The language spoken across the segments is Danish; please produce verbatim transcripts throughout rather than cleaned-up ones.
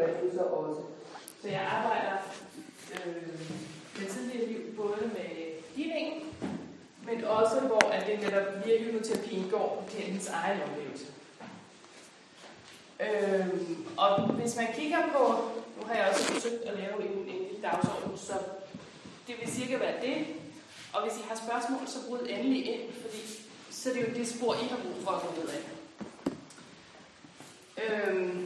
jo så også. Så jeg arbejder øh, med tidligere liv både med healingen, men også hvor at det netop via hypnoterapien går på klientens egen oplevelse. Øhm, og hvis man kigger på, nu har jeg også forsøgt at lave en, en lille dagsorden, så det vil cirka være det. Og hvis I har spørgsmål, så bryd endelig ind, fordi så er det jo det spor, I har brug for at gå ned af. Øhm,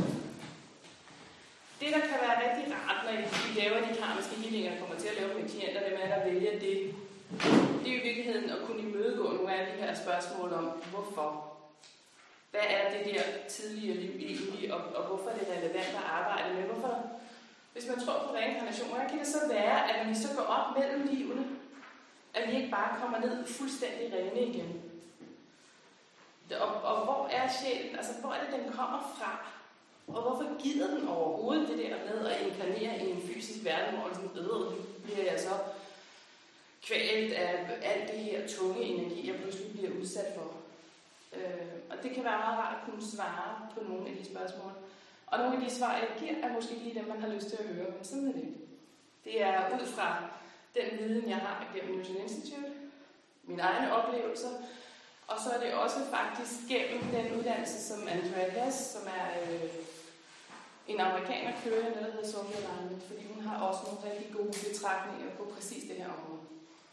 det, der kan være rigtig rart, når I laver de karmiske healinger, kommer til at lave med klienter, hvem er der vælger det, det er jo i virkeligheden at kunne imødegå nogle af de her spørgsmål om, hvorfor. Hvad er det der tidligere liv egentlig, og, og hvorfor er det relevant at arbejde med? Hvorfor, hvis man tror på reinkarnation, hvordan kan det så være, at vi så går op mellem livene, at vi ikke bare kommer ned fuldstændig rene igen? Og, og hvor er sjælen, altså hvor er det, den kommer fra? Og hvorfor gider den overhovedet det der med at inkarnere i en fysisk verden, hvor sådan, øh, bliver jeg så kvalt af alt det her tunge energi, jeg pludselig bliver udsat for? Øh, og det kan være meget rart at kunne svare på nogle af de spørgsmål. Og nogle af de svar, jeg giver, er måske lige dem, man har lyst til at høre, men sådan er det. Det er ud fra den viden, jeg har gennem Newton Institute, mine egne oplevelser, og så er det også faktisk gennem den uddannelse, som Andrea Hess, som er øh, en amerikaner, kører, der hedder Sophia Alignment, fordi hun har også nogle rigtig gode betragtninger på præcis det her område.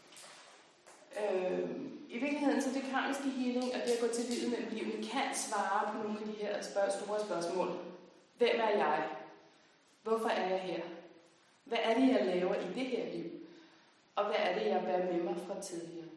Øh, I virkeligheden så det karmiske healing og det at gå til livet mellem livene kan svare på nogle af de her spørg- store spørgsmål. Hvem er jeg? Hvorfor er jeg her? Hvad er det, jeg laver i det her liv? Og hvad er det, jeg bærer med mig fra tidligere?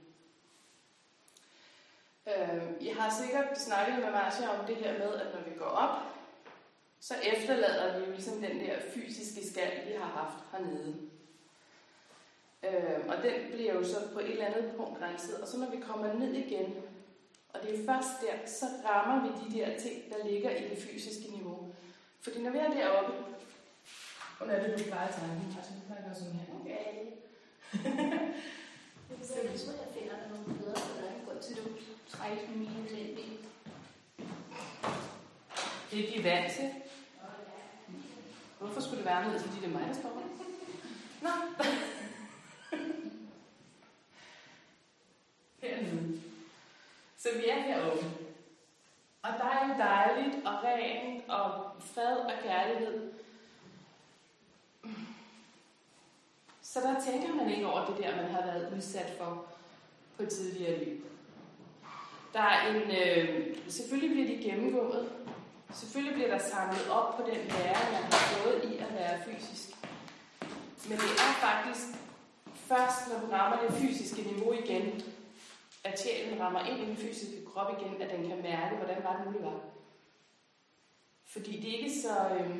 Øh, jeg har sikkert snakket med Marcia om det her med, at når vi går op, så efterlader vi jo ligesom den der fysiske skal, vi har haft hernede. Øh, og den bliver jo så på et eller andet punkt renset. Og så når vi kommer ned igen, og det er først der, så rammer vi de der ting, der ligger i det fysiske niveau. Fordi når vi er deroppe, og når det du plejer tanken, altså du plejer sådan her. Okay. Så jeg tror, jeg finder der nogle bedre, så der kan gå til du trække med mine klienter. Det er de vant til. Hvorfor skulle det være noget, fordi det er mig, der står her? Nå. Hernede. Så vi er heroppe. Og der er jo dejligt og rent og fred og kærlighed. Så der tænker man ikke over det der, man har været udsat for på et tidligere liv. Der er en, øh, selvfølgelig bliver de gennemgået. Selvfølgelig bliver der samlet op på den lære, man har fået i at være fysisk. Men det er faktisk først, når du rammer det fysiske niveau igen, at sjælen rammer ind i den fysiske krop igen, at den kan mærke, hvordan var det nu, det var. Fordi det er ikke så øh,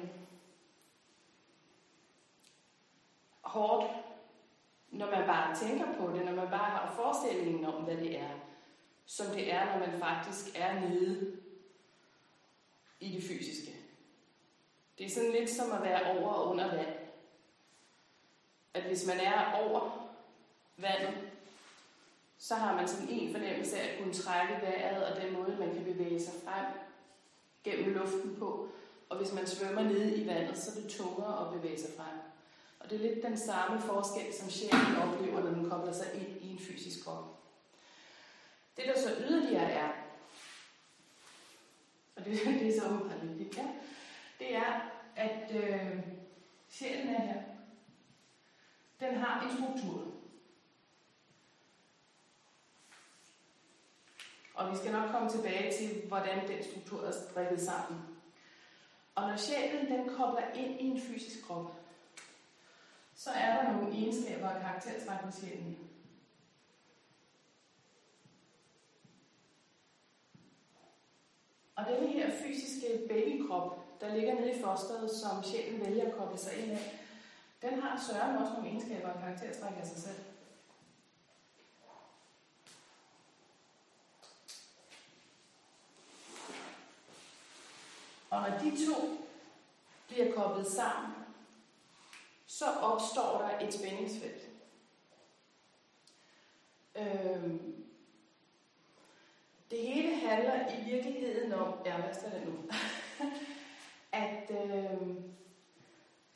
hårdt, når man bare tænker på det, når man bare har forestillingen om, hvad det er, som det er, når man faktisk er nede i det fysiske. Det er sådan lidt som at være over og under vand. At hvis man er over vandet, så har man sådan en fornemmelse af at kunne trække vejret og den måde, man kan bevæge sig frem gennem luften på. Og hvis man svømmer nede i vandet, så er det tungere at bevæge sig frem. Og det er lidt den samme forskel, som sjælen oplever, når den kobler sig ind i en fysisk krop. Det, der så yderligere er, og det, det er så åbenbart vigtigt, ja, det er, at øh, sjælen er her. Den har en struktur. Og vi skal nok komme tilbage til, hvordan den struktur er strikket sammen. Og når sjælen den kobler ind i en fysisk krop, så er der nogle egenskaber og karaktertræk ved sjælen. Og denne her fysiske babykrop, der ligger nede i fosteret, som sjælen vælger at koble sig ind af, den har sørgen også nogle egenskaber og karaktertræk af sig selv. Og når de to bliver koblet sammen, så opstår der et spændingsfelt. Øhm, det hele handler i virkeligheden om, ja, hvad er det nu? at øhm,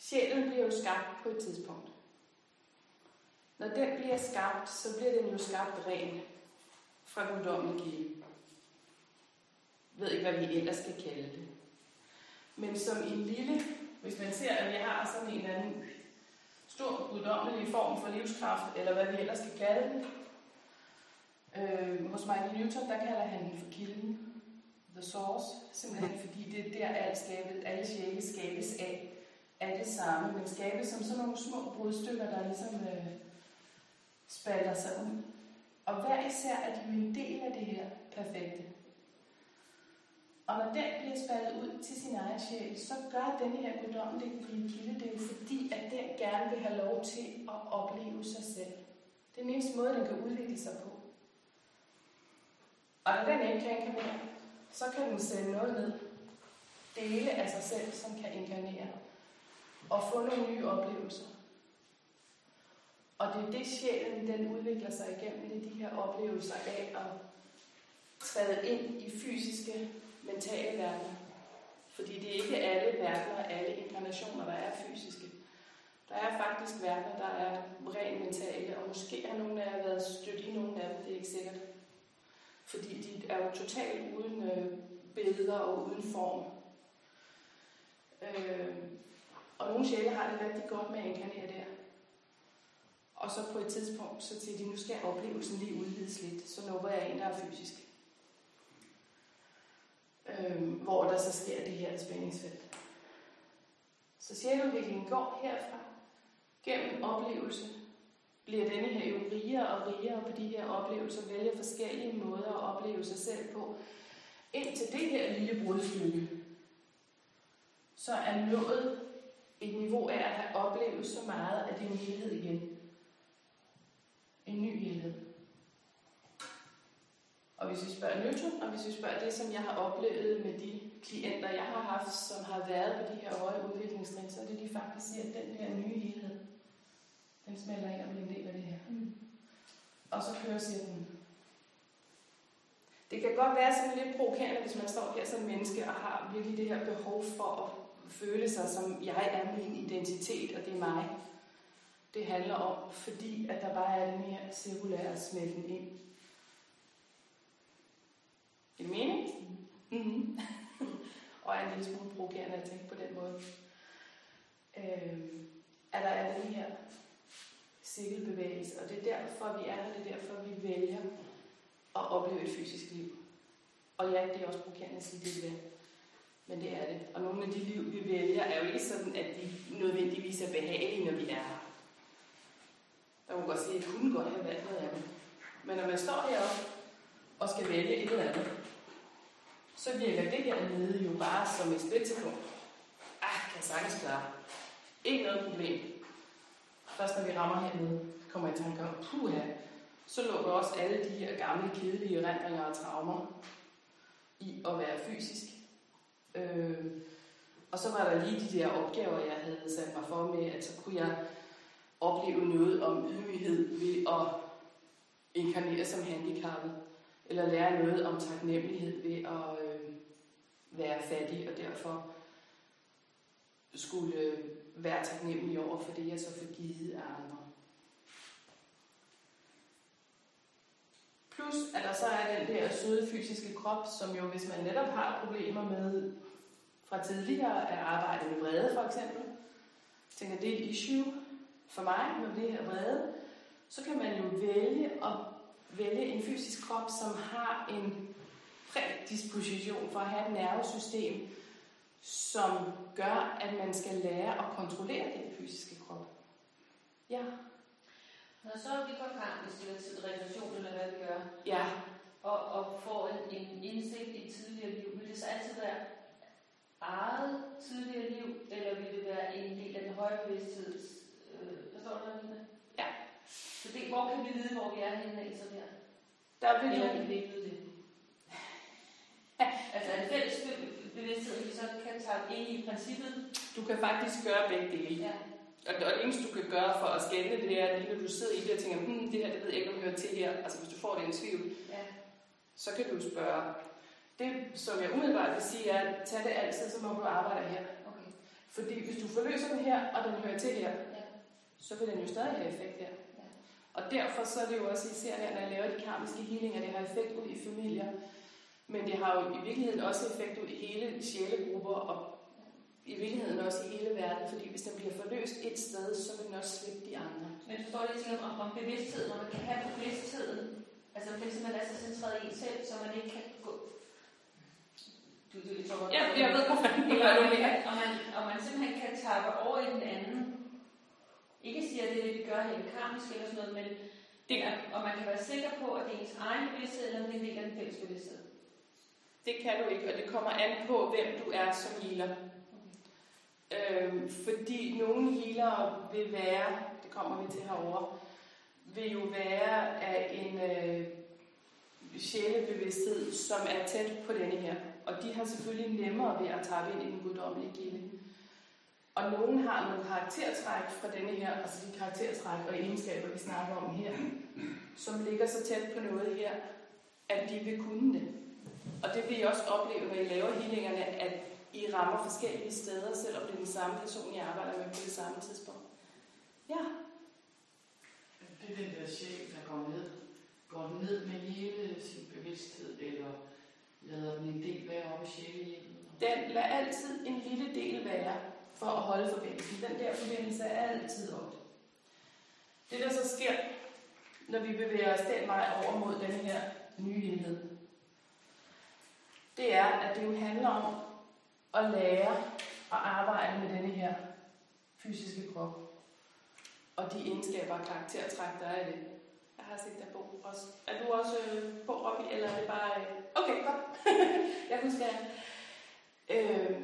Sjælen bliver jo skabt på et tidspunkt. Når den bliver skabt, så bliver den jo skabt ren fra guddommelig kilde. Jeg ved ikke, hvad vi ellers skal kalde det. Men som en lille, hvis man ser, at vi har sådan en eller anden stor guddommelig form for livskraft, eller hvad vi ellers skal kalde det. Øh, hos Michael Newton, der kalder han den for kilden. The source, simpelthen fordi det er der alt skabet, alle sjæle skabes af, af det samme, men skabes som sådan nogle små brudstykker, der ligesom øh, spalter sig ud. Og hver især er de jo en del af det her perfekte. Og når den bliver spaltet ud til sin egen sjæl, så gør denne her guddommelige kilde det jo fordi, at den gerne vil have lov til at opleve sig selv. Det er den eneste måde, den kan udvikle sig på. Og når den ikke kan inkarnere, så kan den sende noget ned. Dele af sig selv, som kan inkarnere. Og få nogle nye oplevelser. Og det er det, sjælen den udvikler sig igennem. Det er de her oplevelser af at træde ind i fysiske, mentale verdener. Fordi det er ikke alle verdener, alle inkarnationer, der er fysiske. Der er faktisk verdener, der er rent mentale, og måske har nogle af jer været stødt i nogle af dem, det er ikke sikkert. Fordi de er jo totalt uden øh, billeder og uden form. Øh, og nogle sjæle har det rigtig godt med at inkarnere der. Og så på et tidspunkt, så til de nu skal oplevelsen lige udvides lidt, så når jeg en, der er fysisk. Øh, hvor der så sker det her spændingsfelt. Så sjæludviklingen går herfra, gennem oplevelse, bliver denne her jo rigere og rigere på de her oplevelser, vælger forskellige måder at opleve sig selv på, indtil det her lille brudstykke, så er nået et niveau af at have oplevet så meget af din helhed igen. En ny helhed. Og hvis vi spørger Newton, og hvis vi spørger det, som jeg har oplevet med de klienter, jeg har haft, som har været på de her høje udviklingstrin, så er det, de faktisk siger, at den der nye helhed, den smelter ind og bliver en del af det her. Mm. Og så kører cirklen. Det kan godt være sådan lidt provokerende, hvis man står her som menneske og har virkelig det her behov for at føle sig som, jeg er min identitet, og det er mig. Det handler om, fordi at der bare er den her cirkulære smelten ind. Er det mening? Mm-hmm. Og er en lille smule provokerende at tænke på den måde. Øh, at der er den her cirkelbevægelse, og det er derfor, vi er her, det er derfor, vi vælger at opleve et fysisk liv. Og ja, det er også provokerende at sige, det er det. Men det er det. Og nogle af de liv, vi vælger, er jo ikke sådan, at de nødvendigvis er behagelige, når vi er her. Der må godt sige, at jeg kunne godt have valgt noget andet. Men når man står heroppe og skal vælge et eller andet, så virker det her nede jo bare som et splitsekund. Ah, kan jeg sagtens klare. Ikke noget problem. Først når vi rammer hernede, kommer jeg i tanke om, puha, så lå der også alle de her gamle, kedelige erindringer og traumer i at være fysisk. Øh, og så var der lige de der opgaver, jeg havde sat mig for med, at så kunne jeg opleve noget om ydmyghed ved at inkarnere som handicappet, eller lære noget om taknemmelighed ved at øh, være fattig, og derfor skulle øh, være taknemmelig over for det, jeg så fik givet af andre. Plus, at der så er den der søde fysiske krop, som jo, hvis man netop har problemer med fra tidligere at arbejde med vrede, for eksempel, tænker, det er et issue for mig med det her vrede, så kan man jo vælge at vælge en fysisk krop, som har en prædisposition for at have et nervesystem, som gør, at man skal lære at kontrollere den fysiske krop. Ja. Når så vi går i gang, hvis det er til regression, eller hvad vi gør, ja. og, og får en, en indsigt i tidligere liv, vil det så altid være eget tidligere liv, eller vil det være en del af den høje bevidstheds... Øh, forstår du, hvad jeg mener? Ja. Så det, hvor kan vi vide, hvor vi er henne i sådan her? Der vil eller du... kan vi ikke vide det? Altså er det fælles bevidsthed, vi så kan tage ind i princippet? Du kan faktisk gøre begge dele. Ja. Og det eneste, du kan gøre for at skælde det er, at når du sidder i det og tænker, hm, det her, det ved jeg ikke, om hører til her. Altså, hvis du får det en tvivl, ja. Så kan du spørge. Det, som jeg umiddelbart vil sige, er, at tag det altid, som om du arbejder her. Okay. Fordi hvis du forløser den her, og den hører til her, Ja. så vil den jo stadig have effekt her. Ja. Og derfor så er det jo også især her, når jeg laver de karmiske healinger, det har effekt ud i familier. Men det har jo i virkeligheden også effekt ud i hele sjælegrupper, og i virkeligheden også i hele verden, fordi hvis den bliver forløst et sted, så vil den også slippe de andre. Men du står lidt til om, om bevidstheden, når man kan have bevidstheden, altså for eksempel lade sig centreret i en selv, så man ikke kan gå... Du, du, du, Ja, jeg ved, hvorfor det er du mere. Og man, og man simpelthen kan tappe over i den anden. Ikke sige, at det er det, vi gør helt karmisk eller sådan noget, men det er, og man kan være sikker på, at det er ens egen bevidsthed, eller om det er en del af den fælles bevidsthed. Det kan du ikke, og det kommer an på, hvem du er som healer. Øhm, fordi nogle healere vil være, det kommer vi til herovre, vil jo være af en øh, sjælebevidsthed, som er tæt på denne her. Og de har selvfølgelig nemmere ved at tappe ind i den guddommelige kilde. Og nogen har nogle karaktertræk fra denne her, altså de karaktertræk og egenskaber, vi snakker om her, som ligger så tæt på noget her, at de vil kunne det. Og det vil I også opleve, når I laver healingerne, at I rammer forskellige steder, selvom det er den samme person, I arbejder med på det samme tidspunkt. Ja. Det er den der sjæl, der går ned, går ned med hele sin bevidsthed, eller lader den en del være oppe i sjælehjemmet? Den lader altid en lille del være for at holde forbindelsen. Den der forbindelse er altid op. Det der så sker, når vi bevæger os den vej over mod den her nye enhed, det er, at det jo handler om at lære at arbejde med denne her fysiske krop. Og de egenskaber og karaktertræk, der er i det. Jeg har set dig på også. Er du også øh, på, Robby, eller er det bare... Øh... Okay, godt. Jeg husker det. Øh...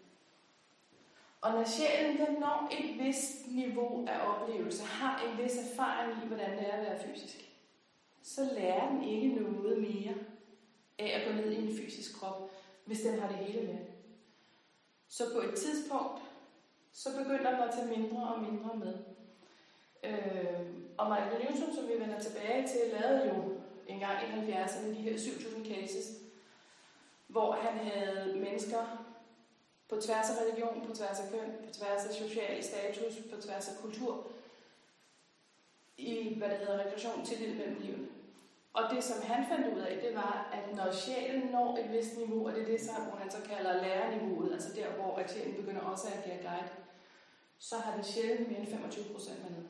Og når sjælen den når et vist niveau af oplevelse, har en vis erfaring i, hvordan det er at være fysisk, så lærer den ikke noget mere af at gå ned i en fysisk krop, hvis den har det hele med. Så på et tidspunkt, så begynder den at tage mindre og mindre med. Øh, og Michael Newton, som vi vender tilbage til, lavede jo en gang i halvfjerdserne de her syv tusind cases, hvor han havde mennesker på tværs af religion, på tværs af køn, på tværs af social status, på tværs af kultur, i hvad det hedder regression tillid mellem livene. Og det, som han fandt ud af, det var, at når sjælen når et vist niveau, og det er det, som han så kalder lærerniveauet, altså der, hvor at sjælen begynder også at agere guide, så har det sjældent mere end femogtyve procent med ned.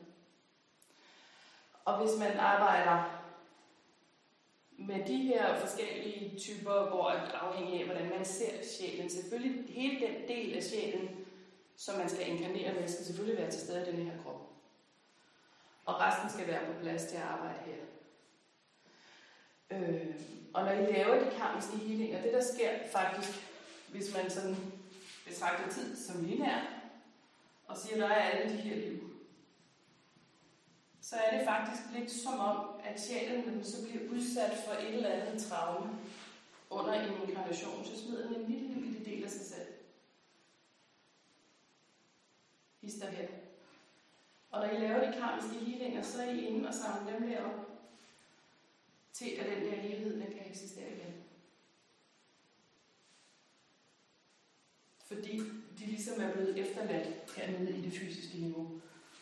Og hvis man arbejder med de her forskellige typer, hvor afhængig af, hvordan man ser sjælen, selvfølgelig hele den del af sjælen, som man skal inkarnere med, skal selvfølgelig være til stede i den her krop. Og resten skal være på plads til at arbejde her. Øh, og når I laver de karmiske healinger, det der sker faktisk, hvis man sådan betragter tid som lineær, og siger, at der er alle de her liv, så er det faktisk lidt som om, at sjælen, når den så bliver udsat for et eller andet traume under en inkarnation, så smider den en lille, lille del af sig selv. Hister her. Og når I laver de karmiske healinger, så er I inde og samle dem derop, til at den der helhed, den kan eksistere igen. Fordi de ligesom er blevet efterladt hernede i det fysiske niveau.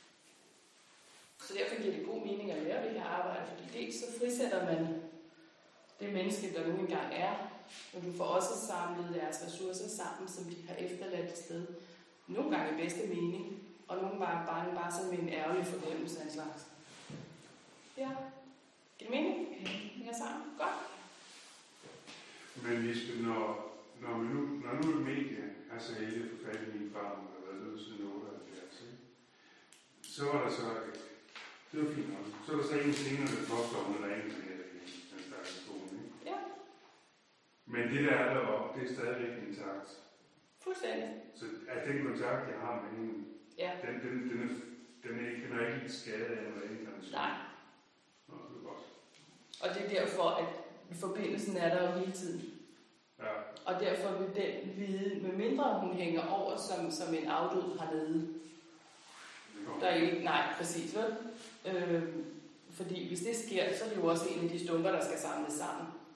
Så derfor giver det god mening at lave det her arbejde, fordi dels så frisætter man det menneske, der nu engang er, og du får også samlet deres ressourcer sammen, som de har efterladt et sted. Nogle gange i bedste mening, og nogle gange bare, bare sådan en ærgerlig fornemmelse af en slags. Ja. Giver det mening? Hænger sammen? Godt. Men Lisbeth, når, når, nu, når nu er medie, altså hele forfatningen fra, der har været nede siden otteoghalvfjerds, så var der så, det var fint nok, så var der så en senere, der påstår, når der er en her i den stakkels skole, ikke? Ja. Men det der er deroppe, det er stadigvæk intakt. Fuldstændig. Så at den kontakt, jeg har med hende, ja. den, den, den, er, den, er ikke, den er ikke skadet af, når der er inkarnation. Nej. Nå, det er godt. Og det er derfor, at forbindelsen er der jo hele tiden. Ja. Og derfor vil den vide, med mindre hun hænger over som, som en afdød hernede. Der er ikke, nej, præcis, vel? Øh, fordi hvis det sker, så er det jo også en af de stumper, der skal samles sammen.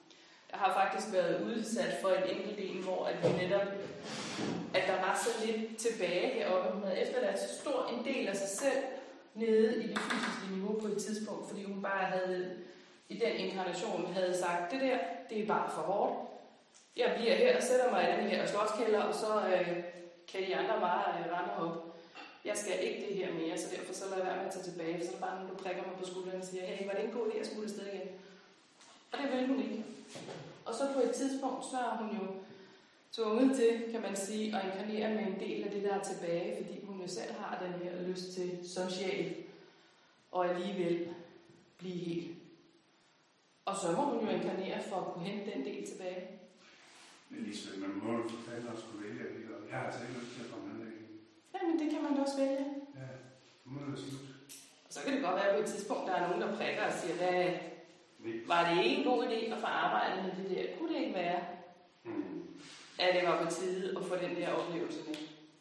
Jeg har faktisk været udsat for en enkelt en, hvor at vi netop, at der var så lidt tilbage heroppe. Hun havde efterladt så stor en del af sig selv nede i det fysiske niveau på et tidspunkt, fordi hun bare havde i den inkarnation havde sagt, det der, det er bare for hårdt. Jeg bliver her og sætter mig i den her slotskælder, og så øh, kan de andre bare øh, rende op. Jeg skal ikke det her mere, så derfor så lader jeg være med at tage tilbage, for så er det bare nogen, der prikker mig på skulderen og siger, hey, var det en god idé at smutte afsted igen? Og det vil hun ikke. Og så på et tidspunkt, så er hun jo tvunget til, kan man sige, at inkarnere med en del af det, der er tilbage, fordi hun jo selv har den her lyst til som sjæl, og alligevel blive helt. Og så må hun jo inkarnere for at kunne hente den del tilbage. Men Lisbeth, man må jo for fanden også kunne vælge det, og jeg har altså ikke lyst til at komme ned igen. Jamen, det kan man da også vælge. Ja, nu må det slut. Og så kan det godt være, at på et tidspunkt, der er nogen, der prikker og siger, hvad var det ikke en god idé at få arbejdet med det der? Kunne det ikke være, Mm. at det var på tide at få den der oplevelse med?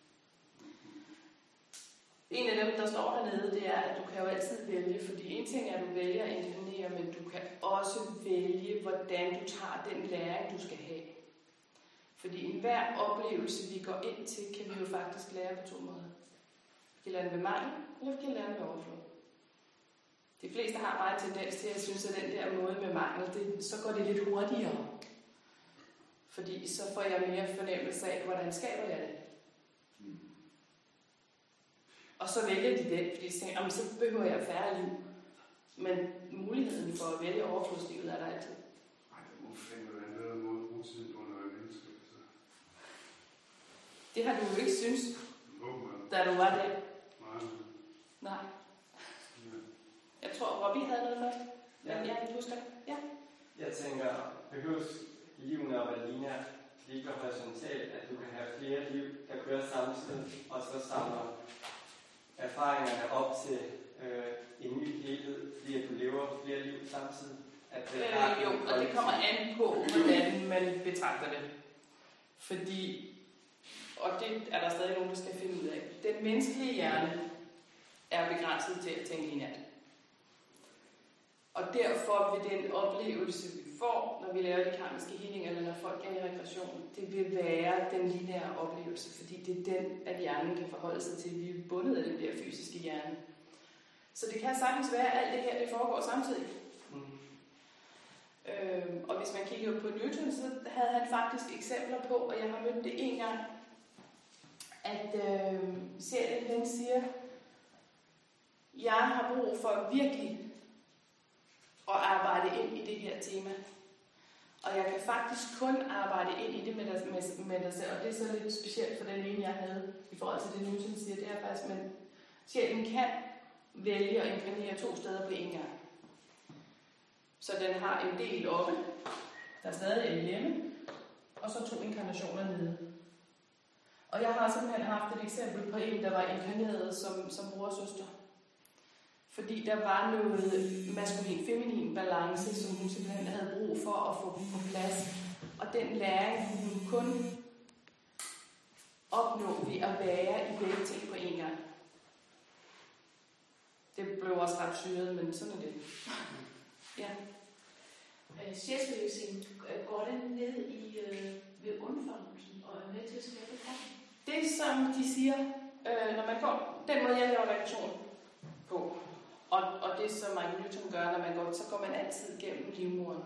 En af dem, der står hernede, det er, at du kan jo altid vælge, fordi en ting er, at du vælger at inkarnere, men du kan også vælge, hvordan du tager den læring, du skal have. Fordi enhver oplevelse, vi går ind til, kan vi jo faktisk lære på to måder. Vi kan lære den ved mangel, eller vi kan lære den ved overflod. De fleste har bare en tendens til at synes, at den der måde med mangel, det, så går det lidt hurtigere. Fordi så får jeg mere fornemmelse af, hvordan skaber jeg det. Og så vælger de det, fordi de tænker, så behøver jeg færre liv. Men muligheden for at vælge overflodslivet er der altid. Ej, det må fandme være en bedre måde at bruge tid på, når jeg mennesker. Så. Det har du jo ikke synes, Håber, da du var der. meget. Nej. Ja. Jeg tror, Robbie havde noget først. Men Ja. jeg ikke husker det. Ja. Jeg tænker, behøves livene at være lineært, lige horisontalt, at du kan have flere liv, der kører samtidig, og så samler erfaringerne op til øh, en ny helhed, fordi at du lever flere liv samtidig. At det Øh, jo, og det kommer an på, hvordan man betragter det. Fordi, og det er der stadig nogen, der skal finde ud af, den menneskelige hjerne er begrænset til at tænke lineært. Og derfor vil den oplevelse, vi får, når vi laver de karmiske healinger, eller når folk er i regression, det vil være den lineære oplevelse, fordi det er den, at hjernen kan forholde sig til. Vi er bundet af den der fysiske hjerne. Så det kan sagtens være, at alt det her det foregår samtidig. Mm. Øhm, og hvis man kigger på Newton, så havde han faktisk eksempler på, og jeg har mødt det en gang, at øh, sjælen den siger, jeg har brug for virkelig at arbejde ind i det her tema. Og jeg kan faktisk kun arbejde ind i det med dig, med, med dig selv, og det er så lidt specielt for den ene, jeg havde i forhold til det, Newton siger, det er faktisk, at sjælen kan vælge at inkarnere to steder på en gang. Så den har en del oppe, der stadig er hjemme, og så to inkarnationer nede. Og jeg har simpelthen haft et eksempel på en, der var inkarneret som, som bror og søster. Fordi der var noget maskulin-feminin balance, som hun simpelthen havde brug for at få på plads. Og den læring kunne hun kun opnå ved at være i begge ting på en gang. Det blev også ret syret, men sådan er det. Ja. Øh, Sjælsbevægelsen, går den ned i, øh, ved undfangelsen og er med til at skabe kroppen? Det som de siger, øh, når man går, den måde jeg laver reaktion på, og, og det som Michael Newton gør, når man går, så går man altid gennem livmoderen.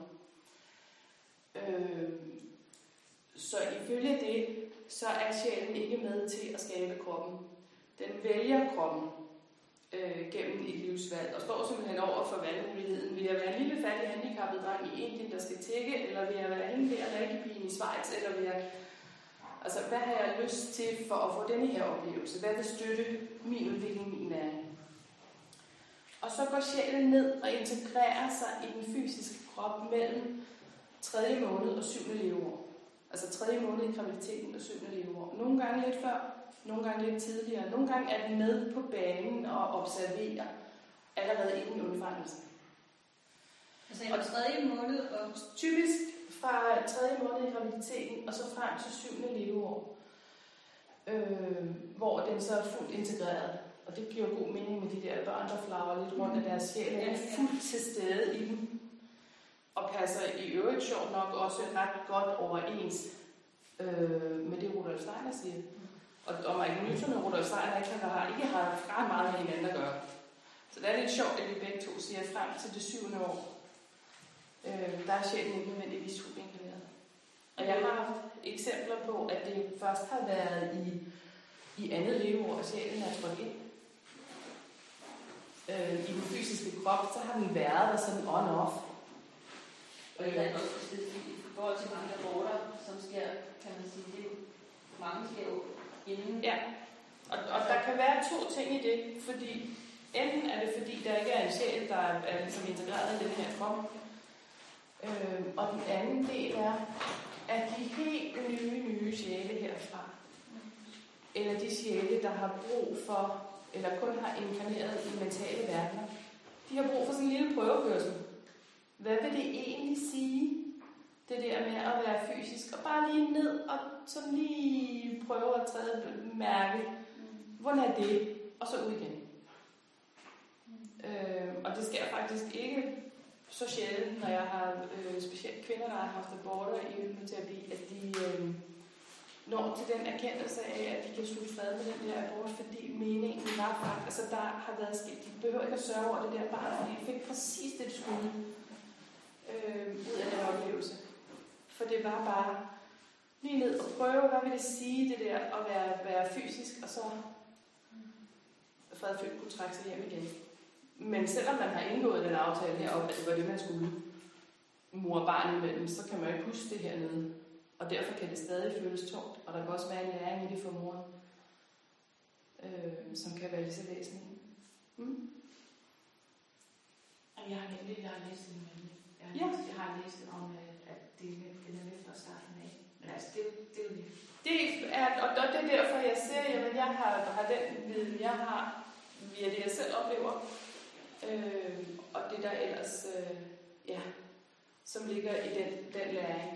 Øh, så ifølge det, så er sjælen ikke med til at skabe kroppen. Den vælger kroppen øh, gennem et livsvalg, og står simpelthen over for valgmuligheden. Vil jeg være en lille fattig handicappet dreng i Indien, der skal tække, eller vil jeg være hende der lærkepigen i Schweiz, eller vil jeg... Altså, hvad har jeg lyst til for at få denne her oplevelse? Hvad vil støtte min udvikling, min læring? Og så går sjælen ned og integrerer sig i den fysiske krop mellem tredje måned og syvende leveår. Altså tredje måned i graviditeten og syvende leveår. Nogle gange lidt før, nogle gange lidt tidligere. Nogle gange er den med på banen og observerer allerede inden undfangelse. Altså i den tredje måned og... Typisk fra tredje måned i graviditeten og så frem til syvende leveår, øh, hvor den så er fuldt integreret. Og det giver god mening med de der børn, der flager lidt rundt af deres sjæl. Den er fuldt til stede i dem. og passer i øvrigt sjovt nok også ret godt overens øh, med det, Rudolf Steiner siger. Og, og Michael Newton og Rudolf Steiner ikke har, ikke har ret meget med hinanden at gøre. Så det er lidt sjovt, at vi begge to siger, frem til det syvende år, øh, der er sjælen ikke nødvendigvis fuldt inkarneret. Og jeg har haft eksempler på, at det først har været i, i andet leveår, at sjælen er trådt ind. Øh, I den fysiske krop, så har den været der sådan on-off. Og det er også i forhold til mange aborter, som sker, kan man sige, det mange sker jo inden. Ja, og, og der kan være to ting i det, fordi enten er det fordi, der ikke er en sjæl, der er, er ligesom integreret i den her krop, øh, og den anden del er, at de helt nye, nye sjæle herfra, eller de sjæle, der har brug for, eller kun har inkarneret i mentale verdener, de har brug for sådan en lille prøvekørsel. Hvad vil det egentlig sige, det der med at være fysisk, og bare lige ned og sådan lige prøve at træde mærke, hvordan er det, og så ud igen. Mm. Øh, og det sker faktisk ikke så sjældent, når jeg har øh, specielt kvinder, der har haft aborter i hypnoterapi, at de øh, når til den erkendelse af, at de kan slutte fred med den der abort, fordi meningen var faktisk, altså der har været sket, de behøver ikke at sørge over det der barn, fordi de fik præcis det, de skulle øh, ud af den oplevelse. For det var bare lige ned og prøve, hvad vil det sige, det der at være, være fysisk, og så fredfyldt kunne trække sig hjem igen. Men selvom man har indgået den aftale heroppe, at det var det, man skulle, mor og barn imellem, så kan man jo ikke huske det hernede. Og derfor kan det stadig føles tungt, og der kan også være en læring i det for moren, øh, som kan være lige så væsentlig. Mm? Jeg har nemlig jeg har læst det, jeg har, ja. læst, jeg har læst om, at det, det er med fra starten af. Men altså, det, det er jo det. Det er, og det er derfor, jeg ser, at jeg har, har den viden, jeg har, via det, jeg selv oplever, øh, og det der ellers, øh, ja, som ligger i den, den læring.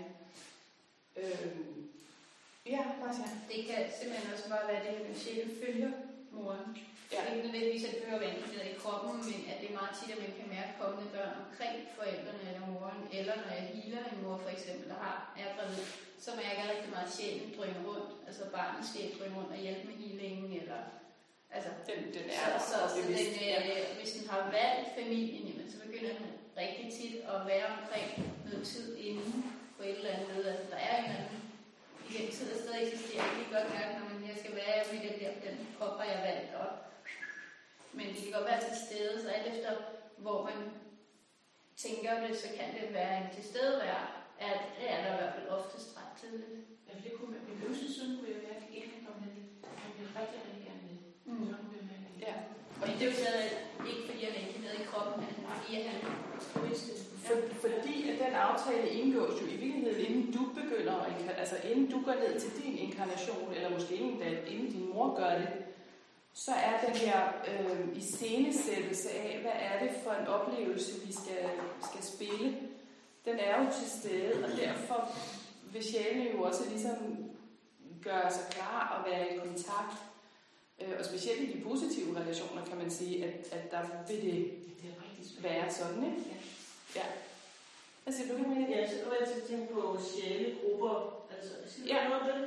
Øh, ja, Marcia. Det kan simpelthen også bare være det, at den sjæl følger moren. Ja. Ikke nødvendigvis, at det behøver at være inkluderet i kroppen, men at det er meget tit, at man kan mærke kommende børn omkring forældrene eller moren, eller når jeg healer en mor for eksempel, der har, er gravid, så mærker jeg rigtig meget sjælen drøne rundt, altså barnets sjæl drøne rundt og hjælpe med healingen, eller altså, den, den er så, så, så den, øh, hvis den har valgt familien, jamen, så begynder den rigtig tit at være omkring noget tid inden på et eller andet med, at der er en eller anden i den tid, der stadig eksisterer. Det kan godt mærke, når man jeg skal være i den der, den krop har jeg valgt op. Men det kan godt være til stede, så alt efter, hvor man tænker det, så kan det være en tilstedevær, at det er der i hvert fald oftest ret tidligt. Ja, for det kunne man, min øverste søn kunne jeg være, inden han kom ned. Han ville rigtig, rigtig gerne med. Mm. Så kunne jeg med. Ja. Og det er jo stadig ikke fordi, han er ikke nede i kroppen, men fordi han vidste det. For, fordi at den aftale indgås jo i virkeligheden, inden du begynder, altså inden du går ned til din inkarnation, eller måske inden, inden din mor gør det, så er den her øh, iscenesættelse af, hvad er det for en oplevelse, vi skal, skal spille, den er jo til stede, og derfor vil sjælen jo også ligesom gøre sig klar og være i kontakt, øh, og specielt i de positive relationer, kan man sige, at, at der vil det, det være sådan, ikke? Ja. Ja. Hvad siger du, Camilla? Ja, så kommer jeg til at tænke på sjælegrupper. Altså, siger du ja. noget af det?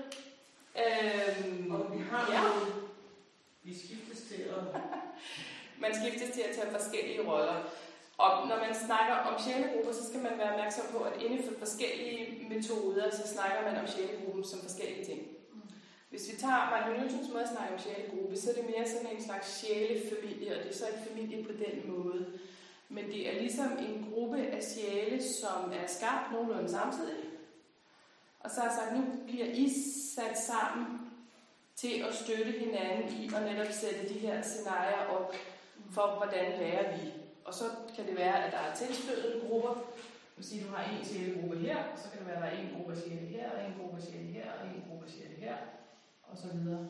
Øhm, og vi har ja. noget, vi skiftes til at... Man skiftes til at tage forskellige roller. Og når man snakker om sjælegrupper, så skal man være opmærksom på, at inden for forskellige metoder, så snakker man om sjælegruppen som forskellige ting. Hvis vi tager Michael Newtons måde at snakke om sjælegruppe, så er det mere sådan en slags sjælefamilie, og det er så en familie på den måde. Men det er ligesom en gruppe af sjæle, som er skabt nogenlunde samtidig. Og så har jeg sagt, nu bliver I sat sammen til at støtte hinanden i at netop sætte de her scenarier op for, hvordan lærer vi. Og så kan det være, at der er tilstødende grupper. Du vil sige, du har en sjælegruppe her, og så kan det være, at der er en gruppe af sjæle her, og en gruppe af sjæle her, og en gruppe af sjæle her, og så videre.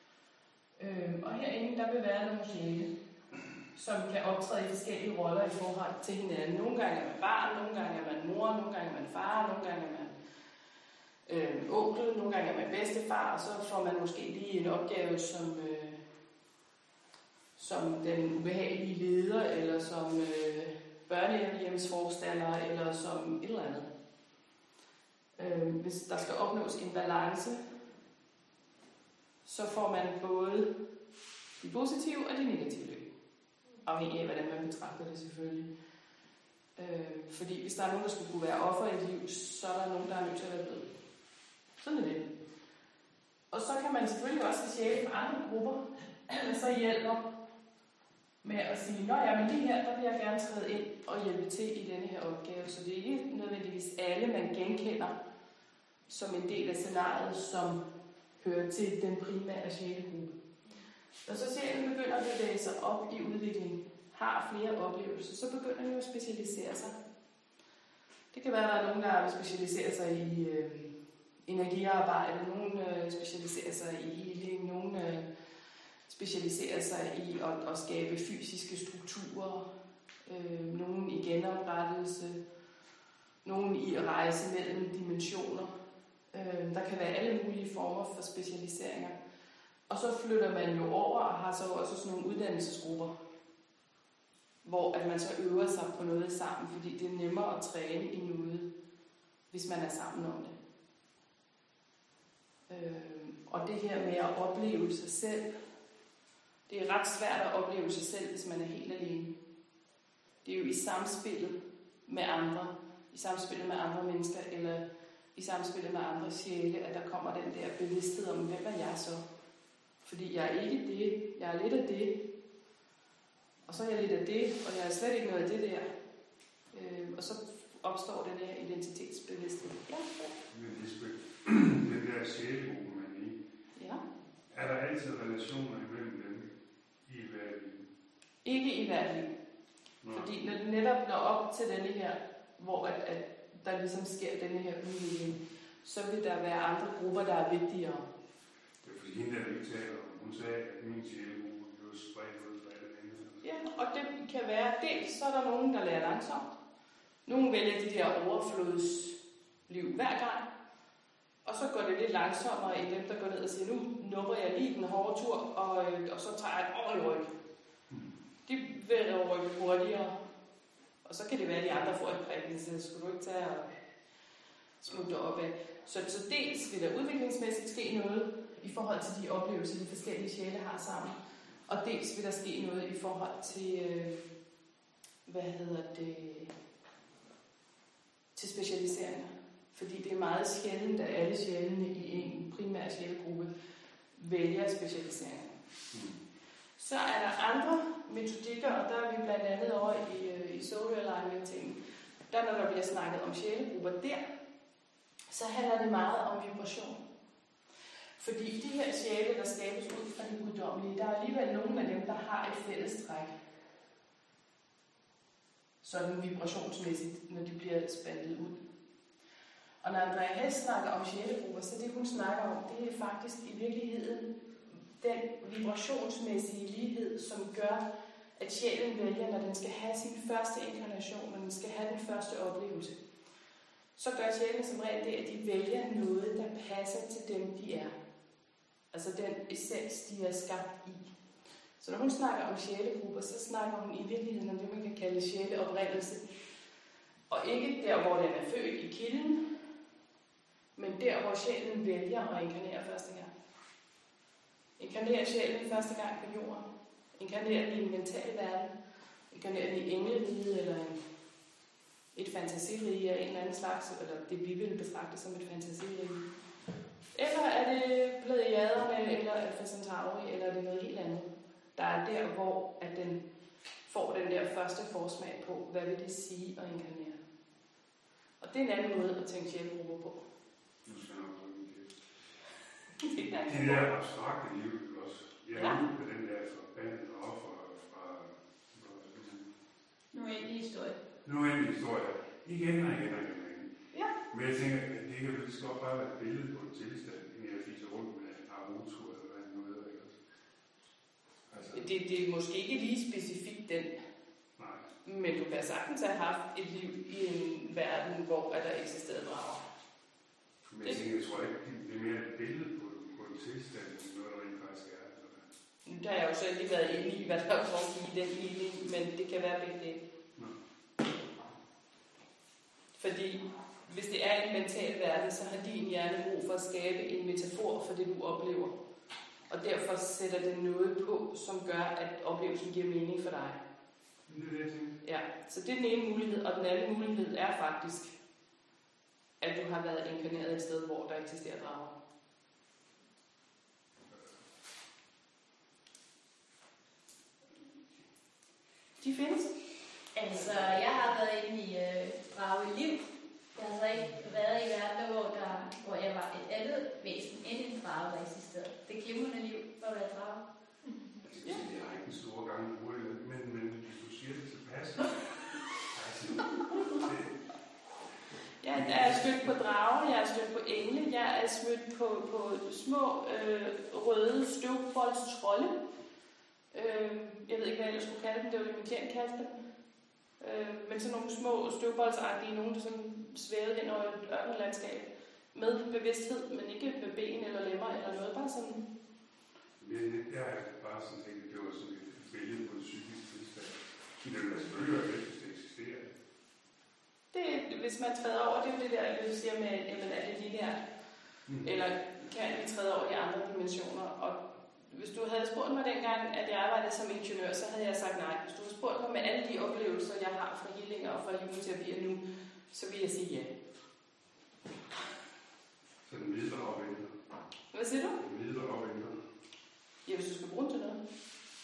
Øhm, og herinde, der vil være nogle sjæle, som kan optræde i forskellige roller i forhold til hinanden. Nogle gange er man barn, nogle gange er man mor, nogle gange er man far, nogle gange er man øh, onkel, nogle gange er man bedstefar, og så får man måske lige en opgave som, øh, som den ubehagelige leder, eller som øh, børnehjemsforstander eller som et eller andet. Øh, hvis der skal opnås en balance, så får man både de positive og de negative liv. Afhængig af, hvordan man betragter det selvfølgelig. Øh, fordi hvis der er nogen, der skulle kunne være offer i et liv, så er der nogen, der er nødt til at være død. Sådan er det. Og så kan man selvfølgelig også have sjæle fra andre grupper, der så hjælper med at sige, nå ja, men lige her, der vil jeg gerne træde ind og hjælpe til i denne her opgave. Så det er ikke nødvendigvis alle, man genkender som en del af scenariet, som hører til den primære sjælegruppe. Når så sjælen begynder at bevæge sig op i udviklingen, har flere oplevelser, så begynder den jo at specialisere sig. Det kan være, at der er nogen, der vil specialisere sig i øh, energiarbejde, nogen øh, specialiserer sig i healing, nogen øh, specialiserer sig i at, at skabe fysiske strukturer, øh, nogen i genoprettelse, nogen i at rejse mellem dimensioner. Øh, der kan være alle mulige former for specialiseringer. Og så flytter man jo over og har så også sådan nogle uddannelsesgrupper, hvor at man så øver sig på noget sammen, fordi det er nemmere at træne i noget, hvis man er sammen om det. Øh, og det her med at opleve sig selv, det er ret svært at opleve sig selv, hvis man er helt alene. Det er jo i samspillet med andre, i samspillet med andre mennesker, eller i samspillet med andre sjæle, at der kommer den der bevidsthed om, hvem er jeg så? Fordi jeg er ikke det, jeg er lidt af det, og så er jeg lidt af det, og jeg er slet ikke noget af det der. Øh, og så opstår den her identitetsbevidsthed. Ja, ja. Men Lisbeth, den der sjælegruppe, man er i, Ja. er der altid relationer imellem dem i hvert liv? Ikke i hvert liv. Fordi når det netop når op til denne her, hvor at, at der ligesom sker denne her udvikling, så vil der være andre grupper, der er vigtigere. Det er fordi hende, der vi taler om, hun sagde, at min sjælegruppe blev spredt ud fra alle lande. Ja, og det kan være, dels så er der nogen, der lærer langsomt. Nogle vælger de der overflodsliv hver gang. Og så går det lidt langsommere end dem, der går ned og siger, nu nupper jeg lige den hårde tur, og, og så tager jeg et ordentligt ryg. De vil rykke hurtigere. Og så kan det være, at de andre får et prik, så skulle du ikke tage og smutte op af. Så, så dels vil der udviklingsmæssigt ske noget i forhold til de oplevelser, de forskellige sjæle har sammen. Og dels vil der ske noget i forhold til, øh, hvad hedder det, til specialiseringer. Fordi det er meget sjældent, at alle sjælene i en primær sjælegruppe vælger specialiseringer. Så er der andre metodikker, og der er vi blandt andet over i, i Soul Alignment-tingen. Der når der bliver snakket om sjælegrupper der, så handler det meget om vibration. Fordi de her sjæle, der skabes ud fra det guddommelige, der er alligevel nogle af dem, der har et fælles træk. Sådan vibrationsmæssigt, når de bliver spandet ud. Og når Andrea Hess snakker om sjælegrupper, så det hun snakker om, det er faktisk i virkeligheden den vibrationsmæssige lighed, som gør, at sjælen vælger, når den skal have sin første inkarnation, når den skal have den første oplevelse. Så gør sjælen som regel det, at de vælger noget, der passer til dem, de er. Altså den essens, de er skabt i. Så når hun snakker om sjælegrupper, så snakker hun i virkeligheden om det, man kan kalde sjæleoprindelse. Og ikke der, hvor den er født i kilden, men der, hvor sjælen vælger at inkarnere første gang. Inkarnerer sjælen første gang på jorden. Inkarnerer den i en mental verden. Inkarnerer den i engleriget eller en, et fantasirige af en eller anden slags, eller det vi vil betragte som et fantasirige. Eller er det Plejaderne, eller Alpha Centauri, eller er det noget helt andet, der er der, hvor at den får den der første forsmag på, hvad vil det sige at inkarnere. Og det er en anden måde at tænke sjælegrupper på. Nu skal jeg nok bruge min kæft. Det er Det der abstrakte liv også. Jeg er Ja. ude på den der forbandede offer fra... Nu er en historie. Nu er en historie. Igen og igen og igen og igen. Ja. Men jeg tænker, at det kan vel lige så godt bare være et billede på en tilstand, end jeg fiser rundt med Naruto eller hvad det nu hedder, ikke også? Altså, Det, det er måske ikke lige specifikt den, nej. men du kan sagtens have haft et liv i en verden, hvor der eksisterede drager. Men jeg tænker, jeg tror ikke, det er mere et billede på, på en tilstand, end noget, der rent faktisk er. Eller? Nu har jeg jo selv lige været inde i, hvad der er foregik i den ligning, men det kan være begge dele. Nå. Fordi hvis det er en mental verden, så har din hjerne brug for at skabe en metafor for det, du oplever. Og derfor sætter det noget på, som gør, at oplevelsen giver mening for dig. Det er det, jeg tænker. Ja, så det er den ene mulighed. Og den anden mulighed er faktisk, at du har været inkarneret et sted, hvor der eksisterer drager. De findes. Altså, jeg har været inde i øh, drageliv. Jeg har så ikke været i verden, hvor, der, hvor jeg var et andet væsen end en drage, der eksisterede. Det er glimrende liv for at være drage. Ja. Jeg har ikke en stor gang hurtigt, men, men hvis du siger det tilpas. Ja, jeg er stødt på drager, jeg er stødt på engle, jeg er stødt på, på små øh, røde støvboldstrolde. Øh, jeg ved ikke, hvad jeg ellers skulle kalde dem, det var det, min klient kaldte dem. Øh, men sådan nogle små støvboldsagtige, nogen der sådan svævede hen over et ørkenlandskab. Med bevidsthed, men ikke med ben eller lemmer eller noget, bare sådan. Men jeg er bare sådan tænkt, at det var sådan et billede på en psykisk tilstand. Men det vil selvfølgelig være det, hvis det eksisterer. Det, hvis man træder over, det er jo det der, jeg siger med, jamen er det lineært? Mm. Eller kan vi træde over de andre dimensioner? Og hvis du havde spurgt mig dengang, at jeg arbejdede som ingeniør, så havde jeg sagt nej. Hvis du havde spurgt mig med alle de oplevelser, jeg har fra healinger og fra hypnoterapier nu, så vil jeg sige ja. Så den videre opventer. Hvad siger du? Den videre opventer. Ja, hvis du skal bruge den til noget.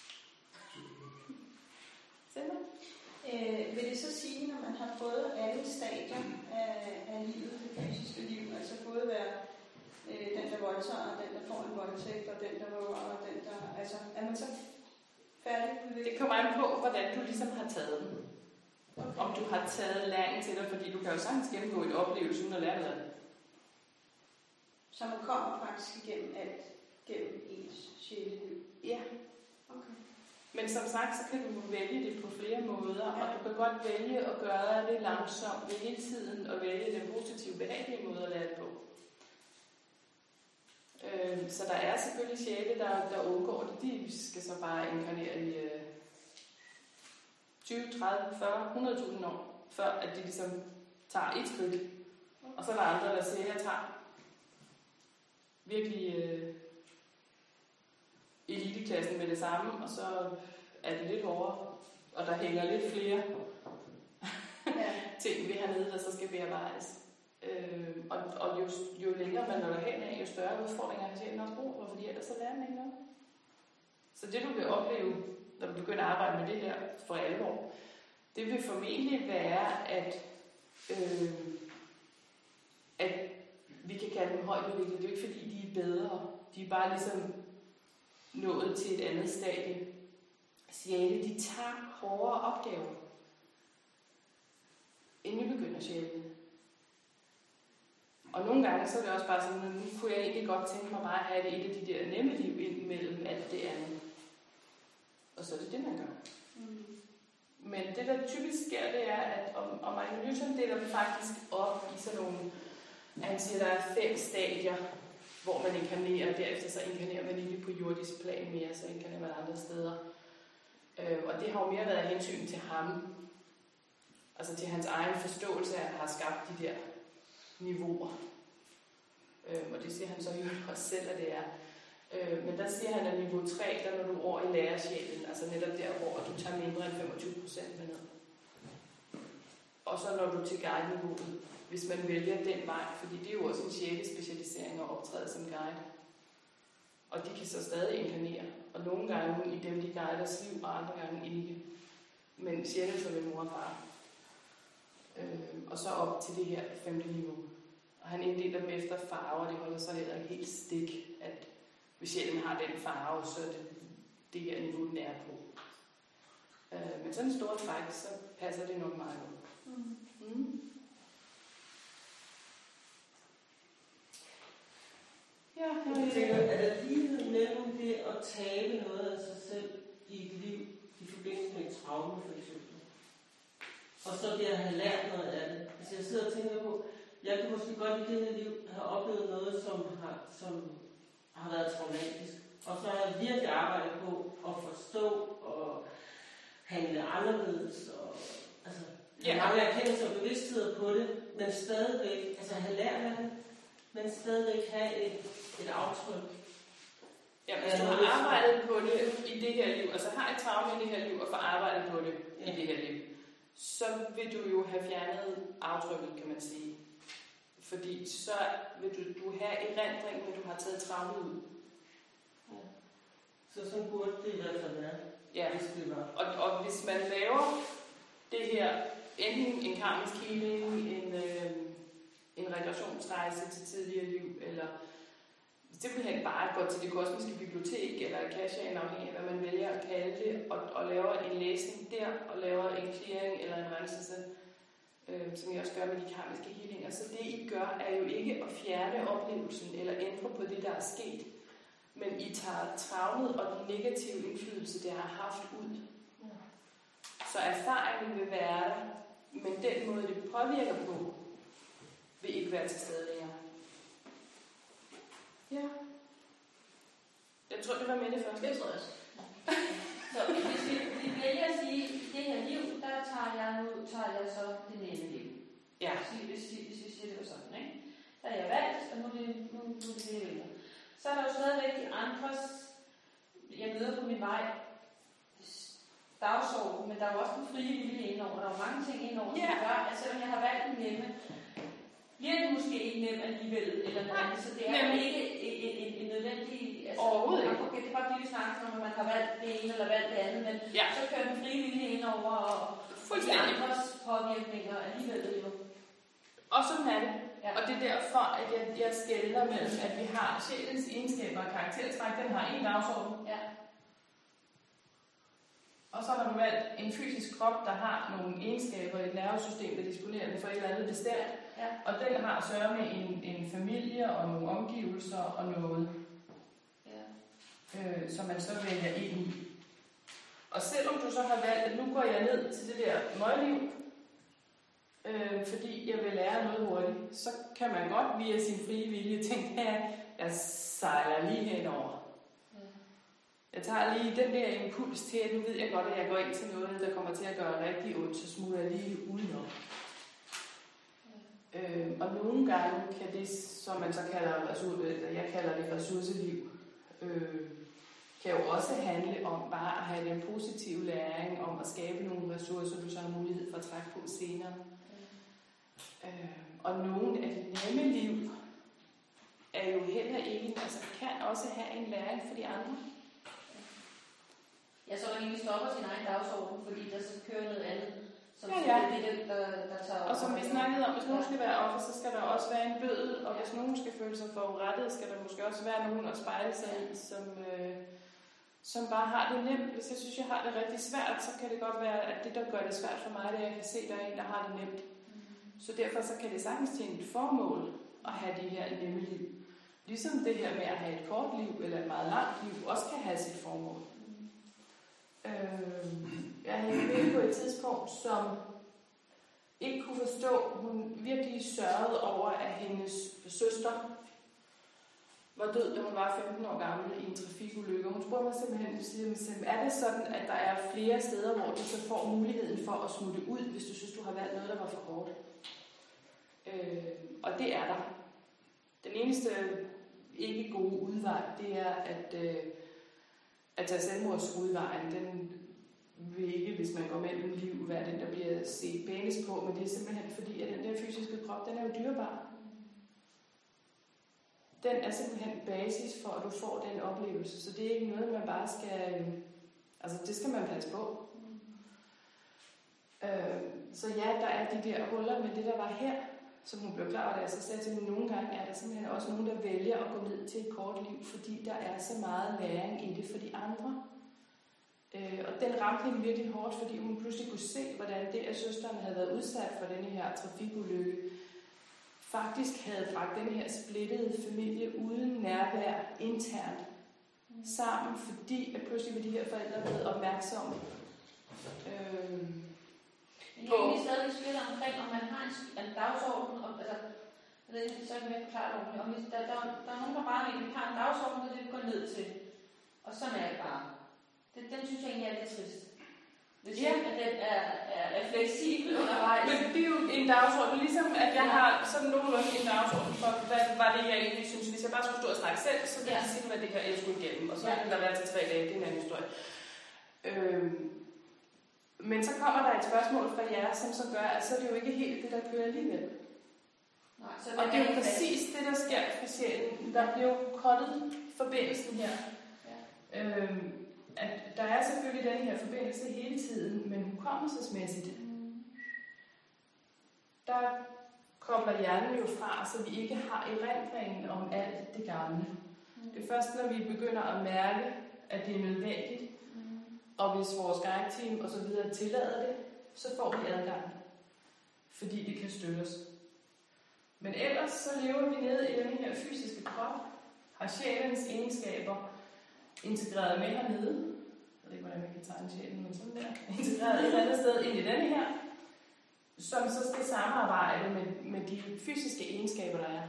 Sender? Øh, vil det så sige, når man har prøvet alle stadier af, af livet, det fysiske liv, altså både være øh, den, der voldtager, den, der får en voldtægt, og den, der våger, og den, der... Altså, er man så færdig på det? Det kommer an på, hvordan du ligesom har taget den. Okay. Om du har taget læring til dig, fordi du kan jo sagtens gennemgå en oplevelse uden at lære noget af det. Så man kommer faktisk igennem alt, gennem ens sjæleliv? Ja. Okay. Men som sagt, så kan du vælge det på flere måder, ja. Og du kan godt vælge at gøre det langsomt ved hele tiden, og vælge den positive, behagelige måde at lære det på. Øh, så der er selvfølgelig sjæle, der, der undgår det. De skal så bare inkarnere i øh, tyve, tredive, fyrre, hundrede tusind år, før at de ligesom tager et skridt. Og så er der andre, der siger, at jeg tager virkelig øh, eliteklassen med det samme, og så er det lidt hårdere, og der hænger lidt flere ja. ting ved hernede, der så skal bearbejdes. Øh, og og jo, jo længere man når derhen af, jo større udfordringer har sjælen også brug for, fordi ellers så lærer den ikke noget. Så det du vil opleve, når du begynder at arbejde med det her for alvor, det vil formentlig være, at, øh, at vi kan kalde dem højt udviklet. Det er jo ikke fordi, de er bedre. De er bare ligesom nået til et andet stadie. Sjæle, de tager hårdere opgaver, inden vi begynder sjælene. Og nogle gange så er det også bare sådan, at nu kunne jeg egentlig godt tænke mig bare at have det et af de der nemme liv ind mellem alt det andet. Og så er det det, man gør. Mm. Men det, der typisk sker, det er, at om, om Michael Newton deler det faktisk op i sådan nogle, han siger, der er fem stadier, hvor man inkarnerer, og derefter så inkarnerer man ikke på jordisk plan mere, så inkarnerer man andre steder. Øh, og det har jo mere været af hensyn til ham, altså til hans egen forståelse af, at han har skabt de der niveauer. Øh, og det siger han så jo også selv, at det er. Øh, men der siger han, at niveau tre, der når du over i lærersjælen, altså netop der, hvor du tager mindre end femogtyve procent med ned. Og så når du til guide-niveauet, hvis man vælger den vej, fordi det er jo også en sjælespecialisering at optræde som guide. Og de kan så stadig inkarnere, og nogle gange i dem, de guider deres liv, og andre gange ikke. Men sjælen som en mor og far. Øh, og så op til det her femte niveau. Og han inddeler dem efter farver, det holder så heller ikke helt stik, at hvis sjælen har den farve, så er det det her niveau, den er på. Øh, men sådan en stor træk, så passer det nok meget godt. Mm. Mm. Ja, jeg tænker, er der lighed mellem det at tabe noget af sig selv i et liv, i forbindelse med et traume for eksempel, og så det at have lært noget af det? Altså jeg sidder og tænker på, jeg kan måske godt i det her liv have oplevet noget, som har, som har været traumatisk, og så har jeg virkelig arbejdet på at forstå og handle anderledes. Og, altså, have mange erkendelser og bevidstheder på det, men stadigvæk, altså have lært af det, men stadigvæk have et, et aftryk. Ja, hvis du har arbejdet på det i det her liv, altså har et traume i det her liv, og får arbejdet på det ja. i det her liv, så vil du jo have fjernet aftrykket, kan man sige. Fordi så vil du, du have erindring, når du har taget traumet ud. Ja. Så sådan burde det i hvert fald være. Ja, hvis det var. Og, og hvis man laver det her, enten en karmisk healing, en, øh, en regressionsrejse til tidligere liv, eller simpelthen bare gå til det kosmiske bibliotek, eller akashaen, afhængig af hvad man vælger at kalde det, og, og laver en læsning der, og laver en clearing eller en renselse, øh, som I også gør med de karmiske healinger. Så det I gør, er jo ikke at fjerne oplevelsen, eller ændre på det, der er sket, men I tager traumet og den negative indflydelse, det har haft ud. Så erfaringen vil være der, men den måde, det påvirker på, vil ikke være til stede længere. Ja. Jeg tror, det var med det første. Det tror jeg også. Så hvis vi, vi vælger at sige, at i det her liv, der tager jeg nu tager jeg så det næste liv. Ja. Hvis, hvis, hvis vi siger det var sådan, ikke? Der er jeg valgt, og nu er det nu, nu er det, det, jeg vælger. Så er der jo stadigvæk de andres, jeg møder på min vej, dagsorden, men der er jo også den frie vilje indover. Der er jo mange ting indover, som yeah. gør, at selvom jeg har valgt den nemme, bliver det måske ikke nem alligevel, eller noget andet. Så det er jo ikke en, en, en nødvendig... Altså, overhovedet ikke. Okay, det er bare det, vi snakker om, når man har valgt det ene eller valgt det andet, men ja. så kører den frie vilje indover, og de andres påvirkninger alligevel jo. Og sådan er det. Ja. Og det er derfor, at jeg, jeg skelner mellem, at vi har sjælens egenskaber og karaktertræk, den har en dagsorden. Ja. Og så har du valgt en fysisk krop, der har nogle egenskaber i et nervesystem, der disponerer den for et eller andet bestemt. Ja. Og den har at sørge med en, en familie og nogle omgivelser og noget, ja. øh, som man så vælger ind i. Og selvom du så har valgt, at nu går jeg ned til det der møgliv, øh, fordi jeg vil lære noget hurtigt, så kan man godt via sin frie vilje tænke, at jeg sejler lige henover. Jeg tager lige den der impuls til, at nu ved jeg godt, at jeg går ind til noget, der kommer til at gøre rigtig ondt, så smutter jeg lige udenom. Ja. Øh, og nogle gange kan det, som man så kalder ressource, jeg kalder det ressourceliv, øh, kan jo også handle om bare at have den positive læring, om at skabe nogle ressourcer, du så har mulighed for at trække på senere. Ja. Øh, og nogle af de nemme liv er jo heller ikke, altså kan også have en læring for de andre. Ja, så man egentlig stopper sin egen dagsorden, fordi der så kører noget andet, som ja, ja. det er den, der, der tager og som vi snakkede om, hvis nogen skal være offer, så skal der også være en bødel, og hvis nogen skal føle sig forurettet, skal der måske også være nogen at spejle sig i, som, øh, som bare har det nemt. Hvis jeg synes, jeg har det rigtig svært, så kan det godt være, at det, der gør det svært for mig, det er, at jeg kan se, at der er en, der har det nemt. Så derfor så kan det sagtens tjene et formål at have de her nemme liv. Ligesom det her med at have et kort liv, eller et meget langt liv, også kan have sit formål. Jeg havde en kvinde på et tidspunkt, som ikke kunne forstå, hun virkelig sørgede over, at hendes søster var død, da hun var femten år gammel i en trafikulykke. Hun spurgte mig simpelthen, siger, er det sådan, at der er flere steder, hvor du så får muligheden for at smutte ud, hvis du synes, du har valgt noget, der var for hårdt? Øh, og det er der. Den eneste ikke gode udvej, det er, at øh, at tage selvmordsudvejen, den vil ikke, hvis man går mellem liv, være den, der bliver set pænest på, men det er simpelthen fordi, at den der fysiske krop, den er jo dyrebar. Den er simpelthen basis for, at du får den oplevelse, så det er ikke noget, man bare skal, altså det skal man passe på. Mm. Øh, så ja, der er de der huller, men det der var her, som hun blev klar over, da jeg så sagde til hende, nogle gange er der simpelthen også nogen, der vælger at gå ned til et kort liv, fordi der er så meget læring i det for de andre. Øh, og den ramte hende virkelig hårdt, fordi hun pludselig kunne se, hvordan det, at søsteren havde været udsat for denne her trafikulykke, faktisk havde bragt den her splittede familie uden nærvær internt sammen, fordi at pludselig var de her forældre blevet opmærksomme. Øh, Jeg kan egentlig stadig spille omkring, om man har en, en dagsorden, og, altså, det er så ikke mere forklaret ordentligt, om hvis der, der, der er nogen, der bare egentlig har en dagsorden, og det går ned til, og sådan er det bare. Det, den synes jeg egentlig er lidt trist. Det siger, ja. At den er, er, er fleksibel undervejs. Men det er jo en dagsorden, ligesom at jeg har sådan nogenlunde en dagsorden for, hvad var det, jeg egentlig synes. Hvis jeg bare skulle stå og snakke selv, så ville jeg sige, hvad det her, jeg skulle igennem. Og så ville der være til tre dage, det er en anden historie. Øhm, men så kommer der et spørgsmål fra jer, som så gør, at så er det jo ikke helt det, der kører alligevel. Nej, så og det er jo præcis det, der sker for sjælen. Der bliver jo kottet forbindelsen her. Ja. Øhm, at der er selvfølgelig den her forbindelse hele tiden, men hukommelsesmæssigt, mm. der kobler hjernen jo fra, så vi ikke har erindringen om alt det gamle. Mm. Det er først, når vi begynder at mærke, at det er nødvendigt, mm. og hvis vores guide-team og så videre tillader det, så får vi adgang, fordi det kan støtte os. Men ellers så lever vi nede i den her fysiske krop, har sjælens egenskaber integreret med hernede. Jeg ved ikke, hvordan man kan tegne sjælen, men sådan der. Integreret et eller andet sted ind i denne her, som så skal samarbejde med, med de fysiske egenskaber, der er.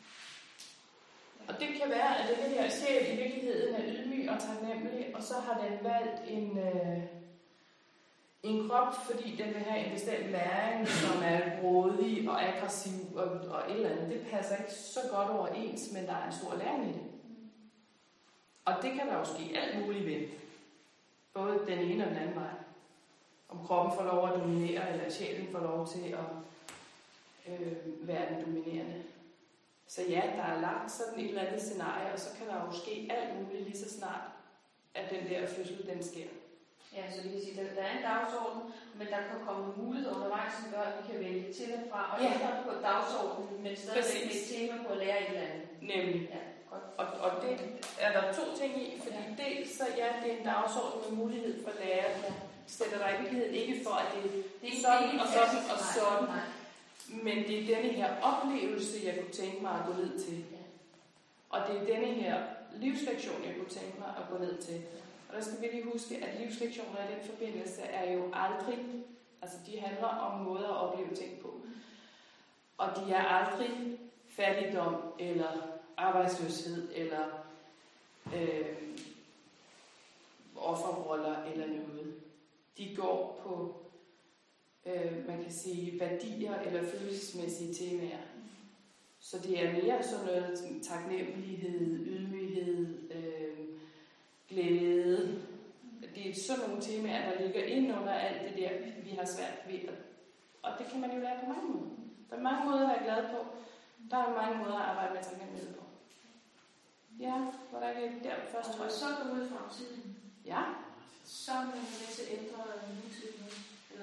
Og det kan være, at denne her sjæl i virkeligheden er ydmyg og taknemmelig, og så har den valgt en, øh, en krop, fordi den vil have en bestemt læring, som er grådig og aggressiv og, og et eller andet. Det passer ikke så godt overens, men der er en stor læring i det. Og det kan der jo ske alt muligt ved. Både den ene og den anden vej. Om kroppen får lov at dominere, eller sjælen får lov til at øh, være den dominerende. Så ja, der er lagt sådan et eller andet scenarie, og så kan der jo ske alt muligt lige så snart, at den der fødsel, den sker. Ja, så vi kan sige, at der er en dagsorden, men der kan komme muligheder undervejs, som gør, at vi kan vælge til og fra, og ja. Ændre på dagsordenen, men stadigvæk med et tema på at lære et eller andet. Nemlig. Ja, godt. Og, og det er der to ting i, fordi ja. dels så ja, det er en dagsorden med mulighed for at lære, der sætter der i virkeligheden ikke for, at det, det er sådan og sådan og sådan, nej, nej. Men det er denne her oplevelse, jeg kunne tænke mig at gå ned til. Ja. Og det er denne her livslektion, jeg kunne tænke mig at gå ned til. Og der skal vi lige huske, at livslektioner i den forbindelse er jo aldrig, altså de handler om måder at opleve ting på. Og de er aldrig fattigdom, eller arbejdsløshed, eller øh, offerroller, eller noget. De går på, øh, man kan sige, værdier eller følelsesmæssige temaer. Så det er mere sådan noget som taknemmelighed, ydmyghed, øh, glæde. Det er sådan nogle temaer, der ligger ind under alt det der, vi har svært ved. Og det kan man jo lære på mange måder. Der er mange måder at være glad på. Der er mange måder at arbejde med taknemmelighed på. Ja, hvordan er det der først? Og så går ud i fremtiden. Ja. Så er man med til at ændre nutiden. Eller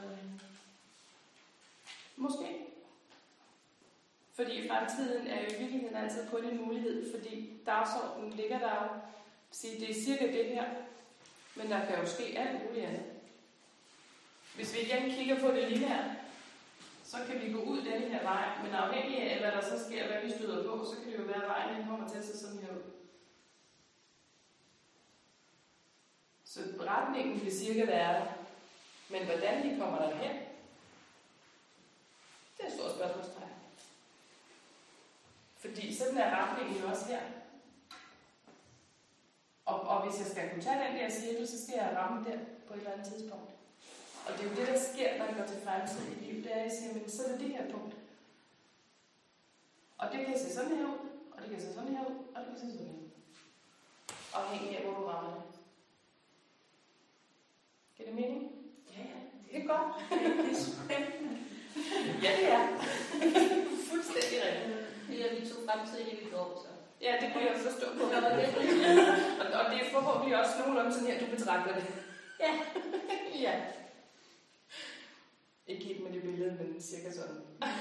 måske. Fordi fremtiden er jo i virkeligheden altid kun en mulighed, fordi dagsordenen ligger der jo. Det er cirka det her, men der kan jo ske alt muligt andet. Hvis vi igen kigger på det lige her, så kan vi gå ud denne her vej, men afhængig af, hvad der så sker, hvad vi støder på, så kan det jo være, at vejen kommer til at se sådan her ud. Så retningen vil cirka være der, men hvordan vi kommer derhen, det er et stort spørgsmålstegn. Fordi sådan er retningen jo også her. Og, og hvis jeg skal kunne tage den der cirkel, så skal jeg ramme der på et eller andet tidspunkt. Og det er jo det, der sker, når jeg går til fremtid i livet, det er, at jeg siger, men så er det det her punkt. Og det kan se sådan her ud, og det kan se sådan her ud, og det kan se sådan her ud. Afhængig af, hvor du rammer det. Giver det mening? Ja, ja. Det er godt. Det er spændende. Ja, det er. Fuldstændig rigtigt. Det er vi to fremtidige liv i går, så. Ja, det kunne jeg også forstå på. og, og det er forhåbentlig også nogenlunde sådan her, du betragter det. Ja. Ja. Ikke helt med det billede, men cirka sådan.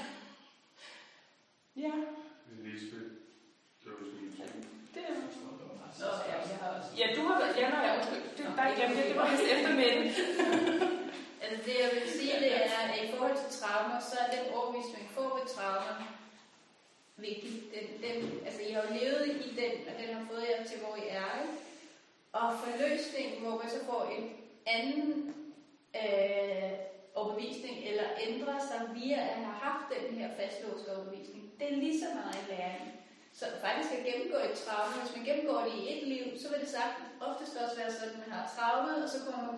Ja. Lisbeth, det var sådan en det er Nå, ja, jeg har også. Ja, du har været... Ja, når jeg undskyld. Det var bare ikke det, det var vist eftermiddag. Altså det, jeg vil sige, det er, at i forhold til traumer, så er den overvisning, man får ved traumer, vigtig. Den, den, altså, I har jo levet i den, og den har fået jer til, hvor I er. Og forløsningen, hvor man så får en anden øh, overbevisning, eller ændrer sig via at have haft den her fastlåste overbevisning, det er lige så meget læring. Så faktisk at gennemgå et traume, hvis man gennemgår det i et liv, så vil det sagt oftest også være sådan, at man har traume, og så kommer man på den anden side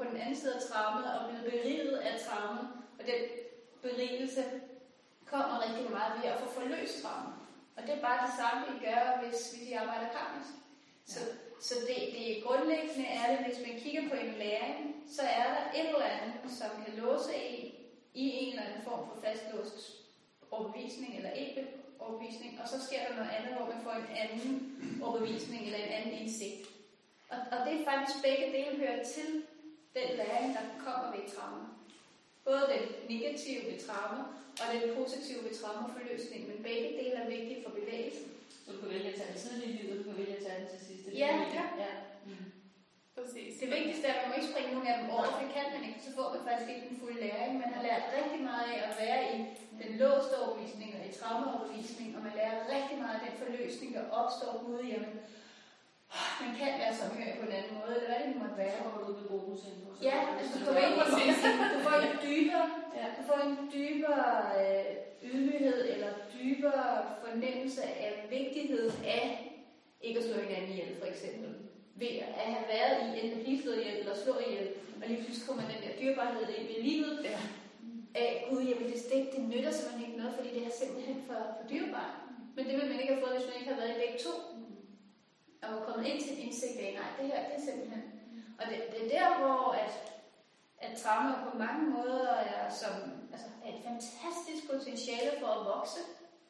af traumet og blevet beriget af traumet. Og den berigelse kommer rigtig meget ved at få forløst traumet. Og det er bare det samme, vi gør, hvis, hvis vi arbejder karmisk. Så, så det, det grundlæggende er det, hvis man kigger på en læring, så er der et eller andet, som kan låse en i en eller anden form for fastlåst overbevisning eller ikke overbevisning, og så sker der noget andet, hvor man får en anden overbevisning eller en anden indsigt. Og, og det er faktisk begge dele hører til den læring, der kommer ved traume. Både den negative ved traume og den positive ved traumeforløsning, men begge dele er vigtige for bevægelsen. Så du kan vælge at tage det tidligt i livet, du kan vælge at tage det til sidste. Ja, ja. ja. Mm. Præcis. Det vigtigste er, at man må ikke springe nogen af dem over, for det kan man ikke, så får man faktisk ikke den fulde læring. Man har lært rigtig meget af at være i den låste overbevisning og i traumeoverbevisning, og man lærer rigtig meget af den forløsning, der opstår ude i, jamen, man kan være samhørig på en anden måde, eller hvad det nu måtte være. Så kommer du ud med bonusen på. Ja, altså du får ikke du får en dybere, du får en dybere øh, ydmyghed, eller dybere fornemmelse af vigtigheden af ikke at slå hinanden ihjel, for eksempel. Ved at have været i enten blive slået ihjel eller slå ihjel, og lige pludselig kommer den der dyrebarhed ind i livet. Ja. Af, gud, jamen det stik, det nytter simpelthen ikke noget, fordi det er simpelthen for, for dyrebar. Men det vil man ikke have fået, hvis man ikke har været i begge to. Og var kommet ind til en indsigt af, nej, det her, det er simpelthen. Og det, det er der, hvor at, at traumer på mange måder er, som, altså, er et fantastisk potentiale for at vokse.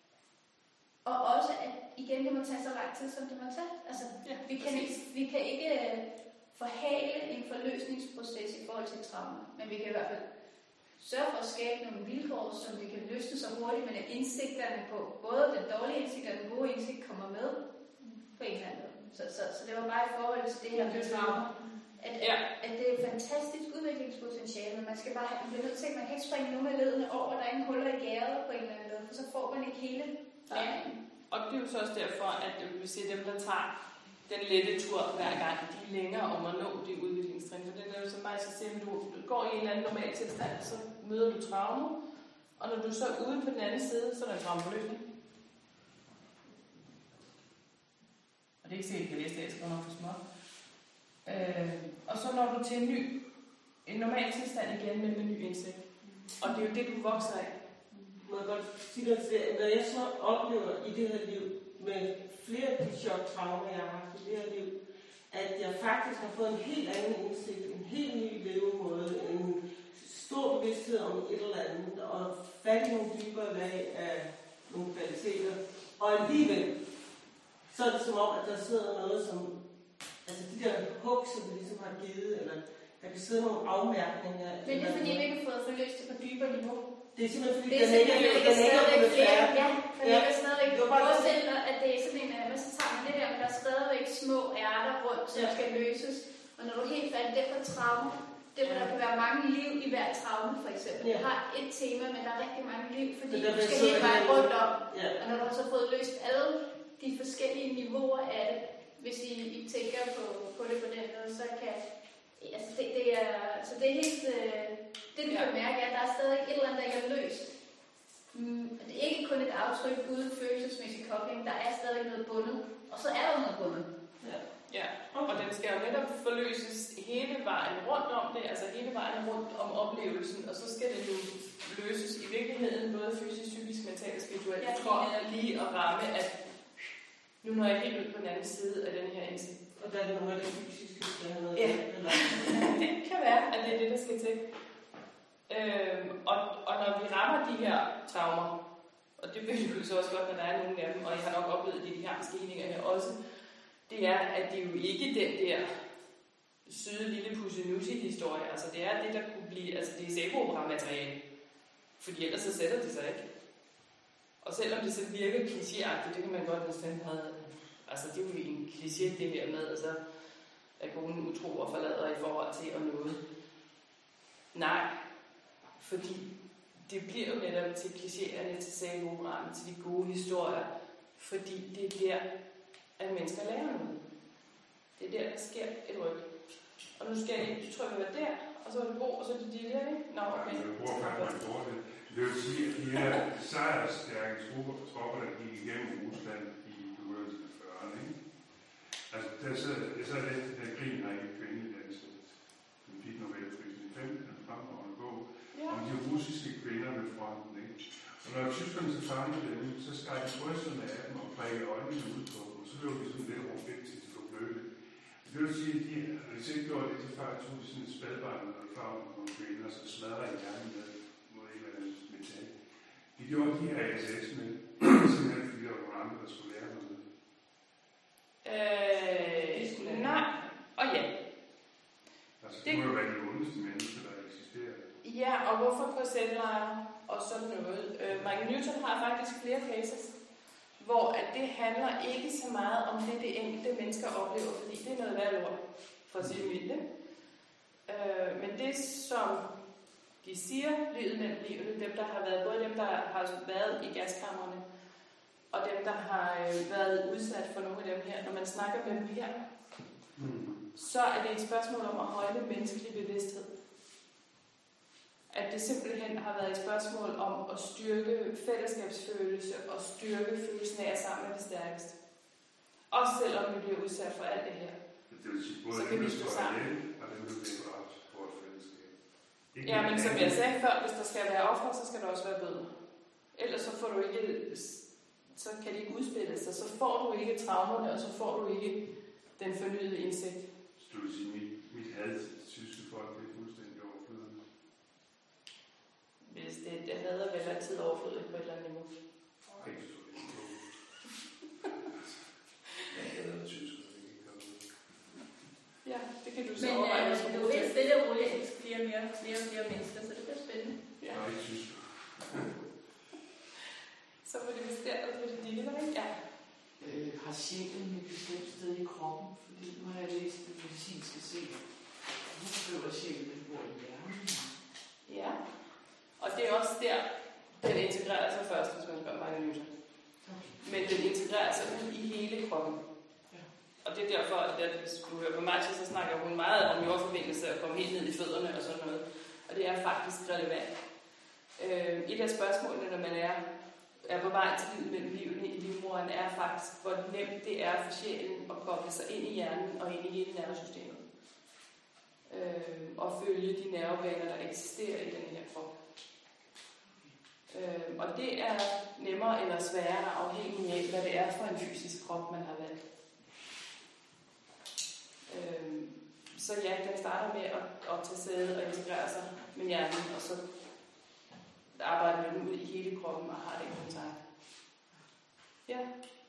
Og også, at igen, det må tage så lang tid, som det må tage. Altså, ja, vi, kan, vi kan ikke forhale en forløsningsproces i forhold til traumer, men vi kan i hvert fald sørge for at skabe nogle vilkår, som vi kan løsne så hurtigt, men at indsigterne på både den dårlige indsigt og den gode indsigt kommer med på en eller anden måde. Så, så, så det var bare i forhold til det her med traumer. At, ja. at, at det er et fantastisk udviklingspotentiale, men man skal bare have, man bliver nødt til, man kan ikke springe nogen af ledene over, der er ingen huller i gæret på en eller anden måde, for så får man ikke hele læringen. Og det er jo så også derfor, at det vil sige, dem, der tager den lette tur hver gang, de er længere om at nå de udviklingstrin. For det er jo så meget, så siger, at du går i en eller anden normal tilstand, så møder du traume, og når du så er ude på den anden side, så er der en traumeforløsning. Og det er ikke sikkert, at jeg kan læse det, jeg skriver nok for små. Øh, og så når du til en ny, en normal tilstand igen med en ny indsigt. Og det er jo det, du vokser af. Må jeg godt sige dig til, når jeg så oplever i det her liv, med flere af de chok-traumer, jeg har haft i det her liv, at jeg faktisk har fået en helt anden indsigt, en helt ny levemåde, en stor bevidsthed om et eller andet, og fat i nogle dybere lag af nogle kvaliteter. Og alligevel, så er det som om, at der sidder noget som, altså de der hug, som vi ligesom har givet, eller der kan sidde nogle afmærkninger. Men det er fordi, vi ikke har fået forløst det på dybere niveau. Det er simpelthen fordi, det er den ikke er blevet færdig. Ja, for ja. Det er stadigvæk forestil dig, at det er sådan en, at så tager man det der, men der er stadigvæk små ærter rundt, som ja. Skal løses. Og når du er helt færdig, det er traume. Det ja. Der kan være mange liv i hver traume, for eksempel. Ja. Du har et tema, men der er rigtig mange liv, fordi du skal helt vejen rundt om. Ja. Og når du har så fået løst alle de forskellige niveauer af det, hvis I, I tænker på, på det på den måde, så kan altså det, det er, så det er helt, øh, det du ja. Kan mærke, er, at der er stadig et eller andet, der ikke er løst. Mm, det er ikke kun et aftryk uden følelsesmæssig kobling, der er stadig noget bundet, og så er der noget bundet. Ja, ja. Okay. Og den skal jo netop forløses hele vejen rundt om det, altså hele vejen rundt om oplevelsen, og så skal det jo løses i virkeligheden, både fysisk, psykisk, mentalt og spirituelt. Jeg tror lige at ramme, at nu når jeg helt ud på den anden side af den her indsigt. Og der er det nogle af det fysiske, der har noget. Ja, det kan være, at det er det, der skal til. Øhm, og, og når vi rammer de her traumer, og det vil jo så også godt, når der er nogle af dem, og jeg har nok oplevet det, de her skeninger her også, det er, at det er jo ikke den der søde lille pussenussi-historie. Altså det er det, der kunne blive, altså det er sæbeopera-materiale. Fordi ellers så sætter det sig ikke. Og selvom det så virker klichéagtigt, det kan man godt næsten have. Altså det er jo en kliché det her med, altså at konen utro og forlader i forhold til at noget. Nej, fordi det bliver jo netop til klichéerne, til sæbeoperaen, til de gode historier, fordi det er der, at mennesker lærer noget. Det er der, der sker et ryk. Og nu skal jeg, du tror jeg, være der, og så er det Bo, og så er det de der, ikke? Nå, okay. Jeg bruger faktisk man det. Det vil sige, at de her sejrstærke tropper, der gik igennem Rusland i begyndelsen af fyrrerne, ikke? Altså, der så, så er det, der griner ikke kvindeligt ansat. Den fik Nobelprisen i om de russiske kvinder ved fronten. Ikke? Og når tyskerne så fangede dem, så skar de brysterne af dem og prikkede øjnene ud på dem, og så løb de sådan lidt rundt væk til de blev bløde. Det vil sige, at de, hvis ikke gjorde det, så før tog de sådan et spædbarn, når de farvede på en kvinde, og så smadrede en hjernen med mod en eller anden metal. De gjorde de her S S-mænd, simpelthen fordi der var nogle andre, der skulle lære noget. Øh, nej, og ja. Altså, det må jo være de ondeste mennesker, der eksisterer. Ja, og hvorfor K Z-lejre og sådan noget? Øh, Michael Newton har faktisk flere cases, hvor at det handler ikke så meget om det, det enkelte mennesker oplever, fordi det er noget værd ord for at sige mildt. Øh, men det, som de siger, livet mellem livene, dem, der har været, både dem, der har været i gaskammerne, og dem, der har øh, været udsat for nogle af dem her, når man snakker med dem her, mm. så er det et spørgsmål om at højne menneskelig bevidsthed. At det simpelthen har været et spørgsmål om at styrke fællesskabsfølelse og styrke følelsen af at sammen er det stærkeste. Også selvom vi bliver udsat for alt det her. Det vil sige, både så kan vi stå sammen. Og det vil blive ramt for et fællesskab. Ikke ja, men som jeg sagde før, hvis der skal være offer, så skal der også være bøder. Ellers så får du ikke, så kan det ikke udspille sig. Så får du ikke traumerne, og så får du ikke den fornyede indsigt. Så du vil sige, mit, mit had til tyske folk, det er fuldstændig overflødende. Hvis det, det hader vel altid overflødigt på et eller andet niveau. Nej, ikke så ikke. Jeg hader tysker, det kan ikke komme ud. Ja, det kan du så Men overveje. øh, du vil stille og roligt elske flere og mere, flere og flere mennesker, så det bliver spændende. Ja. Nej, ikke tysker. Så var det vist der, og det var det dine, var det ikke? Ja. Øh, har sjælen et bestemt sted i kroppen? Fordi nu har jeg læst det medicinske set. Nu skriver sjælen, den bor i hjernen. Ja. Og det er også der, den integrerer sig først, hvis man spørger mig lytter. Okay. Men den integrerer sig ud i hele kroppen. Ja. Og det er derfor, at hvis du hører på mig, så snakker hun meget om jordforbindelse og komme helt ned i fødderne og sådan noget. Og det er faktisk relevant. Øh, et af spørgsmålene, når man er, er på vej til livet mellem livene i livmoderen, er faktisk, hvor nemt det er for sjælen at koble sig ind i hjernen og ind i hele nervesystemet. Øh, og følge de nervebaner, der eksisterer i den her krop. Øh, og det er nemmere eller sværere afhængig af, hvad det er for en fysisk krop, man har valgt. Øh, så ja, den starter med at, at tage sæde og integrere sig med hjernen, og så arbejder med den ud i hele kroppen og har den kontakt. Ja.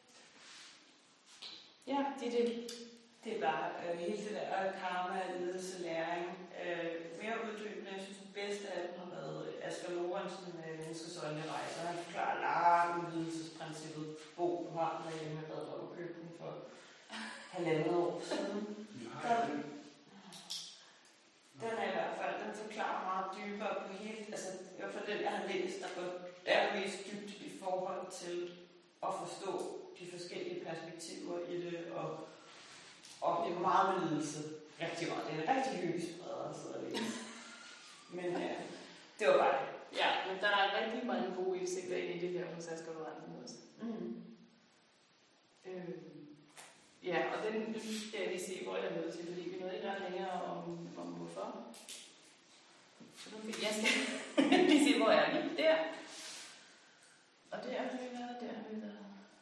Ja, det er det. Det er bare øh, hele det der karma, ledelse, læring. Øh, mere uddybende, jeg synes, det bedste af dem har været Asger Lorentzen med Menneskets øjne rejser. Han forklarer langt ledelsesprincippet. Bo, du har den hjemme, jeg været over køben for halvandet år siden. Den, den er i hvert fald, den forklarer meget dybere på hele, altså i hvert fald den, jeg har læst, der går allermest dybt i forhold til at forstå de forskellige perspektiver i det, og Og det er meget med ledelse. Rigtig meget. Det er en rigtig hyggelig spreder at sidde og læse. Men ja, det var bare det. Ja, men der er rigtig mange gode indsigter i det her hos Asger Lorentzen også. Mm. Øh, ja, og den nu skal jeg lige se, hvor jeg er nødt til, fordi vi nåede ikke ret længere om, om hvorfor. Så nu vil jeg skal lige se, hvor jeg er lige der. Og der har vi været, der har vi været.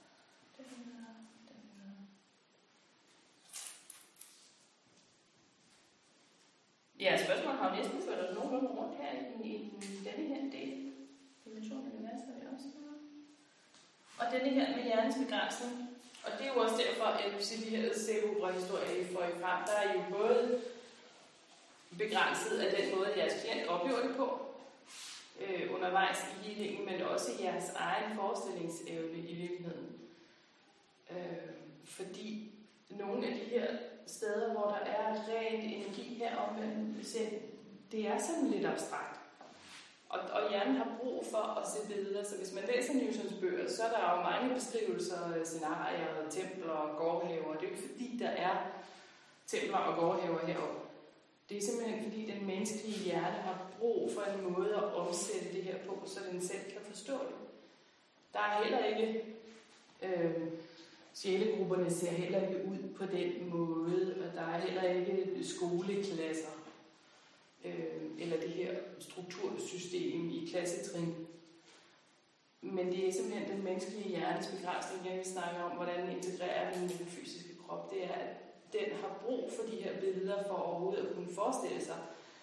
Ja, spørgsmålet har jo næsten ført os nogenlunde rundt her i, i denne her del. Dimension af universet er også. Og denne her med hjernens begrænsning. Og det er jo også derfor, at de her cerebrohistorier får i frem. Der er jo både begrænset af den måde, jeres klient oplever det på øh, undervejs i healingen, men også jeres egen forestillingsevne i virkeligheden. Øh, fordi nogle af de her steder, hvor der er ren energi herom, det er sådan lidt abstrakt. Og, og hjernen har brug for at se billeder, så hvis man læser Newtons bøger, så er der jo mange beskrivelser, scenarier, templer og gårdhaver. Det er jo ikke fordi, der er templer og gårdhaver heroppe. Det er simpelthen fordi, den menneskelige hjerne har brug for en måde at omsætte det her på, så den selv kan forstå det. Der er heller ikke... Øh, Sjælegrupperne ser heller ikke ud på den måde, og der er heller ikke skoleklasser. Øh, eller det her struktursystem i klassetrin. Men det er simpelthen den menneskelige hjernes begrænsning, jeg vil snakke om, hvordan integrerer den med den fysiske krop. Det er, at den har brug for de her billeder for overhovedet at kunne forestille sig,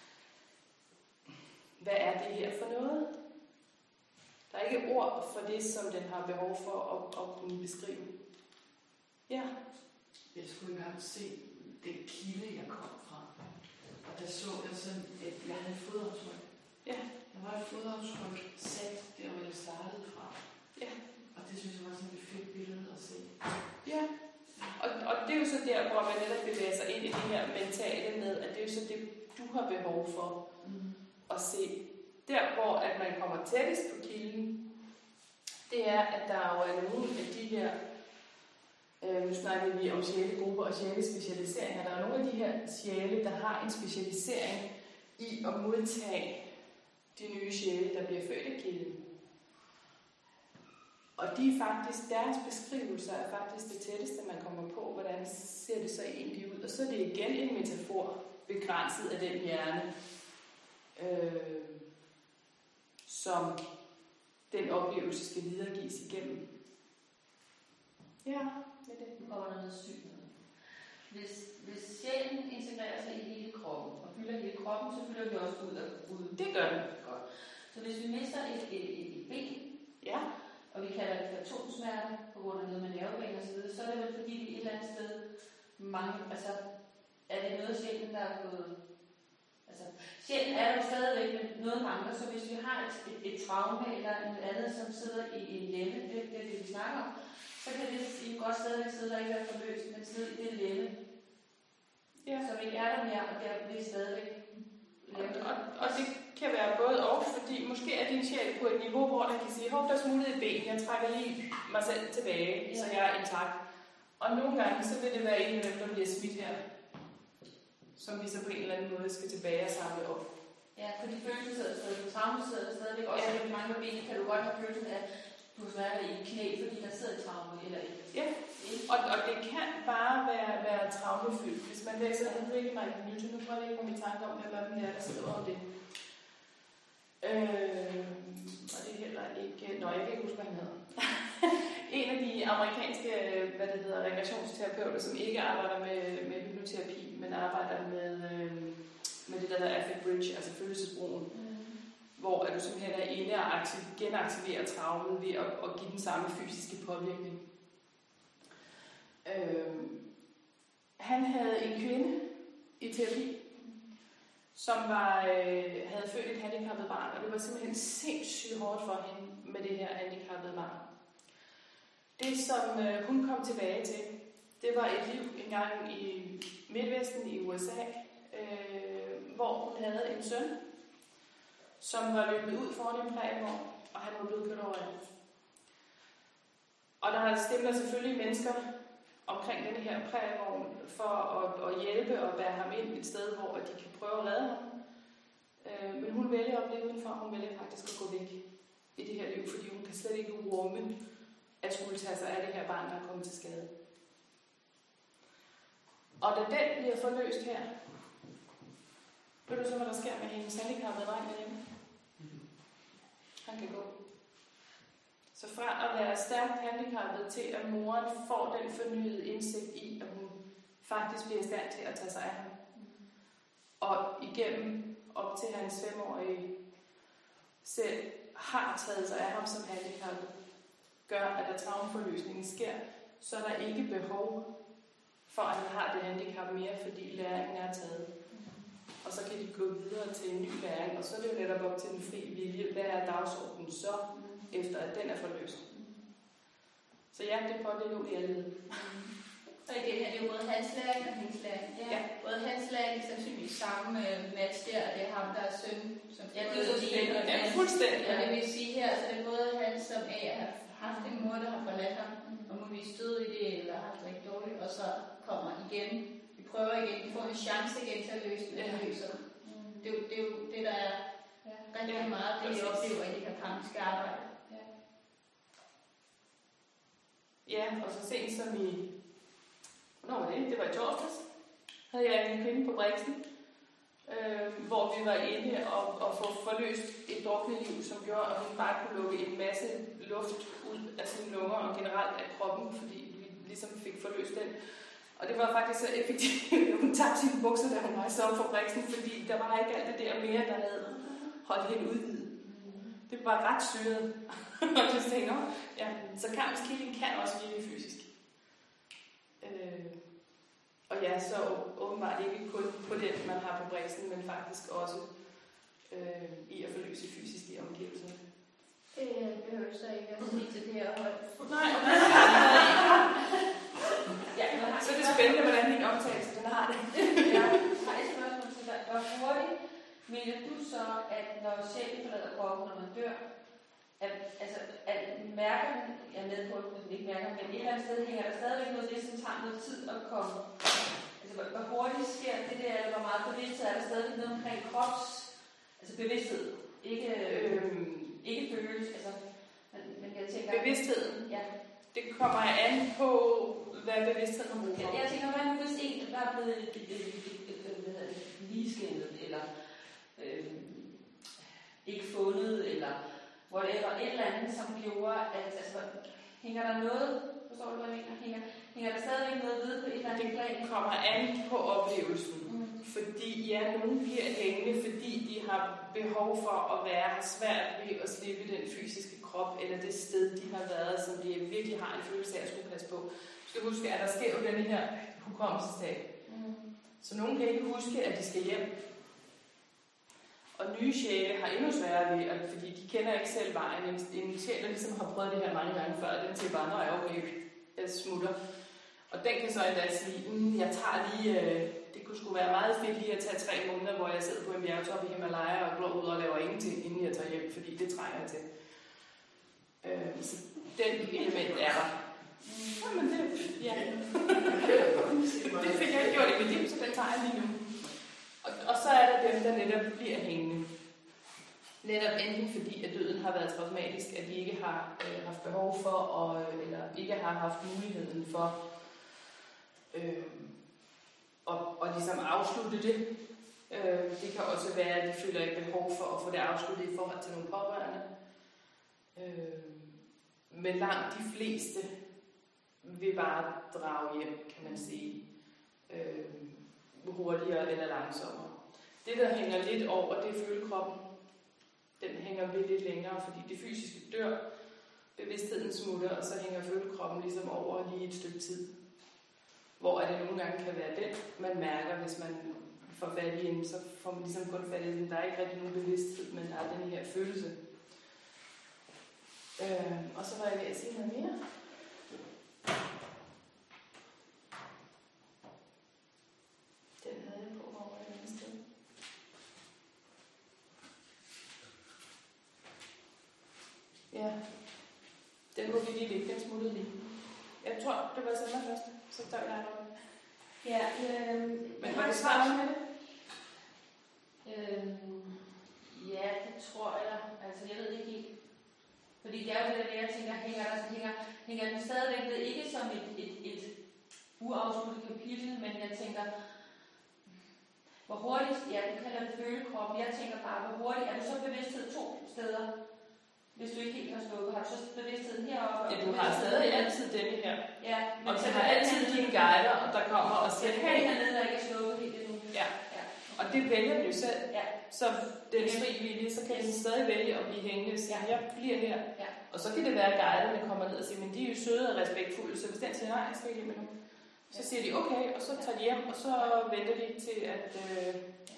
hvad er det her for noget? Der er ikke ord for det, som den har behov for at, at kunne beskrive. Ja. Jeg skulle engang se den kilde, jeg kom fra. Og der så jeg sådan, at jeg havde fodaftryk. Ja. Der var et fodaftryk sat der, hvor jeg startede fra. Ja. Og det synes jeg var sådan et fedt billede at se. Ja. Og, og det er jo så der, hvor man netop bevæger sig ind i det her mentale med, at det er jo så det, du har behov for mm. at se. Der, hvor at man kommer tættest på kilden, det er, at der jo er nogle af de her, øh, nu snakker vi om sjælegrupper og sjælespecialiseringer, der er nogle af de her sjæle, der har en specialisering i at modtage de nye sjæle, der bliver født af kilden. Og de er faktisk, deres beskrivelser er faktisk det tætteste, man kommer på, hvordan ser det så egentlig ud. Og så er det igen en metafor, begrænset af den hjerne, øh, som den oplevelse skal videregives igennem. Ja, med det. Nu kommer der noget sygt. Hvis, hvis sjælen integrerer sig i hele kroppen, og fylder hele kroppen, så fylder vi også ud af ud. Det gør den. Godt. Så hvis vi mister et, et, et, et ben, ja. og vi kalder det fantomsmerte på grund af noget med nervebaner og så videre, så er det vel fordi vi et eller andet sted mange, altså er det noget af sjælen, der er gået. Altså, sjælen er jo stadigvæk, men noget mangler, så hvis vi har et, et, et traume eller noget andet, som sidder i en lemme, det, det er det, vi snakker om, så kan det i godt stadigvæk sidde der ikke være forløst, men sidde i det lemme, ja. Som ikke er der mere, og der bliver stadigvæk lemme. Og, og, og det kan være både og, fordi måske er din sjæl på et niveau, hvor den kan sige, hov, der smuttede et ben, jeg trækker lige mig selv tilbage, ja. Så jeg er intakt. Og nogle gange, så vil det være en af dem, der bliver smidt her, som vi så på en eller anden måde skal tilbage og samle op. Ja, for de følelser sidder stadig på traume, sidder stadigvæk også ja. Mange med benene, kan du godt have følelsen af, du har svært i et knæ, fordi der sidder et traume, eller et. Ja, og, og det kan bare være, være traumefyldt. Hvis man læser Henrik Michael Newton, nu prøver jeg ikke komme i tanke om, hvad man er, der skriver om det. Øh, og det er heller ikke... Nå, jeg kan ikke huske, hvad han hedder. En af de amerikanske, hvad det hedder, regressionsterapeuter, som ikke arbejder med, med hypnoterapi, men arbejder med, øh, med det, der hedder affect bridge, altså følelsesbroen. Mm. Hvor at du simpelthen er inde og genaktiverer traumet ved at, at give den samme fysiske påvirkning. Øh, han havde en kvinde i terapi, som var, øh, havde født et handicappet barn, og det var simpelthen sindssygt hårdt for hende med det her handicappede barn. Det, som øh, hun kom tilbage til, det var et liv engang i Midtvesten i U S A, øh, hvor hun havde en søn, som var løbet ud foran en prærvogn, og han var blevet kørt over af. Og der stemmer selvfølgelig mennesker omkring denne her prærvogn for at, at hjælpe og bære ham ind et sted, hvor de kan prøve at redde ham. Øh, men hun vælger at blive udenfor, hun vælger faktisk at gå væk i det her liv, fordi hun kan slet ikke rumme at skulle tage sig af det her barn, der er kommet til skade. Og da den bliver forløst her, ved du så, hvad der sker med hendes handicappede dreng derhjemme? Han kan gå. Så fra at være stærkt handicappet til, at moren får den fornyede indsigt i, at hun faktisk bliver i stand til at tage sig af ham. Og igennem op til hans femårige selv har taget sig af ham som handicappet, gør, at da traumeforløsningen sker, så er der ikke behov for, at han har det handicap mere, fordi læringen er taget. Og så kan de gå videre til en ny læring, og så er det jo netop op til den fri vilje. Hvad er dagsordenen så, efter at den er forløst? Så ja, det prøver det nu i alle led. Og igen er det jo både hans læring og hendes læring. Ja. Ja. Både hans læring er sandsynligvis samme match der, og det er ham, der er søn. Som ja, det er så spændende. Ja, fuldstændig. Og det vil sige her, så det er både han, som er at have haft en mor, der har forladt ham, og muligvis stød i det, eller haft det rigtig dårligt, og så kommer igen. Vi prøver igen, vi får en chance igen til at løse det, og løser det. Det er jo det, er jo det der er rigtig ja. Meget, det vi oplever i det her kampiske arbejde. Ja. Ja, og så sent som i Hvornår var det? Det var i torsdags. Havde jeg en kvinde på Brixen. øh, hvor vi var inde og, og få forløst et drukneliv, som gjorde, at hun bare kunne lukke en masse luft ud af sine lunger og generelt af kroppen, fordi vi ligesom fik forløst den. Og det var faktisk så effektivt, at hun tabte sine bukser, da hun rejste op for briksen, fordi der var ikke alt det der mere, der havde holdt hende udvidet. Det var ret styret. Og så tænkte jeg, ja, så karmisk healing kan også virke fysisk. Øh, og ja, så åbenbart ikke kun på den, man har på briksen, men faktisk også øh, i at forløse fysisk i omgivelserne. Det behøver så ikke at sige til det her hold. Nej, Ja, så er det spændende, hvordan din omtagelse den har det. Jeg har et spørgsmål til dig. Hvor hurtigt mener du så, at når sjælen forlader kroppen, når man dør, at, altså, at mærker man, jeg er med på, at man ikke mærker, men et eller andet sted hænger der stadigvæk noget af det, som tager noget tid at komme. Altså, hvor, hvor hurtigt sker det der, eller hvor meget bevidsthed er der stadigvæk noget omkring krops, altså bevidsthed, ikke, øhm, ikke følelse, altså, men, men jeg tænker... Bevidstheden? Ja. Det kommer an på, hvad bevidstheden har brug for. Jeg, jeg tænker, hvad nu hvis en, der er blevet ligeskindet, eller øh, ikke fundet, eller whatever, et eller andet, som gjorde, at altså, hænger der noget, forstår du, hvad jeg mener? Hænger, hænger der stadigvæk noget ved på et eller andet plan? Det kommer an på oplevelsen. Mm. Fordi ja, nogen bliver hængende, fordi de har behov for at være svært ved at slippe den fysiske krop, eller det sted, de har været, som de virkelig har en følelse af at skulle passe på. Du skal huske, at der sker jo denne her hukommelsestab. Mm. Så nogen kan ikke huske, at de skal hjem. Og nye sjæle har endnu sværere ved, fordi de kender ikke selv vejen. En sjæl, der ligesom har prøvet det her mange gange før, den til bare, når jeg okay, jeg smutter. Og den kan så endda sige, mm, jeg tager lige, øh, det kunne sgu være meget fedt lige at tage tre måneder, hvor jeg sidder på en bjergtop i Himalaya og går ud og laver ingenting, inden jeg tager hjem, fordi det trænger jeg til. Øh, så den element er der. Mm. Men det, ja. det fik jeg ikke gjort i mit liv, så den tager jeg lige nu. Og, og så er der dem, der netop bliver hængende. Netop enten fordi, at døden har været traumatisk, at de ikke har øh, haft behov for, og, eller ikke har haft muligheden for øh, at, at ligesom afslutte det. Øh, det kan også være, at de føler ikke behov for at få det afsluttet i forhold til nogle pårørende. Øh, men langt de fleste vil bare drage hjem, kan man sige. Øh, hurtigere eller langsommere. Det, der hænger lidt over, det er følekroppen. Den hænger ved lidt længere, fordi det fysiske dør, bevidstheden smutter, og så hænger følekroppen ligesom over lige et stykke tid. Hvor det nogle gange kan være den, man mærker, hvis man får fat i en, så får man ligesom kun fat i den. Der er ikke rigtig nogen bevidsthed, men der er den her følelse. Øh, og så var jeg ved at sige noget mere. Den havde jeg på over et andet sted. Ja, den kunne vi lige lægge, den smuttede lige. Jeg tror, det var Sandra først, så tager vi dig noget. Ja, øh, men har du svaret med det? Øh, ja, det tror jeg. Altså, jeg ved ikke helt. Fordi det er jo det der, jeg tænker, hænger der hænger, hænger den stadigvæk ved, ikke som et, et, et uafsluttet kapitel, men jeg tænker, hvor hurtigt, ja, du kalder det følekrop, jeg tænker bare, hvor hurtigt, er du så bevidsthed to steder, hvis du ikke helt har slukket, har du så bevidstheden heroppe? Ja, du har stadig altid denne her. Ja, men og du har altid dine guider, der kommer og siger, jeg kan ikke hernede, der ikke er slukket helt endnu. Ja. Ja, og det vælger du selv. Ja. Så den fri vilje, så kan yes. den stadig vælge at blive hængende og sige, ja, jeg bliver her. Ja. Og så kan det være, at guiderne kommer ned og siger, men de er jo søde og respektfulde, så hvis den siger, nej, jeg skal ikke hjem endnu. Så siger de, okay, og så tager de hjem, og så venter de til, at, øh,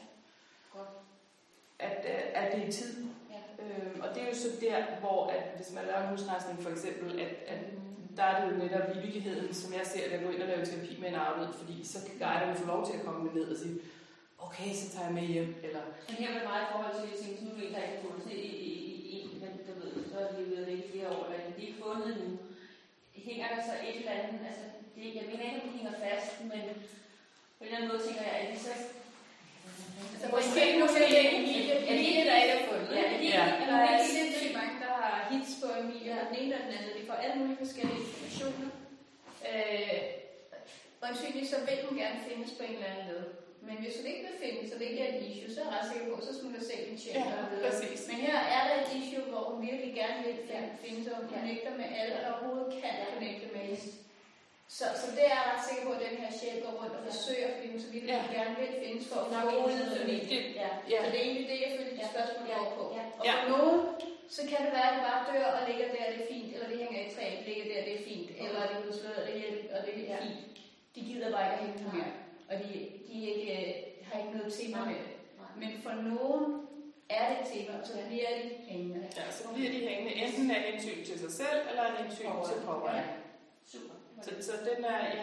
at, øh, at det er tid. Ja. Øhm, og det er jo så der, hvor, at, hvis man laver en husrejsning for eksempel, at, at der er det jo netop i virkeligheden, som jeg ser, at jeg går ind og laver terapi med en afdød, fordi så kan guiderne få lov til at komme ned og sige, okay, så tager jeg med hjem, eller... Men her er det meget i forhold til, at jeg tænker, nu er der ikke fundet i, i, i, i, men du ved, så er de været væk i flere år, eller de er ikke fundet nu. Hænger der så et eller andet, altså, det, jeg mener ikke, at de hænger fast, men på en eller anden måde tænker jeg, at de så... Altså, måske nu er det Emilie, Emilie, der ikke er fundet. Ja, det er ikke. Der er sindssygt mange, der har hits på Emilie, og den ene og den anden. De får alle mulige forskellige informationer. Øh, Øjensynligt så vil hun gerne findes på en eller anden led. Men hvis hun ikke vil finde, så det ikke er et issue, så er jeg ret sikker på, så smutter selv en tjek. Ja, præcis. Men her er der et issue, hvor hun virkelig gerne vil finde, så hun connecter med alle, der overhovedet kan connecte med hende. Så, så det er jeg ret sikker på, at den her sjæl går rundt og forsøger, fordi hun så virkelig Ja. gerne vil findes for at Nok få ikke en noget familie. Ja. Ja. Så det er egentlig det, jeg føler, de Ja. spørgsmål Ja. går på. Ja. Og Ja. for nogen, så kan det være, at det bare dør og ligger der, det er fint, eller det hænger i træet, ligger der, det er fint, eller det er blevet slået ihjel, og det er Ja. fint. De gider bare ikke at hænge mere, og de, de ikke, har ikke noget tema med det. Men for nogen er det et tema, og så bliver de hængende. Ja, så bliver de hængende enten af hensyn til sig selv, eller af hensyn til pårørende. Ja. Super. Så, så den er, ja.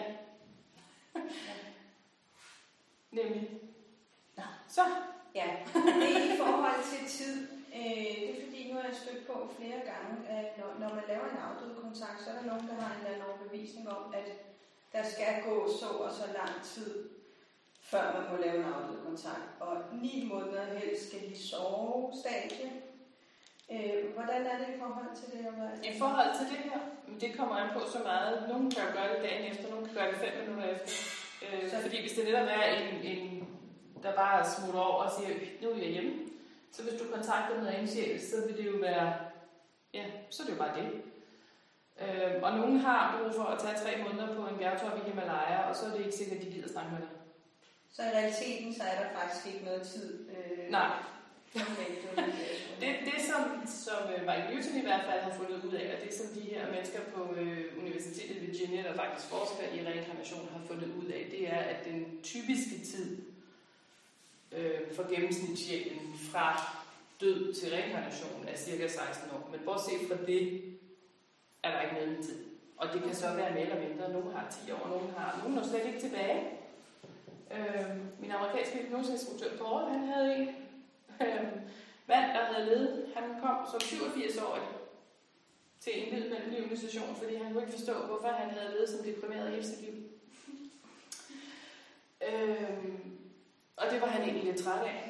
Nemlig. Nå, så. Ja, det er i forhold til tid. Øh, det er fordi, nu har jeg stødt på flere gange, at når, når man laver en afdød kontakt, så er der nogen, der har en eller anden overbevisning om, at der skal gå så og så lang tid, før man må lave en afdød kontakt. Og ni måneder helst skal de sove stadie. Øh, hvordan er det i forhold til det? I forhold til det her, det kommer an på så meget. Nogle kan gøre det dagen efter, nogle kan gøre det fem minutter efter. Øh, Så- fordi hvis det netop er en, en der bare smutter over og siger, nu er jeg hjemme, så hvis du kontakter noget af en sjæl, så vil det jo være, ja, så er det jo bare det. Øh, og nogen har brug for at tage tre måneder på en bjergtop i Himalaya, og så er det ikke sikkert, at de gider snakke med dig. Så i realiteten, så er der faktisk ikke noget tid. Øh, Nej. Okay, det, var Det, det som, som Michael Newton i hvert fald har fundet ud af, og det som de her mennesker på øh, Universitetet i Virginia, der faktisk forsker i reinkarnation, har fundet ud af, det er, at den typiske tid øh, for gennemsnitssjælen fra død til reinkarnation er cirka seksten år. Men bortset fra det, er der ikke noget tid. Og det kan så være mere eller mindre. Nogle har ti år, nogle har nogle er slet ikke tilbage. Øh, min amerikanske hypnoseinstruktør Paul, han havde en øh, mand, der havde levet. Han kom som syvogfirs-årig til en lille mellemlivende station, fordi han kunne ikke forstå, hvorfor han havde levet som deprimeret hele sit liv. øh, og det var han egentlig lidt træt af.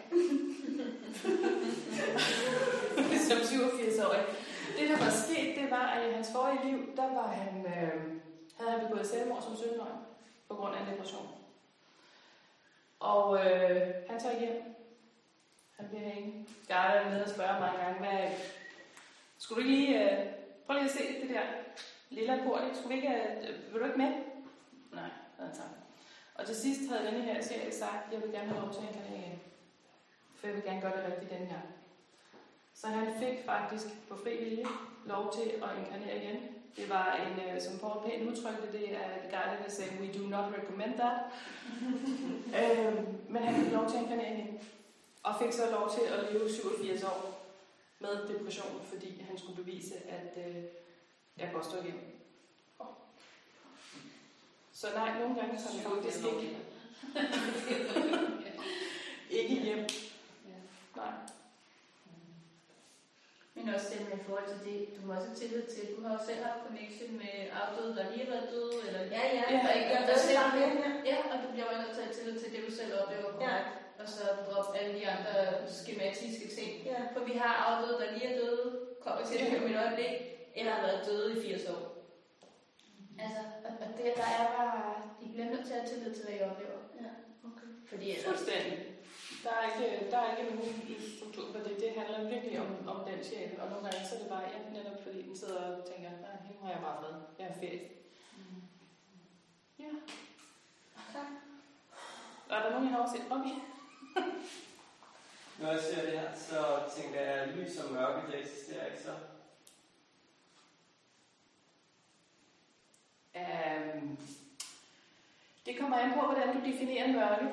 Som syvogfirs-årig. Det, der var sket, det var, at i hans forrige liv, der var han, øh, havde han begået selvmord som sytten-årig på grund af en depression. Og øh, han tager hjem. Han bliver hængende. Garda er nede og spørger mange gange, hvad, skulle du lige, øh, prøv lige at se det der lille porte, skulle vi ikke, øh, vil du ikke med? Nej, det er tak. Og til sidst havde denne her sjæl sagt, jeg vil gerne have lov til at inkarnere igen. For jeg vil gerne gøre det rigtigt denne her. Så han fik faktisk på fri vilje lov til at inkarnere igen. Det var en, som Paul pænt udtrykte det, er et guide, der sagde, we do not recommend that. øhm, men han fik lov til at inkarnere igen. Og fik så lov til at leve syvogfirs år med depression, fordi han skulle bevise, at øh, jeg kan stå hjem. Oh. Så nej, nogle gange så er det faktisk ikke, ikke hjem. Nej. Men også det med i forhold til det, du har også tillid til, du har også selv haft connection med afdøde, der lige har været døde, eller Ja, ja, ja, og ikke gør dig selv med. ja, og du bliver også nødt til at have tillid til det, du selv oplever på Ja. og så droppe alle de andre skematiske ting. Ja. For vi har afdøde, der lige er døde, kommer til at komme et øjeblik, eller har været døde i firs år. Altså, og det, der er bare, de bliver nødt til at have tillid til, hvad I oplever. Ja, okay. Fordi ellers... Fuldstændig. Der er ikke, der er ikke nogen struktur på det. Det handler virkelig om, om den sjæl, og nogle gange så er det bare, ja, netop fordi den sidder og tænker, nej, nu har jeg bare fred. Jeg er ferie. Mm. Ja. Tak. Er der nogen, jeg har også set? Okay. Når jeg ser det her, så tænker jeg, at lys og mørke, det eksisterer ikke så. Um, det kommer an på, hvordan du definerer mørke.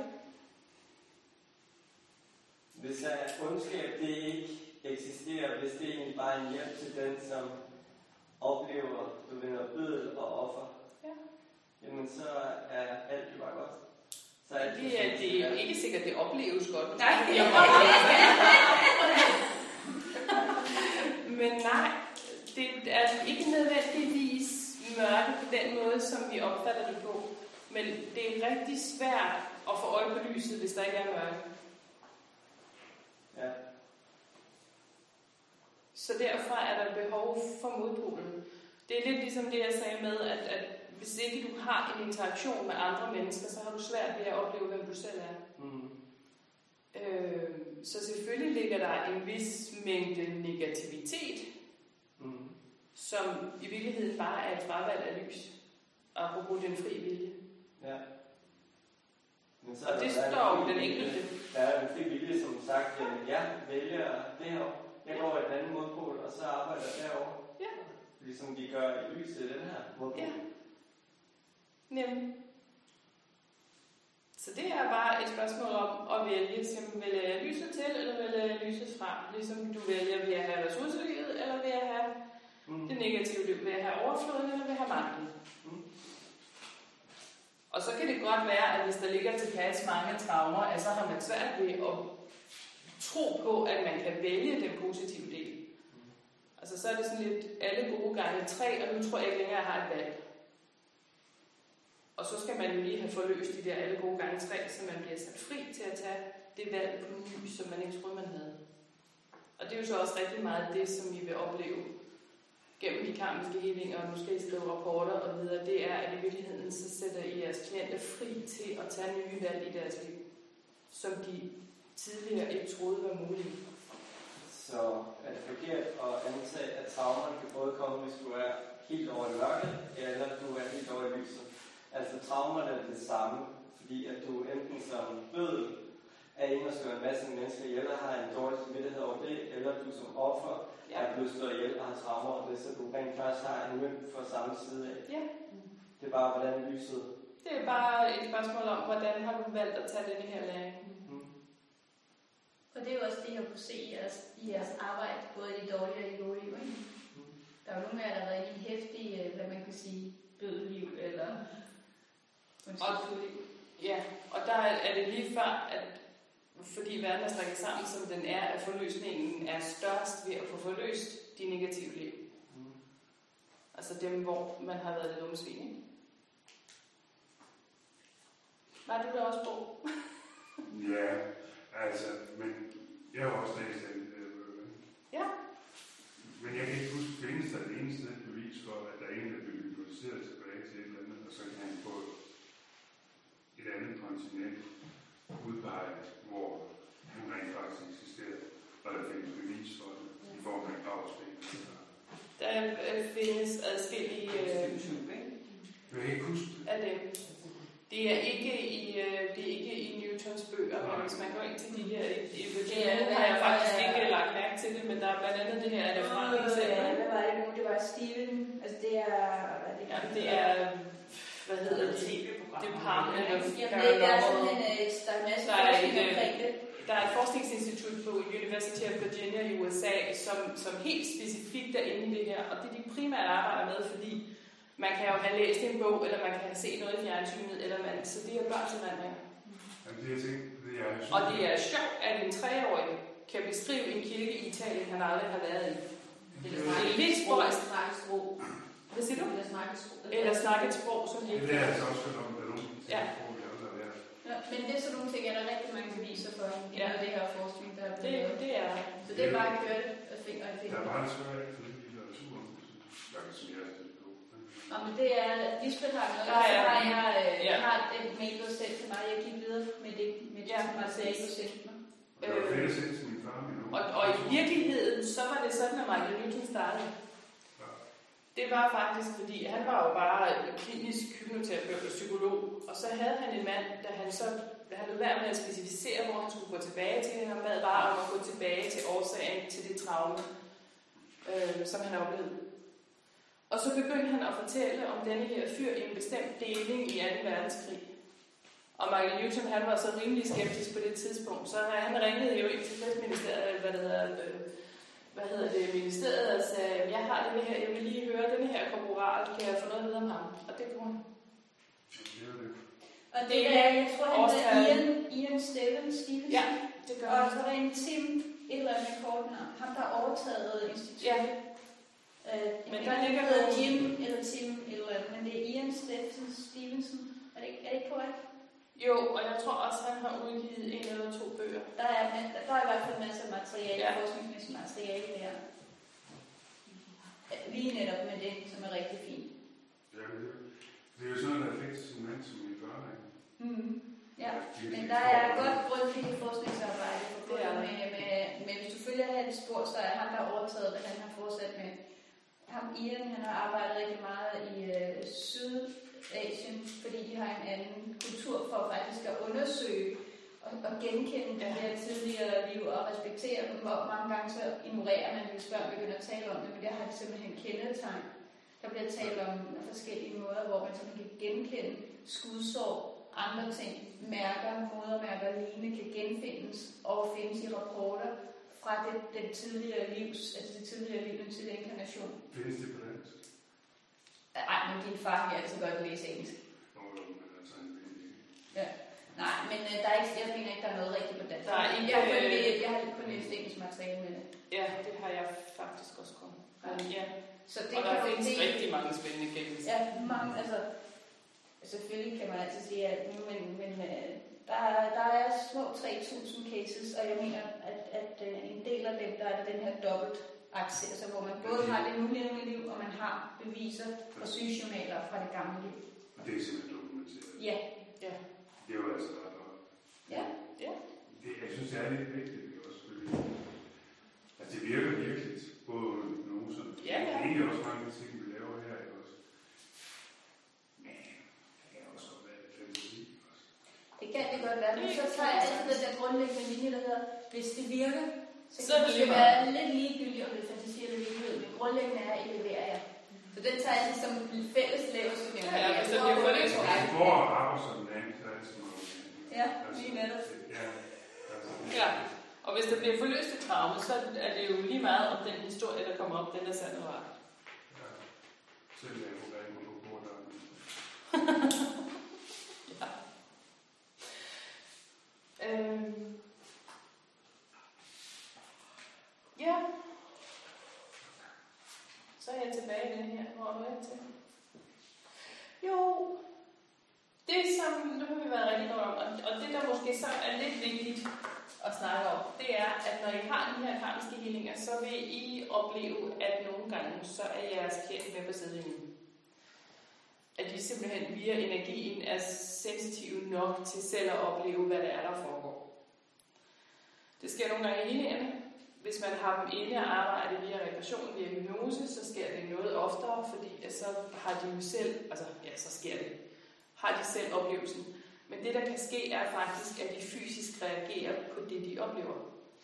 Hvis jeg ondskab, det ikke eksisterer, hvis det egentlig bare er en hjælp til den, som oplever, du ved, noget bødel og offer, ja. Jamen så er alt jo bare godt. Så er alt det, er, det er jo ikke sikkert, at det opleves godt. Nej, men nej, det er ikke nødvendigvis mørke på den måde, som vi opfatter det på. Men det er rigtig svært at få øje på lyset, hvis der ikke er mørke. Ja. Så derfra er der behov for modpolen. Det er lidt ligesom det, jeg sagde med, at, at hvis ikke du har en interaktion med andre mennesker, så har du svært ved at opleve, hvem du selv er. Mm. så selvfølgelig ligger der en vis mængde negativitet, Mm. som i virkeligheden bare er et fravalg af lys. Apropos den fri vilje. Ja. Men så Og er det der- der er står en jo fri den vilje. enkelte. Der er en fri vilje, som sagt, jamen jeg vælger det her. Jeg går i den anden modpol, og så arbejder jeg derovre. Ja. Ligesom de gør i lyset i den her modpol. Ja. Nemlig. Så det er bare et spørgsmål om at vælge, simpelthen vælger jeg lyset til, eller vælger jeg lyset fra. Ligesom du vælger, vil jeg have ressourcelivet, eller vil jeg have Mm. det negative liv. Vil jeg have overfloden, eller vil jeg have manglen? Mm. Og så kan det godt være, at hvis der ligger tilpas mange traumer, at så har man svært ved at tro på, at man kan vælge den positive del. Altså så er det sådan lidt alle gode gange tre, og nu tror jeg ikke længere, at jeg har et valg. Og så skal man jo lige have forløst de der alle gode gange tre, så man bliver sat fri til at tage det valg på ny, som man ikke troede, man havde. Og det er jo så også rigtig meget det, som I vil opleve gennem de karmiske helinger, og måske skrive rapporter og videre, det er, at i virkeligheden så sætter I jeres klienter fri til at tage nye valg i deres liv, som de tidligere ikke troede var muligt. Så er det forkert at antage, at traumerne kan både komme, hvis du er helt over i mørket, eller du er helt over i lyset. Altså traumerne er det samme, fordi at du enten som bødel er inde og slår en masse mennesker ihjel og har en dårlig samvittighed over det, eller du som offer Ja. er blevet slået ihjel og har traumer over det, så du rent faktisk har en mønt fra samme side af. Ja. Det er bare, hvordan lyset. Det er bare et spørgsmål om, hvordan har du valgt at tage denne her læring. Mm. Og det er jo også det, jeg kunne se i jeres, i jeres arbejde, både i de dårlige og de gode liv. Ikke? Mm. Der er jo nogle af jer, der har været i en hæftig, øh, hvad man kan sige, bødeliv, eller Og, ja, og der er det lige før, at fordi verden er strikket sammen, som den er, at forløsningen er størst ved at få forløst de negative liv. Mm. Altså dem, hvor man har været lidt umsvin, ikke? Var du der også, Bo? Ja, altså, men jeg har også læst den. Øh, Ja. Men jeg kan ikke huske, findes der det eneste bevis for, at der er en, der bliver hypnotiseret tilbage til et eller andet, og så kan han få et andet kontinent udpeget, hvor han rent faktisk eksisterer, og der findes bevis for det i form af gravspil. Der øh, findes adskillige øh, Jeg kan ikke huske det. af dem. Det er ikke i, øh, det er ikke i Newtons bøger, men hvis man går ind til de her, i, i Virginia, Ja, har jeg ja, faktisk ja. ikke lagt mærke til det, men der er blandt andet det her, er det fra Ja, eksempel. hvad var det nu? Det var Steven. Altså det er... Hvad er det, Ja, det er, hvad hedder det? Department of Jamen, det er sådan Paranormal. en... øh, Der er en masse Der er forskning et, øh, omkring det. Der er et forskningsinstitut på University of Virginia i U S A, som, som helt specifikt er inde i det her, og det er de primært arbejder med, fordi man kan jo have læst en bog, eller man kan have set noget i fjernsynet, eller man, så det er børn til vandring. Jamen, det jeg tænkte, det er jeg Og det er sjovt, at en treårig kan beskrive en kirke i Italien, han aldrig har været i. Eller Det snakke er lidt spøjst. snakke sprog. Hvad siger du? Eller snakke sprog. Eller snakke et sprog, som de Det ikke er kan. altså også for nogen, der er nogen, der Ja. tror, vi aldrig har været. Ja, men det er sådan nogle ting, er der rigtig mange beviser for i Ja. noget af det her forskning, der er Det, blevet lavet. det er Så det er bare at køre det og fingre i Der er fingre. meget svært for den litteratur, der kan sige, at det er på. Nå, men det er, Lisbeth har noget, Der og så er- har jeg, øh, ja. jeg har en mail, du har sendt til mig, jeg gik videre med det, med det Ja, materiale, du sendte mig. Og der var flere sendt til min far, min unge. Og, og i virkeligheden, så var det sådan, at Michael Newton startede. Det var faktisk, fordi han var jo bare klinisk hypnoterapeut og psykolog, og så havde han en mand, da han så han lød være med at specificere, hvor han skulle gå tilbage til. Han bad bare om at gå tilbage til årsagen til det traume, øh, som han oplevede. Og så begyndte han at fortælle om denne her fyr i en bestemt deling i anden verdenskrig. Og Michael Newton, han var så rimelig skeptisk på det tidspunkt, så han ringede jo ind til Krigsministeriet, hvad det hedder, øh, hvad hedder det, ministeriet, og sagde, jeg har det her, jeg vil lige høre denne her korporal, kan jeg få noget videre om ham? Og det kunne han. Det er det. Og det er, jeg tror, han hedder Årstallet. Ian, Ian Stevens, Stevenson. Ja, det gør Og han. så er der en Tim, et eller andet kort navn. Ham, der har overtaget instituttet. Ja, Øh, Men jeg der ved ikke, ligger om det hedder nogle- Jim eller Tim et eller andet, men det er Ian Stephenson Stevenson. Er det ikke, er det ikke korrekt? jo, og jeg tror også, han har udgivet en eller to bøger. Der er, der er i hvert fald masser af materiale, Ja. ja. forskningsmæssigt materiale der. Lige netop med det, som er rigtig fint. Ja, det er, det er jo sådan noget, der fik som mand, som vi gør, ikke? Mm. Ja, De- men de der tror, er at- godt grundigt forskningsarbejde på på det med, med, med, hvis du følger hans spor, så er ham, der har overtaget, hvad han har fortsat med. Ham Ian, han har arbejdet rigtig meget i øh, Sydasien, fordi de har en anden kultur for faktisk at undersøge og, og genkende de her tidligere liv og respektere dem, og mange gange så ignorerer man, hvis børn begynder at tale om det, men der har de simpelthen kendetegn. Der bliver talt om forskellige måder, hvor man så kan genkende skudsår, andre ting, mærker, modermærker, lignende kan genfindes og findes i rapporter fra det, den tidligere livs, altså det tidligere liv, den tidligere inkarnation. Findes det på dansk? Ej, men din far kan altid godt læse engelsk. Nå, jo, men altså en vigtig. Ja. Nej, men øh, der er ikke, jeg mener ikke, der er noget rigtigt på dansk. Der er ikke, jeg, har kun, øh, jeg har kun læst engelsk materiale med det. Ja, det har jeg faktisk også kun. Ja. ja. Så det og kan der findes det, rigtig mange spændende kendelser. Ja, mange, altså, selvfølgelig kan man altid sige, at men, men øh, der, er, der er små tre tusind cases, og jeg mener, at, at øh, en del af dem, der er den her dobbelt akse, altså hvor man både har det nulevende liv, og man har beviser og sygejournaler fra det gamle liv. Og det er simpelthen dokumenteret? Ja. Ja. Det er jo altså ret godt. Ja. Ja. Det, jeg synes, det er lidt vigtigt også, fordi at det virker virkelig, både under hypnose. Ja, ja. Det er også mange ting, vi laver her, ikke også? Men det kan også godt være lidt fantasi også. Det kan det godt være, men så tager jeg altid den der grundlæggende linje, der hedder, hvis det virker, så, så kan det det være lidt ligegyldigt, om det er fantasi eller virkelighed, men grundlæggende er, at I leverer jer. Så den tager jeg altid som fælles laveste nævner. Ja, hvis det bliver for det, så det går og arbejder som land, så er det sådan noget. Ja, lige netop. Ja, altså. Ja, og hvis der bliver forløst et traume, så er det jo lige meget om den historie, der kommer op, den er sand og ret. Ja, selv jeg kunne være inde på borderen. Ja. Øhm. Ja. Så er jeg tilbage i den her. Hvor er du hen til? Jo. Det som, nu har vi været rigtig godt om, og det der måske så er lidt vigtigt at snakke om, det er, at når I har de her karmiske healinger, så vil I opleve, at nogle gange, så er jeres klient med på sidelinjen. At de simpelthen via energien er sensitive nok til selv at opleve, hvad det er, der foregår. Det sker nogle gange i healingerne. Hvis man har dem inde og arbejde via regression, via hypnose, så sker det noget oftere, fordi så har de jo selv, altså ja, så sker det, har de selv oplevelsen. Men det, der kan ske, er faktisk, at de fysisk reagerer på det, de oplever.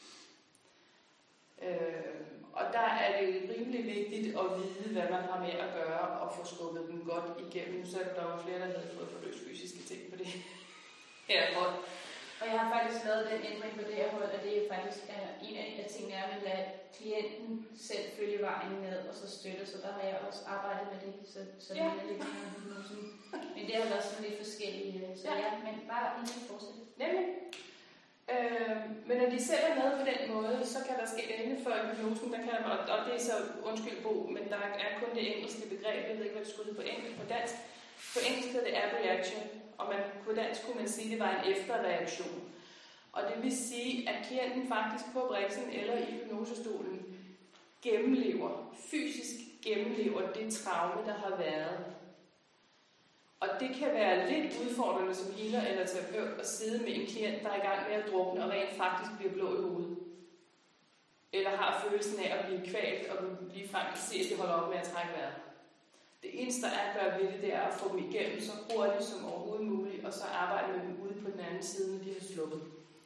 Øh, og der er det rimelig vigtigt at vide, hvad man har med at gøre, og få skubbet dem godt igennem. Så er der jo flere, der havde fået forløst fysiske ting på det her hold. Og jeg har faktisk lavet den ændring på det her hold, at det faktisk er en af tingene, er, at man lader klienten selv følge vejen ned og så støtte, så der har jeg også arbejdet med det, så, så ja. Det er lidt mere hypnosen. Men det har været sådan lidt forskellige, så ja, ja men bare lige fortsætte. Nemlig. Øh, men når de selv er med på den måde, så kan der ske det inden for hypnosen, der kan der, og det er så, undskyld Bo, men der er kun det engelske begreb, jeg ved ikke, hvad det skulle på engelsk, på dansk. På engelsk er det reaction, og man, på dansk kunne man sige, at det var en efterreaktion. Og det vil sige, at klienten faktisk på briksen eller i hypnosestolen gennemlever, fysisk gennemlever det traume, der har været. Og det kan være lidt udfordrende som healer eller terapeut at sidde med en klient, der er i gang med at drukne og rent faktisk bliver blå i hovedet. Eller har følelsen af at blive kvalt og lige frem kan se, at de holder op med at trække vejret. Det eneste, der er at gøre ved det, det er at få dem igennem så hurtigt som overhovedet muligt, og så arbejde med dem ude på den anden side, når de har sluppet.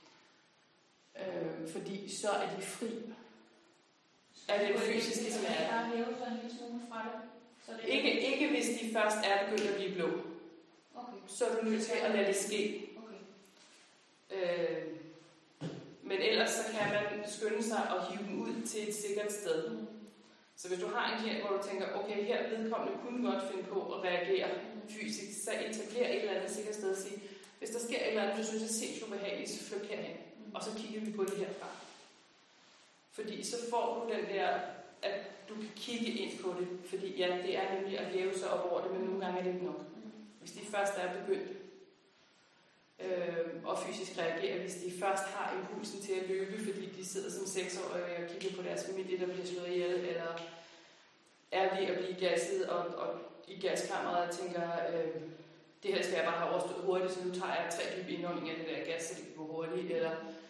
Øh, fordi så er de fri af den fysiske smerte. Jeg har hævet sig en lille smule fra det. Så det ikke, ikke hvis de først er begyndt at blive blå. Okay. Så er du nødt til at lade det ske. Okay. Øh, men ellers så kan man skynde sig og hive dem ud til et sikkert sted. Mm. Så hvis du har en klient, hvor du tænker, okay, her vedkommende kunne godt finde på at reagere fysisk, så etabler et eller andet sikkert sted og sige, hvis der sker et eller andet, du synes er sindssygt ubehageligt, så flyt herhen. Mm. Og så kigger vi på det herfra. Fordi så får du den der, at du kan kigge ind på det. Fordi ja, det er nemlig at hæve sig op over det, men nogle gange er det ikke nok. Mm. Hvis de først er begyndt øh, og fysisk reagerer, hvis de først har impulsen til at løbe, fordi de sidder som seksårige og kigger på deres familie, der bliver slået ihjel, eller er ved at blive gasset og, og i gaskammeret og tænker, øh, det her skal jeg bare have overstået hurtigt, så nu tager jeg tre dybe indåndinger af det der gas, så det kan gå hurtigt, eller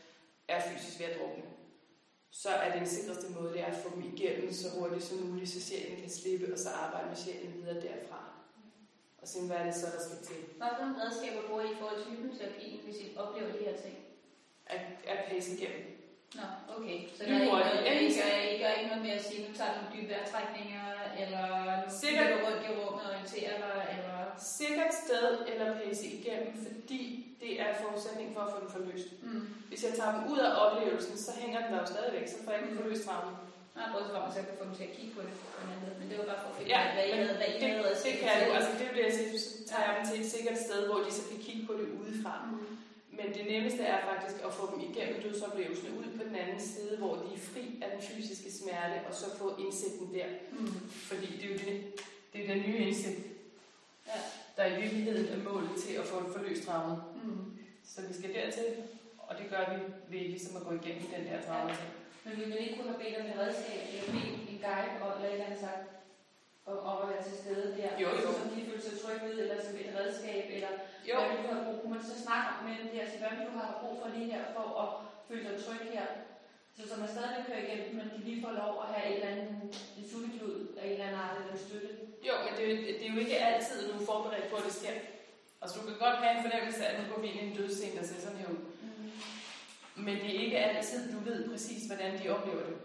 er fysisk ved at drukne, så er den sikreste måde, det er at få dem igennem så hurtigt som muligt, så sjælen kan slippe, og så arbejde med sjælen videre derfra. Og se, hvad er det så, der skal til. Hvad for nogle redskaber bruger I i forhold til hypnoterapien, hvis I oplever de her ting? At, at pace igennem. Nå, okay. Så Nu der er ikke hvor noget, det- I gør, I gør ikke noget med at sige, nu tager du nogle dybe vejrtrækninger, eller nu Sikkert. kigger du rundt i rummet og orienterer dig, eller... Sikkert sted eller pace igennem, fordi det er forudsætning for at få den forløst. Mm. Hvis jeg tager dem ud af oplevelsen, så hænger den der jo stadigvæk, så får jeg ikke forløst traumen. Nej, både så var man så kan få dem til at kigge på det på en anden måde, men det var bare for at finde Ja, ud af, hvad I men havde, hvad I det, havde at det sige kan jeg jo. til. Altså det er det, jeg siger, så tager jeg dem til et sikkert sted, hvor de så kan kigge på det udefra. Mm. Men det nemmeste er faktisk at få dem igennem dødsoplevelsen ud på den anden side, hvor de er fri af den fysiske smerte, og så få indsigten der. Mm. Fordi det er jo det, det er den nye indsigt, Ja. der i virkeligheden er målet til at få en forløst traume. Mm. Så vi skal dertil, og det gør vi ved ligesom at gå igennem den der traume. Ja. Men vi vil ikke kunne have bedt om et redskab, eller bedt en guide, og, eller et eller andet sagt, om, om at være til stede der. Jo, jo. Som de føler sig trygge ved, eller som et redskab, eller Jo. hvad vil du have brug for? Man så snakker med dem der, så hvad vil du have brug for lige her, for at føle sig tryg her? Så, så man stadig kører igennem, men de lige får lov at have et eller andet en sutteklud af en eller anden art, eller en støtte. Jo, men det, er jo- det er jo ikke altid, at du er forberedt på, at det sker. Altså du kan godt have en fornemmelse af, at nu går vi ind i en dødsscene, der ser sådan her ud. Mm. Men det er ikke altid, du ved præcis, hvordan de oplever det.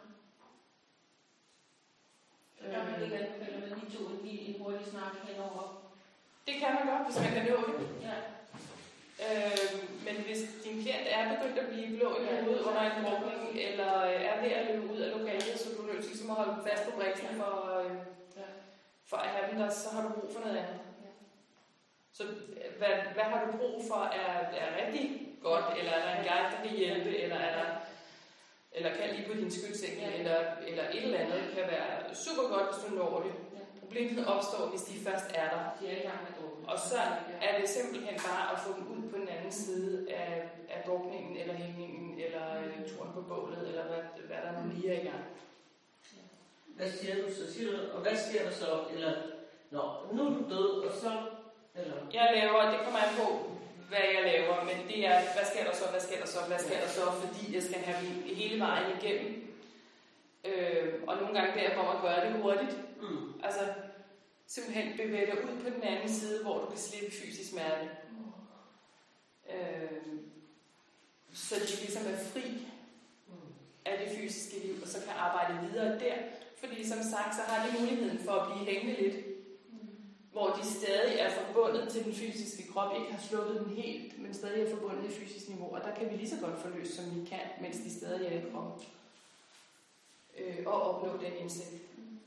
Så der vil ikke anbefale, at man lige tog en, lige en hurtig snak henover. Det kan man godt, hvis man kan nå det. Ja. Øh, men hvis din klient er begyndt at blive blå i hovedet under en drukning, eller øh, er ved at løbe ud af lokalet, så du er nødt til ligesom at holde dem fast på briksen for, øh, Ja. for at have dem der, så har du brug for noget andet. Ja. Så øh, hvad, hvad har du brug for er, er rigtig godt, eller er der en guide, der kan hjælpe, eller er der eller kan lige på din skytseng, Ja. eller, eller et eller andet kan være super godt, hvis du når det. Ja. Problemet opstår, hvis de først er der. De er i gang med drukken. Og så er det simpelthen bare at få dem ud på den anden side af, af drukningen, eller hængningen, eller øh, turen på bålet, eller hvad, hvad der nu lige er i gang. Hvad siger du så? Siger du, og hvad sker der så? Eller, nå, nu er du død, og så... Eller? Jeg laver, det kommer an på, hvad jeg laver, men det er, hvad sker der så, hvad sker der så, hvad sker der så, fordi jeg skal have dem hele vejen igennem. Øh, og nogle gange beder jeg om at gøre det hurtigt. Mm. Altså, simpelthen bevæge dig ud på den anden side, hvor du kan slippe fysisk smerte. Øh, så de ligesom er fri af det fysiske liv, og så kan arbejde videre der. Fordi som sagt, så har de muligheden for at blive hængende lidt, hvor de stadig er forbundet til den fysiske krop, ikke har slukket den helt, men stadig er forbundet i fysisk niveau. Og der kan vi lige så godt forløse, som vi kan, mens de stadig er i kroppen. Øh, og opnå den indsigt.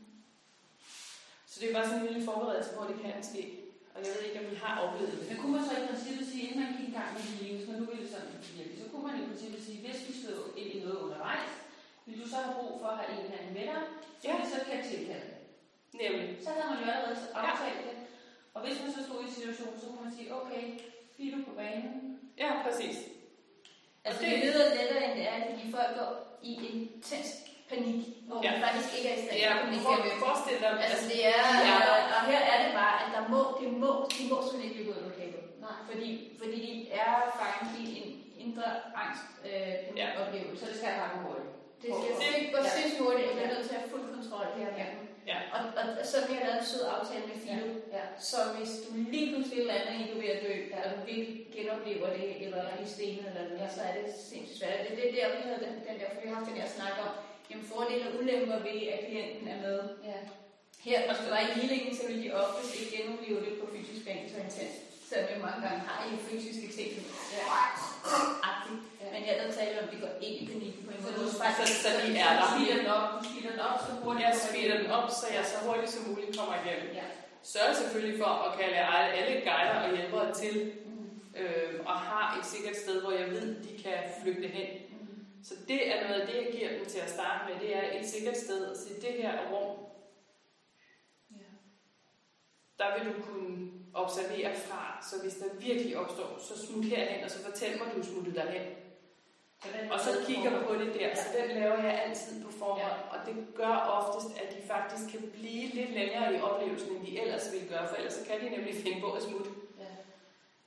Så det er bare sådan en lille forberedelse på, at det kan ske. Og jeg ved ikke, om vi har oplevet det. Men kunne man så i princippet sige, inden man gik i gang med healing, hvis man nu ville sådan virkelig, så kunne man i princippet sige, hvis vi stod ind i noget undervejs, vil du så have brug for at have en eller anden med dig, så Ja. vi så kan tilkalde det. Nemlig. Så havde man jo allerede aftalt det. Og hvis man så stod i en situation, så kunne man sige, okay, bliver du på banen? Ja, præcis. Altså Og det det- lyder lettere, end det er, fordi folk går i intens panik, hvor Ja. man faktisk ikke er i stand til Ja, at for, kommunikere med dem. forestil dig, Altså det er, Ja. og, og her er det bare, at der må, det må, de må simpelthen ikke løbe ud af lokalet. Nej. Fordi, fordi de er fanget i en indre angst øh, Ja. oplevelse. Så det skal jeg have hurtigt. Det skal Og- det gå Ja. sindssygt hurtigt, og jeg er nødt til at have fuld kontrol her med dem. Ja. Og, og, og så vil jeg lave en sød aftale med Filo. Ja. Så hvis du lige pludselig lander i, du er ved at dø, eller du virkelig genoplever det, eller er i stenet, eller noget, så er det sindssygt svært. Det er det der, vi havde den, den der, for vi har haft den her snak om, jamen fordele og ulemper ved, at klienten er med. Ja. Her, og så der er i healingen, så vil de oftest ikke genopleve det på fysisk plan så intens. Selvom vi mange gange har i fysiske ting. Ja. Agtigt. Men jeg der taler om, at det går ind i panikken på en Så måde. du Så, så- så de er der. Du speeder den op, du speeder den op, så hurtigt. Jeg speeder den op, så jeg så hurtigt som muligt kommer igennem. Ja. Sørg selvfølgelig for at kalde alle alle guider og hjælpere til, Mm. øh, og har et sikkert sted, hvor jeg ved, de kan flygte hen. Mm. Så det er noget af det, jeg giver dem til at starte med. Det er et sikkert sted at sige, det her er rum. Ja. Der vil du kunne observere fra, så hvis der virkelig opstår, så smut herhen, og så fortæl mig, du er smuttet derhen. Så den Og så kigger vi på det der, så den laver jeg altid på forhånd, Ja. og det gør oftest, at de faktisk kan blive lidt længere i oplevelsen, end de ellers ville gøre, for ellers så kan de nemlig finde på at smutte. Ja.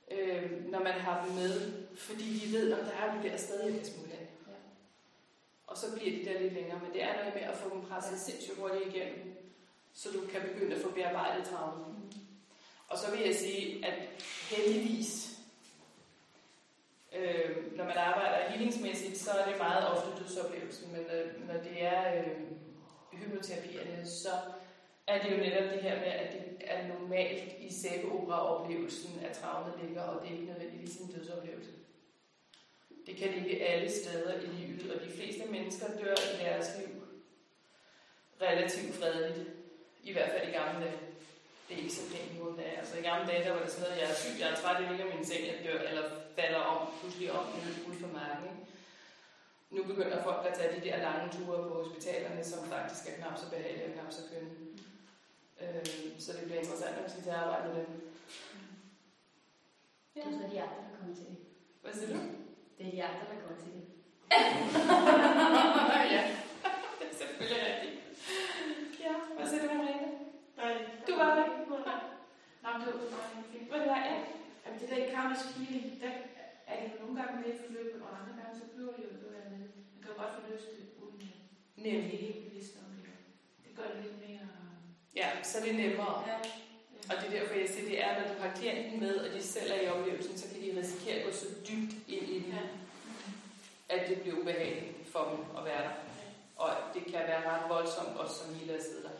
øh, når man har dem med, fordi de ved, om der er de der steder, jeg kan smutte hen. Ja. Og så bliver de der lidt længere, men det er noget med at få dem presset sindssygt hurtigt igennem, så du kan begynde at få bearbejdet traume. Mm. Og så vil jeg sige, at heldigvis, øh, når man arbejder healingsmæssigt, så er det meget ofte dødsoplevelsen, men øh, når det er øh, hypnoterapierne, så er det jo netop det her med, at det er normalt i sæbeopera-oplevelsen, at traumet ligger, og det er ikke nødvendigvis en dødsoplevelse. Det kan ligge alle steder i livet, og de fleste mennesker dør i deres liv relativt fredeligt. I hvert fald i gamle dage. Det er ikke så pænt nu. Altså i gamle dage, der var det sådan noget, jeg er syg, jeg er træt, jeg ligger i min seng, jeg dør, eller falder om, pludselig om, ude for marken. Nu begynder folk at tage de der lange ture på hospitalerne, som faktisk er knap så behagelige og knap så kønne. Øh, så det bliver interessant, at vi skal til at arbejde med dem. Ja. Det er de andre, der kommer til det. Hvad siger du? Det er de andre, der kommer til det. Ja, det er selvfølgelig rigtigt. Ja, hvad siger du, Marianne? Nej, Du var der. Nå, det var meget fint. Hvad det var, ja? Jamen, det der i karmisk healing, der er det nogle gange med i forløbet, og andre gange, så behøver det jo ikke at være med. Man kan jo godt få løst det, uden at Nemlig. det er helt bevidst om det. Det gør det lidt mere... Ja, så er det nemmere. Ja. Og det er derfor, jeg siger, det er, når du har klienten med, og de selv er i oplevelsen, så kan de risikere at gå så dybt ind i den, Ja. at det bliver ubehageligt for dem at være der. Og det kan være ret voldsomt, også som hele at sidde der.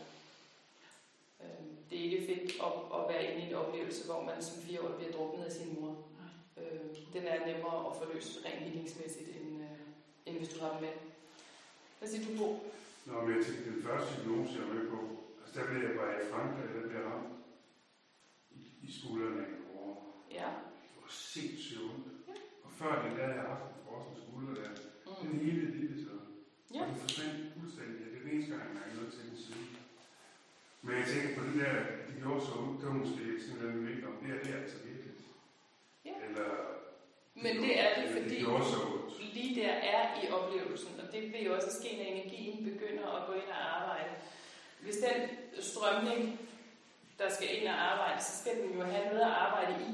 Øhm, Det er ikke fedt at, at være inde i en oplevelse, hvor man som fireårig bliver druknet af sin mor. Øhm, Den er nemmere at få løst rent healingsmæssigt, end, øh, end hvis du har dem med. Hvad siger du, Bo? Nå, men jeg tænkte, den første hypnose, jeg var med på, altså der blev jeg bare i Frankrig, der blev ramt i, i skuldrene af en år. Ja. Det var sindssygt ondt. Ja. Og før den der, jeg har haft en frosne skulder der, Mm. den hele lille så. Ja. Og det forsvandt fuldstændig. Det er den eneste gang, jeg har noget til den side. Men jeg tænker på det der, at det gjorde så ondt, det var måske sådan en vinkel om, det er det altså virkelig. Ja. Eller, Men det er det, eller fordi det gjorde så ondt. lige der er i oplevelsen, og det vil jo også ske, når energien begynder at gå ind og arbejde. Hvis den strømning, der skal ind og arbejde, så skal den jo have noget at arbejde i.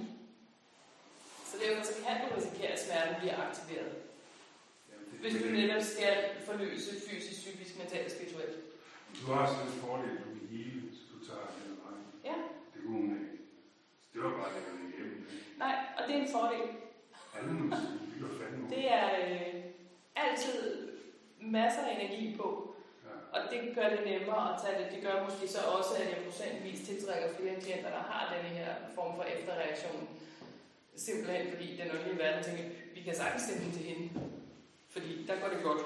Så derfor så kan du risikere, at smerten bliver aktiveret. Jamen, det, Hvis du netop skal forløse fysisk, psykisk, mentalt, spirituelt. Du har sådan en fordel, du kan hele, så du tager den vej. Ja. Det kunne hun ikke. Det var bare det, man ikke hjemme. Nej, og det er en fordel. Alle må sige, det gør fandme. Det er øh, altid masser af energi på. Ja. Og det gør det nemmere at tage det. Det gør måske så også, at jeg procentvis tiltrækker flere klienter, der har denne her form for efterreaktion. Simpelthen fordi den åndelige verden tænker, vi kan sagtens sende den til hende. Fordi der går det godt.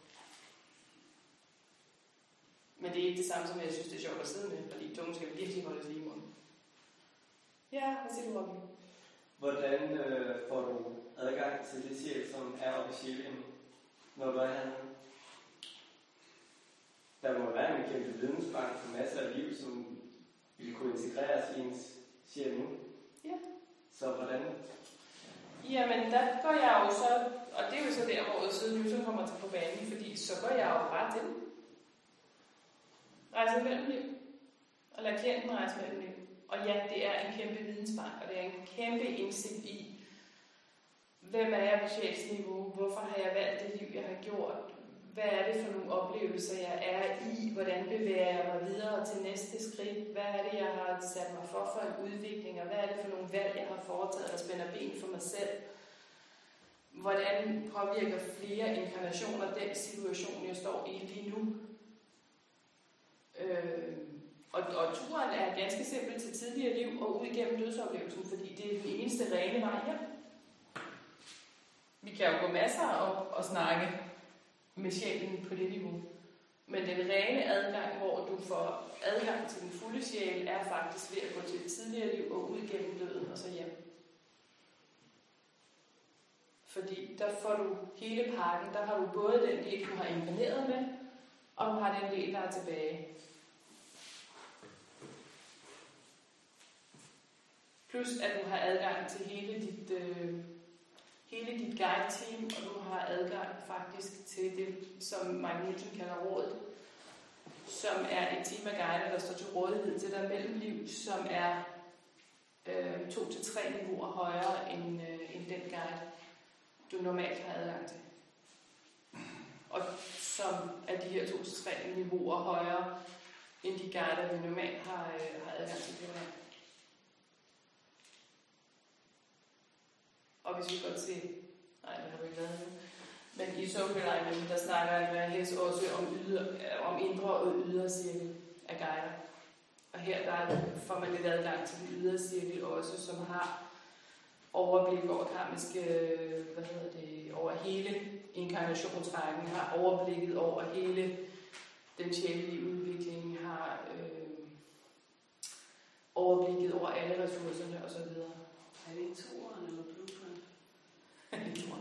Men det er ikke det samme, som jeg synes, det er sjovt at sidde med, fordi tungen skal virkelig holdes lige i munden. Ja, hvad siger du, Robin? Hvordan øh, får du adgang til det sjæl, som er oppe i sjælen, når du er hernede? Der må være en kæmpe vidensbank for masser af liv, som vil kunne integreres i ens sjæl nu. Ja. Så hvordan? Jamen, der går jeg jo så, og det er jo så der, hvor Søde Newton kommer til på banen, fordi så går jeg jo bare til. Rejser mellem liv. Og lader klienten rejse mellem liv. Og ja, det er en kæmpe vidensbank, og det er en kæmpe indsigt i, hvem er jeg på sjælsniveau, hvorfor har jeg valgt det liv, jeg har gjort, hvad er det for nogle oplevelser, jeg er i, hvordan bevæger jeg mig videre til næste skridt, hvad er det, jeg har sat mig for for en udvikling, og hvad er det for nogle valg, jeg har foretaget, der spænder ben for mig selv. Hvordan påvirker flere inkarnationer den situation, jeg står i lige nu? Øh, og, og turen er ganske simpelt til tidligere liv og ud igennem dødsoplevelsen, fordi det er den eneste rene vej hjem. Vi kan jo gå masser op og snakke med sjælen på det niveau. Men den rene adgang, hvor du får adgang til den fulde sjæl, er faktisk ved at gå til et tidligere liv og ud igennem døden og så hjem. Fordi der får du hele pakken, der har du både den del, du har inkarneret med, og du har den del, der er tilbage. Plus at du har adgang til hele dit, øh, hele dit guide-team, og du har adgang faktisk til det, som Mike Newton kalder rådet, som er et team af guider, der står til rådighed til dig mellem liv, som er øh, to til tre niveauer højere end, øh, end den guide, du normalt har adgang til. Og som er de her to til tre niveauer højere end de guider, vi normalt har, øh, har adgang til. Og hvis vi godt se, nej, det har vi ikke lavet nu, men i Social Alignment, der snakker Andreas også om, yder, om indre og ydre cirkel af guider. Og her der får man lidt adgang til den ydre cirkel også, som har overblik over karmiske, hvad hedder det, over hele inkarnationsrækken, har overblikket over hele den sjælelige udvikling, har øh, overblikket over alle ressourcerne osv. Er det ikke toeren eller blueprint? Det er toeren.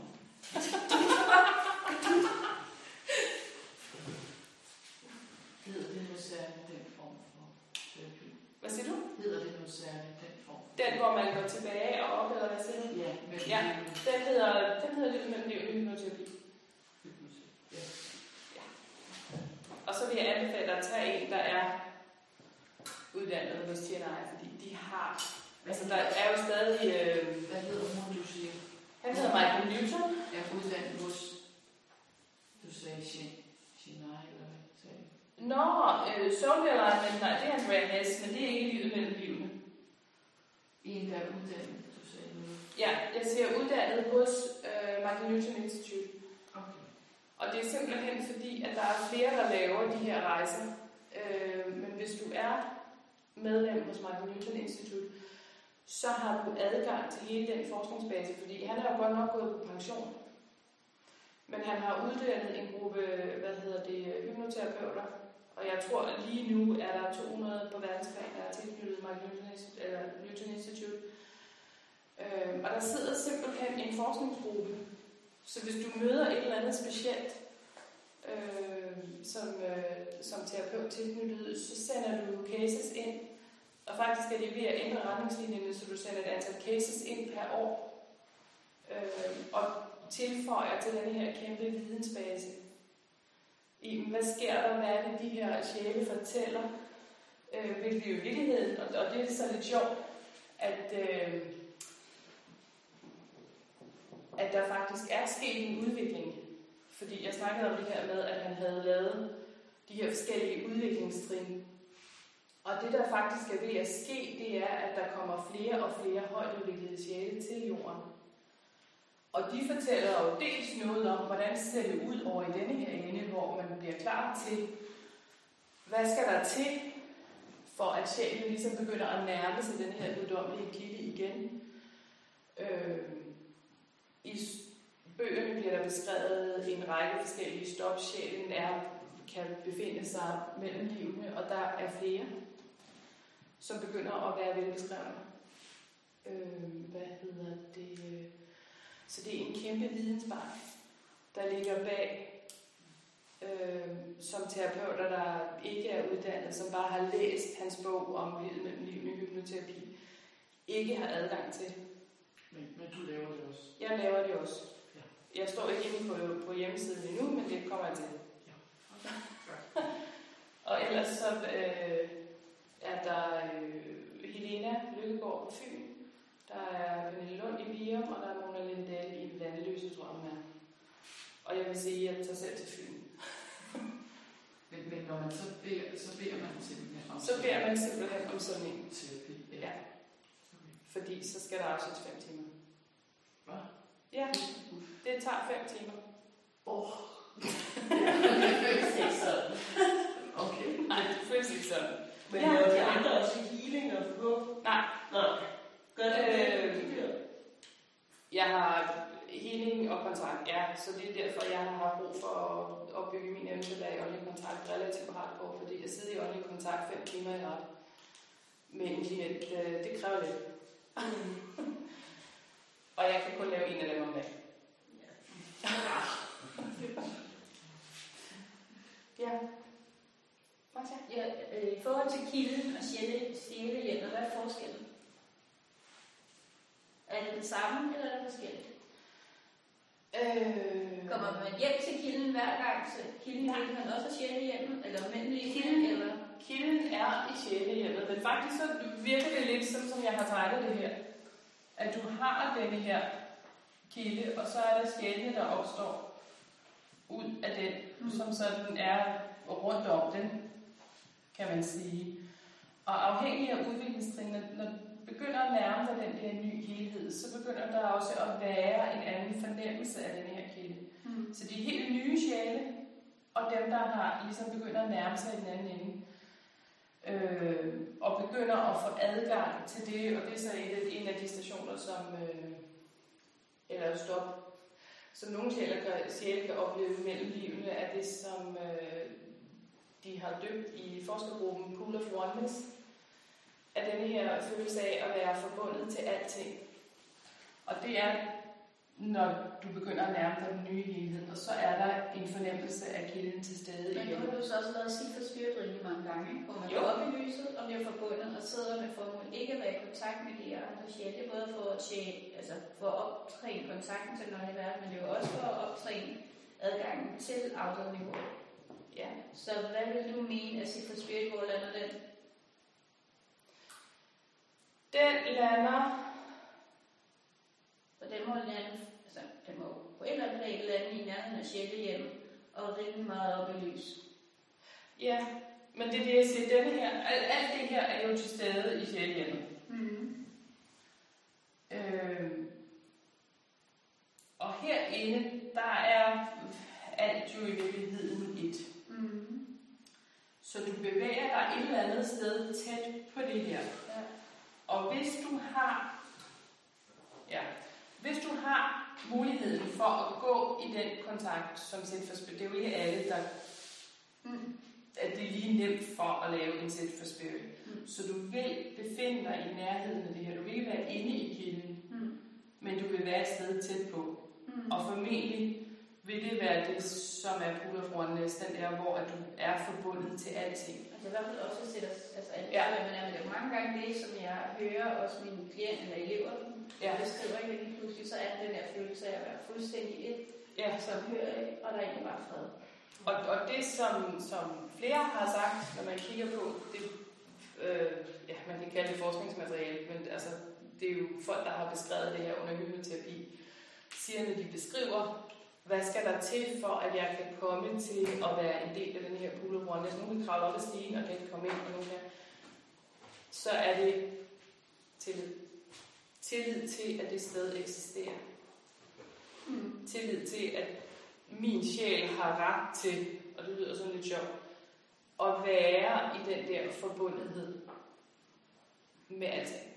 Hedder det noget særligt, den form for terapi? Hvad siger du? Hedder det noget særligt, den form? Den, hvor man går tilbage og op, eller hvad siger du? Ja, men Ja, den hedder, den hedder lidt mellem liv og hypnoterapi. Ja. Ja. Og så vil jeg anbefale dig at tage en, der er uddannet hos T N I, fordi de har, altså der er jo stadig, øh, Hvad hedder hun, du siger? han hedder Michael Newton. Er uddannet hos, du sagde Chennai, eller hvad sagde du? Nå, øh, Social Alignment, nej, det er Andrea Hess, men det er ikke livet mellem livene. En, der er uddannet, du sagde noget. Ja, jeg siger uddannet hos øh, Michael Newton Institute. Okay. Og det er simpelthen fordi, at der er flere, der laver de her rejser. Øh, men hvis du er medlem hos Michael Newton Institute, så har du adgang til hele den forskningsbase, fordi han er jo godt nok gået på pension. Men han har uddannet en gruppe, hvad hedder det, hypnoterapeuter, og jeg tror, at lige nu er der to hundrede på verdensplan, der er tilknyttet Michael Newton Institute. Øh, og der sidder simpelthen en forskningsgruppe, så hvis du møder et eller andet specielt, øh, som, øh, som terapeut tilknyttet, så sender du cases ind. Og faktisk er de ved at ændre retningslinjerne, så du sender et antal cases ind per år. Øh, og tilføjer til denne her kæmpe vidensbase. I, hvad sker der? Hvad er det, de her sjæle fortæller? Øh, hvilket jo i virkeligheden, og, og det er så lidt sjovt, at, øh, at der faktisk er sket en udvikling. Fordi jeg snakkede om det her med, at han havde lavet de her forskellige udviklingstrin. Og det, der faktisk er ved at ske, det er, at der kommer flere og flere højtudviklede sjæle til jorden. Og de fortæller jo dels noget om, hvordan ser det ud over i denne her ende, hvor man bliver klar til, hvad skal der til, for at sjælen ligesom begynder at nærme sig den her guddommelige kilde igen. Øh, I bøgerne bliver der beskrevet en række forskellige stop. Sjælen er, kan befinde sig mellem livene, og der er flere, som begynder at være velbeskrevne. Øh, hvad hedder det? Så det er en kæmpe vidensbank, der ligger bag, øh, som terapeuter, der ikke er uddannet, som bare har læst hans bog om livet mellem livene i hypnoterapi, ikke har adgang til. Men, men du laver det også? Jeg laver det også. Ja. Jeg står ikke inde på, på hjemmesiden endnu, men det kommer jeg til. Ja. Okay. Og ellers så øh, er der øh, Helena Lykkegaard på Fyn. Der er Pernille Lund i Virum, og der er Mona Lindahl i Vandeløse, tror jeg, hun er. Og jeg vil sige, at jeg tager selv til Fyn. men, men når man så beder, så beder man simpelthen om Så beder man simpelthen om sådan en terapi. Ja. Ja. Okay. Fordi så skal der afsættes fem timer. Hvad? Ja, det tager fem timer. Åh. Oh. Det føles ikke sådan. Okay. Nej, det føles ikke sådan. Men Ja. laver de andre også healing og på? Nej. Nej. Gør det Øh, det? Jeg har healing og kontakt, ja, så det er derfor, jeg har brug for at opbygge min evne til at være i åndelig kontakt relativt hardcore, fordi jeg sidder i åndelig kontakt fem timer i ret med en klient, det, det kræver lidt. Mm. Og jeg kan kun lave en af dem om dagen. Ja. Marcia? Ja, øh, i forhold til kilden og sjælehjælp, hvad er forskellen? Er det det samme, eller er det forskelligt? Øh... Kommer man hjem til kilden hver gang, så kilden Nej. vil man også sjælehjælpen, eller mellem Kilden, eller? kilden er i sjælehjemmet, men faktisk så virker det lidt sådan, som jeg har tegnet det her. At du har denne her kilde, og så er der sjælene, der opstår ud af den, mm. som sådan er rundt om den, kan man sige. Og afhængig af udviklingstrinene, når du begynder at nærme dig den der ny helhed, så begynder der også at være en anden fornemmelse af den her kilde. Mm. Så de helt nye sjæle, og dem, der har ligesom begynder at nærme sig i den anden ende, øh, og begynder at få adgang til det, og det er så et, en af de stationer, som, øh, eller stop, som nogle sjæle kan, sjæle kan opleve mellem livene, er det, som øh, de har døbt i forskergruppen Pool of Oneness, af denne her følelse af at være forbundet til alting. Og det er, når du begynder at nærme dig den nye helhed, og så er der en fornemmelse af kilden til stede i. Men nu har du så også lavet sig for spirit rigtig mange gange, ikke? Hvor man går op i lyset og bliver forbundet og sidder med formål ikke at være i kontakt med de andre sjæle, både for at, tjene, altså for at optræne kontakten til den åndelige verden, men det er jo også for at optræne adgangen til afdødniveauet. Ja. Så hvad vil du mene at sige for spirit, hvor lander den? Den lander, og den må lande, altså den må på et eller andet plan lande i nærheden af sjælehjem og rimelig meget op i lys. Ja, men det er det, jeg siger. Denne her, alt, alt det her er jo til stede i sjælehjemmet. Mm. Øh, og herinde, der er alt jo i virkeligheden et. Mm. Så du bevæger dig et eller andet sted tæt på det her. Ja. Og hvis du har, ja, hvis du har muligheden for at gå i den kontakt, som set for spirit, det er jo ikke alle, der, mm. at det er lige nemt for at lave en set for spirit. Mm. Så du vil befinde dig i nærheden af det her. Du vil ikke være inde i kilden, mm. men du vil være et sted tæt på. Mm. Og formentlig vil det være det, som er Pool of Oneness, den der, hvor at du er forbundet til alting. Altså i hvert fald også sætter, altså alt ja. det, man er med det. Mange gange det, som jeg hører også mine klienter eller elever, ja. beskriver ikke lige pludselig, så er den der følelse af at være fuldstændig et, ja. som hører af, og der er egentlig bare fred. Og, og det, som, som flere har sagt, når man kigger på det, øh, ja, man kan kalde det forskningsmateriale, men altså, det er jo folk, der har beskrevet det her under hypnoterapi, siger, når de beskriver, hvad skal der til for, at jeg kan komme til at være en del af den her Pool of Oneness? Nogen kan kravle op ad stigen og kan ikke komme ind, og nogen kan. Så er det tillid. Tillid til, at det sted eksisterer. Mm. Tillid til, at min sjæl har ret til, og det lyder sådan lidt sjovt, at være i den der forbundethed med alting.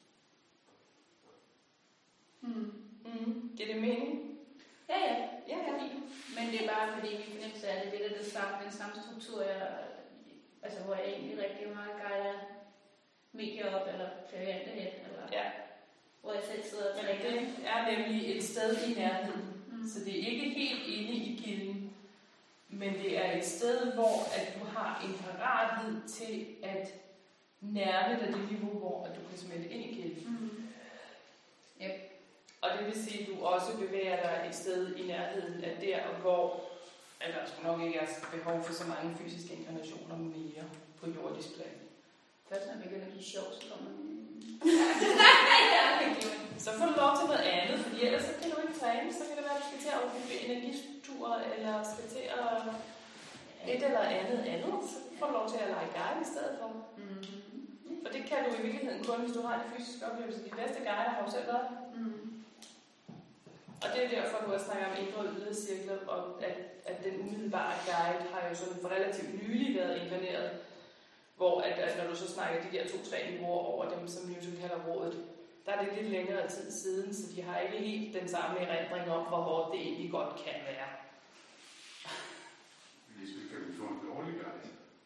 Mm. Mm. Giver det mening? Ja, ja. Ja, ja. Men det er bare fordi, min fornemmelse er, at det er det, det samme, den samme struktur, jeg, altså hvor jeg egentlig rigtig meget guider medier op, eller klavianter hen, eller ja. hvor jeg selv sidder og ja, det er nemlig et sted i nærheden. Mm. Så det er ikke helt inde i kilden, men det er et sted, hvor at du har en parathed til at nærme dig det niveau, hvor at du kan smelte ind i kilden. Mm. Yep. Og det vil sige, at du også bevæger dig et sted i nærheden af der, hvor at der skal nok ikke er behov for så mange fysiske inkarnationer mere på jordisk plan. Først når man begynder at blive sjov, så kommer man... Så får du lov til noget andet, fordi ellers så kan du ikke træne. Så kan det være, at du skal til at opbygge energistrukturer, eller skal til at et eller andet andet. Så får du lov til at lege guide i stedet for. Mm-hmm. For det kan du i virkeligheden kun, hvis du har en fysisk oplevelse. De bedste guider har jo selv været. Mm. Og det er derfor, du har snakket om indre og ydre cirkler, og at, at den umiddelbare guide har jo sådan for relativt nylig været inkarneret, hvor at, at når du så snakker de der to-tre niveauer over dem, som Newton kalder rådet, der er det lidt længere tid siden, så de har ikke helt den samme erindring om, hvor hårdt det egentlig godt kan være. Hvis vi kan få en dårlig guide.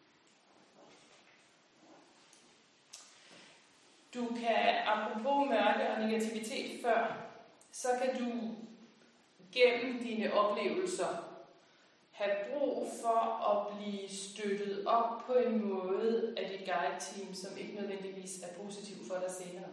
Du kan, apropos mørke og negativitet før, så kan du gennem dine oplevelser have brug for at blive støttet op på en måde af dit guide-team, som ikke nødvendigvis er positiv for dig senere.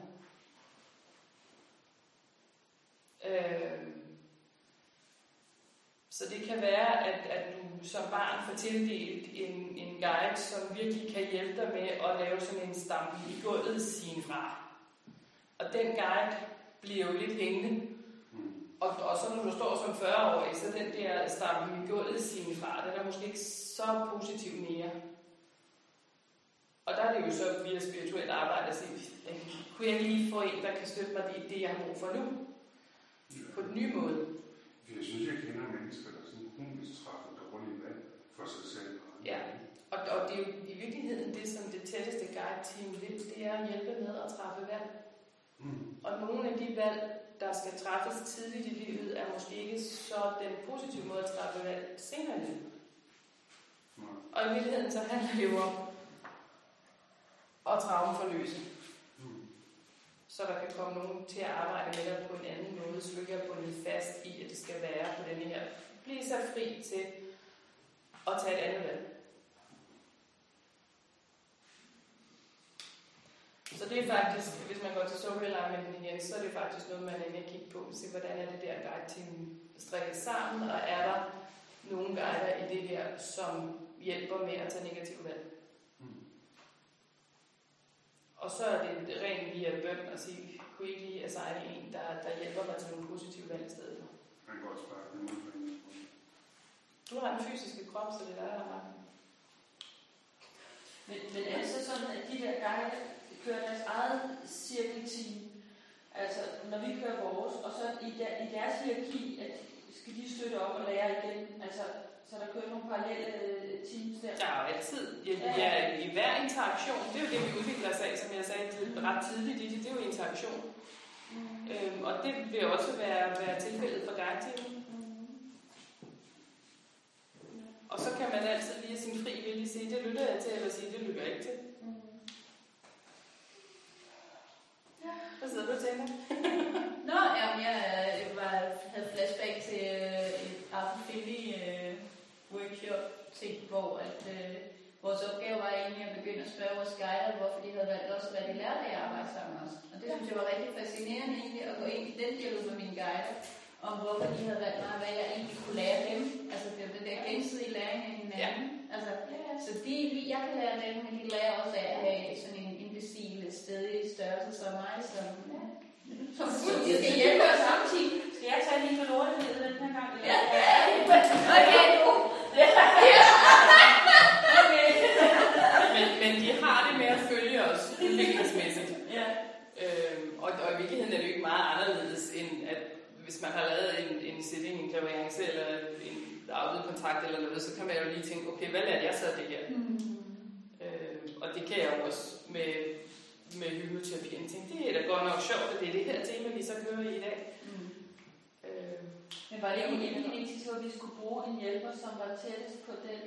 Øh, så Så det kan være, at, at du som barn får tildelt en, en guide, som virkelig kan hjælpe dig med at lave sådan en stampe i gulvet sin fra. Og den guide bliver jo lidt hængende. Og, og så når du står som fyrre-årig, så den der stampe i gulvet sin fra, den er måske ikke så positiv mere. Og der er det jo så via spirituelt arbejde at sige, kunne jeg lige få en, der kan støtte mig i det, jeg har brug for nu? Ja. På den nye måde. Jeg synes, jeg kender mennesker, der sådan kronisk træffer dårlige valg for sig selv. Ja, og, og det er jo i virkeligheden det, som det tætteste guide-team vil, det er at hjælpe med at træffe valg. Mm. Og nogle af de valg, der skal træffes tidligt i livet, er måske ikke så den positive måde at træffe valg senere i livet. Mm. Og i virkeligheden så handler det jo om at traumeforløse. Mm. Så der kan komme nogen til at arbejde med dig på en anden måde, så du ikke er bundet fast i, at det skal være på denne her. Bliv så fri til at tage et andet valg. Så det er faktisk, hvis man går til soul-alignmenten igen, så er det faktisk noget, man er inde at kigge på. Se, hvordan er det der guide-team strikket sammen, og er der nogle guider i det her, som hjælper med at tage negative valg. Mm. Og så er det rent via bøn at sige, kunne I ikke lige assigne en, der, der hjælper mig til nogle positive valg i stedet for. Man kan godt sparke nogen for en. Du har en fysiske krop, så det er der, der har magten. Men, men er det så sådan, at de der guider kører deres eget cirkelteam, altså når vi kører vores, og så i, der, i deres hierarki, at skal de støtte op og lære igen, altså så der kører nogle parallelle teams der? Der er jo altid, ja, ja, i hver interaktion, det er jo det, vi udvikler os af, som jeg sagde ret tidligt i det, det er jo interaktion. Mm. Øhm, og det vil også være, være tilfældet for guide-teamet. Mm. Og så kan man altid via sin fri vilje sige, det lytter jeg til, eller sige, det lytter jeg ikke til. Mm. Hvad sidder du og tænker? Nå, jamen, jeg, jeg var, havde flashback til øh, et Arthur Findlay øh, workshop ting, hvor at, øh, vores opgave var egentlig at begynde at spørge vores guider, hvorfor de havde valgt også, hvad de lærte af at arbejde sammen med os. Og det synes jeg var rigtig fascinerende egentlig, at gå ind i den dialog med mine guider, om hvorfor de havde valgt mig, hvad jeg egentlig kunne lære dem. Altså det var den der gensidige læring af hinanden. Ja. Altså, så de, jeg kan lære dem, men de lærer også af at have sådan en imbecil, stedig størrelse som mig, som, ja. som de skal hjælpe os samtidig. Skal jeg tage lige med lortehed den her gang? Ja, ja. Okay, nu. Ja. Okay. men, men de har det med at følge os udviklingsmæssigt. Ja. Øhm, og, og i virkeligheden er det jo ikke meget anderledes, end at hvis man har lavet en, en sitting, en klaverance eller en afdødkontrakt eller noget, så kan man jo lige tænke, okay, hvad lærte jeg så af det her? Mm. Øhm, og det kan jeg jo også med, med hypnoterapien tænke, det er da godt nok sjovt, at det er det her tema, vi så kører i i dag. Mm. Øhm, Men var det ikke epigenetisk, hvor vi skulle bruge en hjælper, som var tættest på den?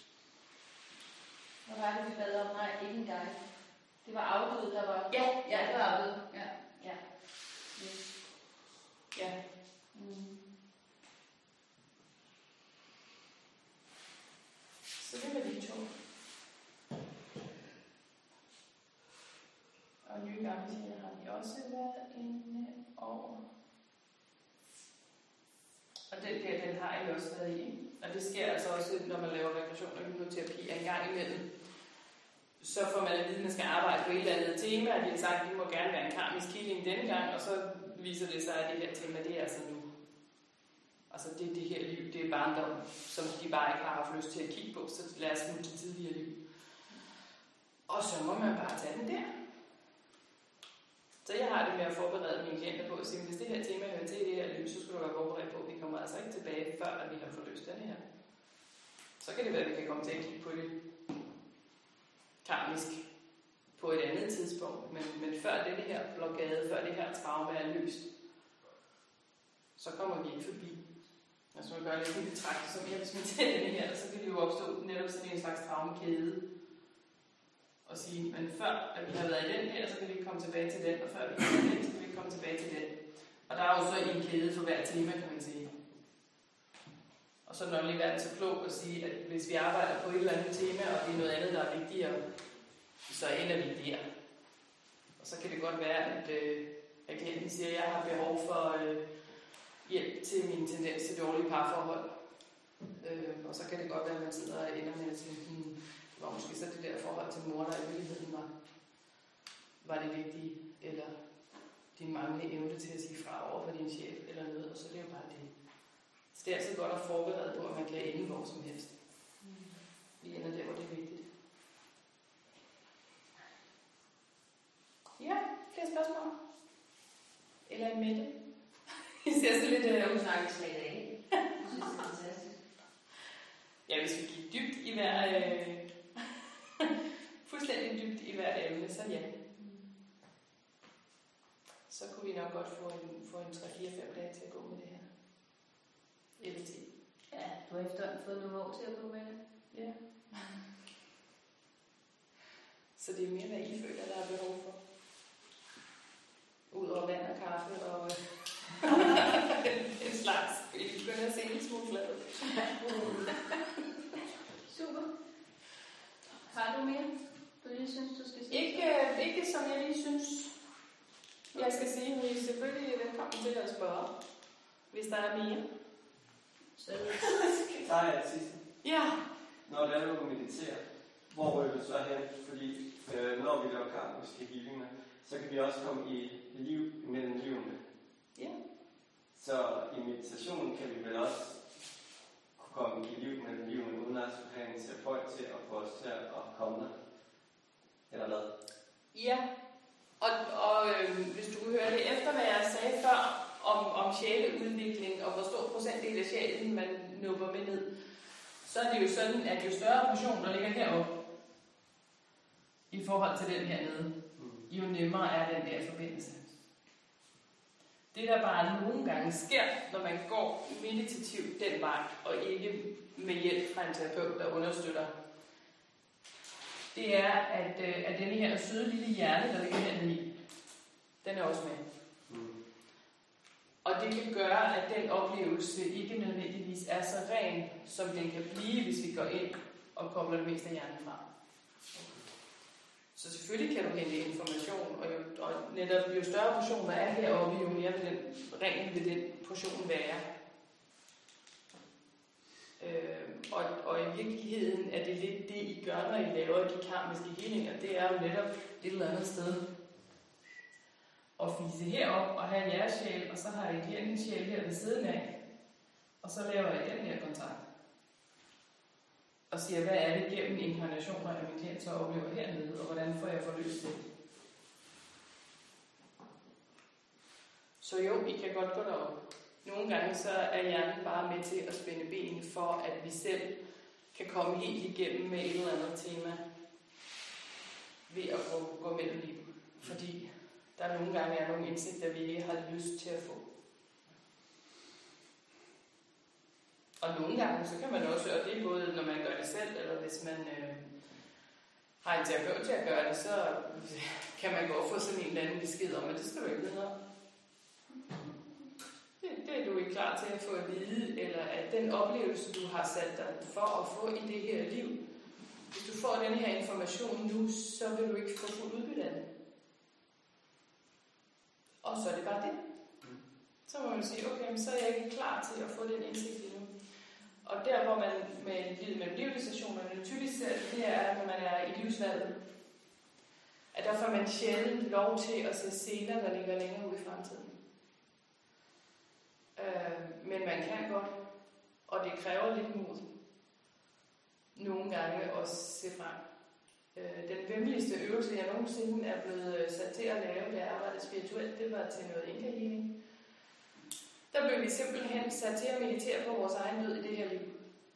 Hvad var det, vi bad om? Nej, ikke en guide. Det var afdød, der var... Ja, ja, det var afdød. Ja. Ja. Yes. Ja. Mm. Så det var de to. Og nye gamle tider har vi også været inde over. Og den der, den har I også været i. Og det sker altså også, når man laver regression og hypnoterapi en gang imellem. Så får man at vide, at man skal arbejde på et eller andet tema, og de har sagt, at det må gerne være en karmisk healing denne gang, og så viser det sig, at det her tema, det er altså nu. Altså det, det her liv, det er barndom, som de bare ikke har haft lyst til at kigge på, så lad os nu til tidligere liv. Og så må man bare tage den der. Så jeg har det med at forberede mine klienter på at sige, hvis det her tema hører til i det her liv, så skal du være forberedt på, at vi kommer altså ikke tilbage, før at vi har forløst den her. Så kan det være, at vi kan komme til at kigge på det karmisk på et andet tidspunkt, men, men før det her blokade, før det her traume er løst, så kommer vi ikke forbi. Altså man gør lidt en betragtning, som jeg hvis man tager den her, så kan det jo opstå netop sådan en slags traumekæde. Og sige, men før at vi har været i den her, så kan vi ikke komme tilbage til den, og før vi har været i den, så kan vi ikke komme tilbage til den. Og der er jo så en kæde for hver tema, kan man sige. Og så er det nok lige været så klog at sige, at hvis vi arbejder på et eller andet tema, og det er noget andet, der er vigtigere, så ender vi der. Og så kan det godt være, at, øh, at klienten siger, at jeg har behov for øh, hjælp til min tendens til dårlige parforhold. Øh, og så kan det godt være, at man sidder og ender med at sige, hmm, det var måske så det der forhold til mor, der i virkeligheden var, var det vigtige, eller din manglende evne til at sige fra over for din chef, eller noget, og så er det jo bare det. Så det er altid godt at forberede på, at man kan ende hvor som helst. Vi ender der, hvor det er vigtigt. Ja, flere spørgsmål? Eller en Mette? I ser så lidt... Jeg vil snakke tre dage. Jeg synes, det er fantastisk. Ja, hvis vi gik dybt i hver... Øh, fuldstændig dybt i hvert emne, så ja. Så kunne vi nok godt få en, få en tre fire fem dage til at gå med det her. Eller ti. Ja, du har efterhånden fået nogle år til at gå med det. Ja. Så det er mere, hvad I føler, der er behov for. Udover vand og kaffe og en slags. I begynder at se en smule flad. Super. Har du mere, du lige synes, du skal sige? Ikke, ikke som jeg lige synes, jeg skal sige, men I er selvfølgelig velkommen til at spørge, hvis der er mere. Så Der er et sidste. Ja. Når det er, du mediterer, hvor vil du så hen? Fordi øh, når vi laver karmiske healinger, så kan vi også komme i liv mellem livene. Ja. Så i meditationen kan vi vel også kunne komme i liv mellem livene, uden at skulle have en terapeut til at få os til at komme der. Eller hvad? Ja. Og, og øh, hvis du kunne høre det efter, hvad jeg sagde før, om, om sjæleudvikling, og hvor stor procentdel af sjælen man nupper med ned, så er det jo sådan, at jo større portion, der ligger heroppe, i forhold til den hernede, jo nemmere er den der forbindelse. Det, der bare nogle gange sker, når man går meditativt den vej, og ikke med hjælp fra en terapeut, der understøtter, det er, at, at denne her søde lille hjerne, der ligger hernede i, den er også med. Mm. Og det kan gøre, at den oplevelse ikke nødvendigvis er så ren, som den kan blive, hvis vi går ind og kobler det meste af hjernen fra. Så selvfølgelig kan du hente information, og, jo, og netop jo større portion der er heroppe, jo mere vil den, ren vil den portion være. Øh, og, og i virkeligheden er det lidt det, I gør, når I laver de karmiske healinger. Det er jo netop et eller andet sted at fise herop og have jeres sjæl, og så har I klientens sjæl her ved siden af, og så laver jeg den her kontakt. Og siger, hvad er det gennem inkarnationer, at min klient så oplever hernede, og hvordan får jeg forløst det? Så jo, I kan godt gå derop. Nogle gange så er hjernen bare med til at spænde ben for, at vi selv kan komme helt igennem med et eller andet tema ved at gå, gå mellem liv. Fordi der nogle gange er nogle indsigter, vi ikke har lyst til at få. Og nogle gange, så kan man også, og det er både, når man gør det selv, eller hvis man øh, har en terapeut til at gøre det, så kan man godt få sådan en eller anden besked om, at det skal du ikke vide om. Det, det er du ikke klar til at få at vide, eller at den oplevelse, du har sat dig for at få i det her liv, hvis du får den her information nu, så vil du ikke få fuld udbytte af det. Og så er det bare det. Så må man sige, okay, så er jeg ikke klar til at få den indsigt endnu. Og der, hvor man med livet mellem livsstationerne typisk ser det, det er, når man er i livsvalget. At der får man sjældent lov til at se scener, der ligger længere ude i fremtiden. Øh, men man kan godt, og det kræver lidt mod. Nogle gange også se frem. Øh, den vemmeligste øvelse, jeg nogensinde er blevet sat til at lave, det er at arbejde spirituelt, det var til noget inka-healing. Der blev vi simpelthen sat til at meditere på vores egen død i det her liv.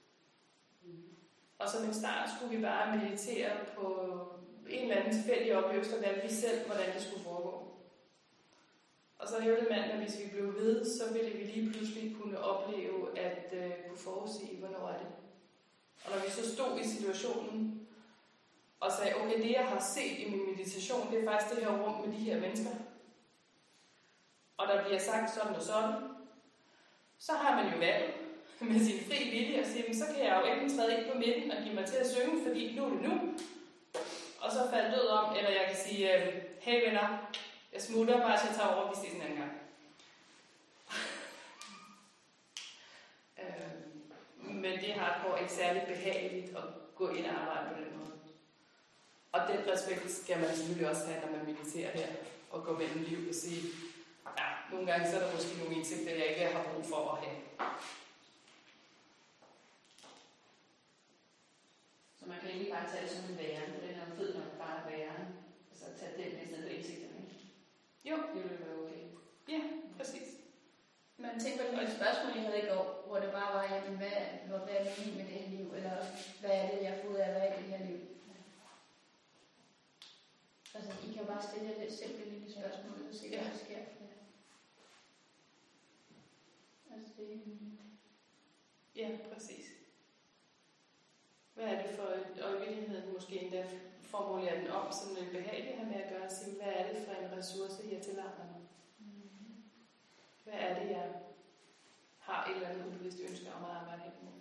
Og som en start skulle vi bare meditere på en eller anden tilfældig oplevelse, der valgte vi selv, hvordan det skulle foregå. Og så hævdede manden, at hvis vi blev ved, så ville vi lige pludselig kunne opleve at uh, kunne forudsige, hvornår er det. Og når vi så stod i situationen og sagde, okay, det jeg har set i min meditation, det er faktisk det her rum med de her mennesker. Og der bliver sagt sådan og sådan, så har man jo valgt med sin fri vilje og sige, så kan jeg jo enten træde ind på midten og give mig til at synge, fordi nu er det nu. Og så falde død om, eller jeg kan sige, hey venner, jeg smutter bare, så jeg tager over, hvis det er sådan en anden gang. Men det hardcore er ikke særlig behageligt at gå ind og arbejde på den måde. Og den respekt skal man selvfølgelig også have, når man mediterer her, og gå mellem liv og sige, ja, nogle gange så er der måske nogle indsigter, jeg ikke har brug for at have. Så man kan egentlig bare tage det som en væren, for den er fed nok bare væren. Altså tage den i stedet for indsigterne. Jo. Det ville være okay. Ja, præcis. Man tænker på et spørgsmål, jeg havde i går, hvor det bare var, jamen, hvad, hvad er meningen med det her liv? Eller hvad er det, jeg har fået af, hvad er det her liv? Altså, I kan jo bare stille jer lidt simpelt lille spørgsmål, og se, hvad der sker. Ja. Altså, det er... Ja, præcis. Hvad er det for et, og i virkeligheden måske endda formulerer den om, som det behageligt her med at gøre, sige, hvad er det for en ressource, jeg tillader mig? Hvad er det, jeg har et eller andet ubevidst ønske om at arbejde hen med?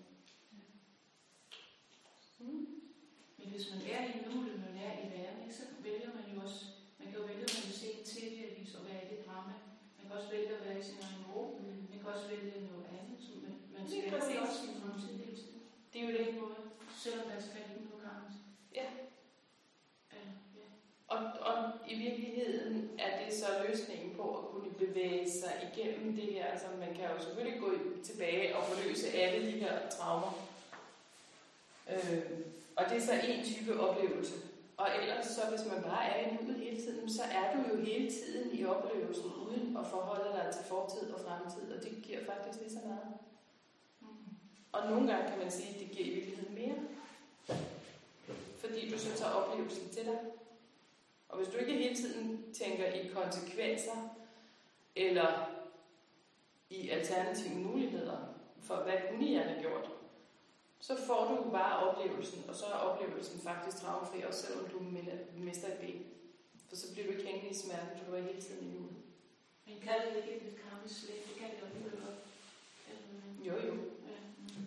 Mm. Men hvis man er i nuet, man er i verden, så vælger man jo også, man kan jo vælge, at man vil se en tv-avis og være i det drama. Man kan også vælge at være i sin egen ro. Mm. Man kan også vælge noget andet, så man, man skal jo også sin fremtid hele tiden. Det er jo det. Selvom der skal ikke noget karmisk. Ja. Ja, ja. Og, og i virkeligheden er det så løsningen på at kunne bevæge sig igennem det her. Altså man kan jo selvfølgelig gå tilbage og forløse alle de her traumer. Øh, og det er så en type oplevelse. Og ellers så hvis man bare er i nuet hele tiden, så er du jo hele tiden i oplevelsen uden at forholde dig til fortid og fremtid. Og det giver faktisk lige så meget. Og nogle gange kan man sige, at det giver i virkeligheden mere. Fordi du så tager oplevelsen til dig. Og hvis du ikke hele tiden tænker i konsekvenser, eller i alternative muligheder for, hvad kunne jeg have gjort, så får du bare oplevelsen, og så er oplevelsen faktisk traumefri, også selvom du mister et ben. For så bliver du ikke hængende i smerten, for du er hele tiden i nuet. Men kan det ikke et karmisk slægt? Det kan det jo alligevel godt. Jo, jo. Ja.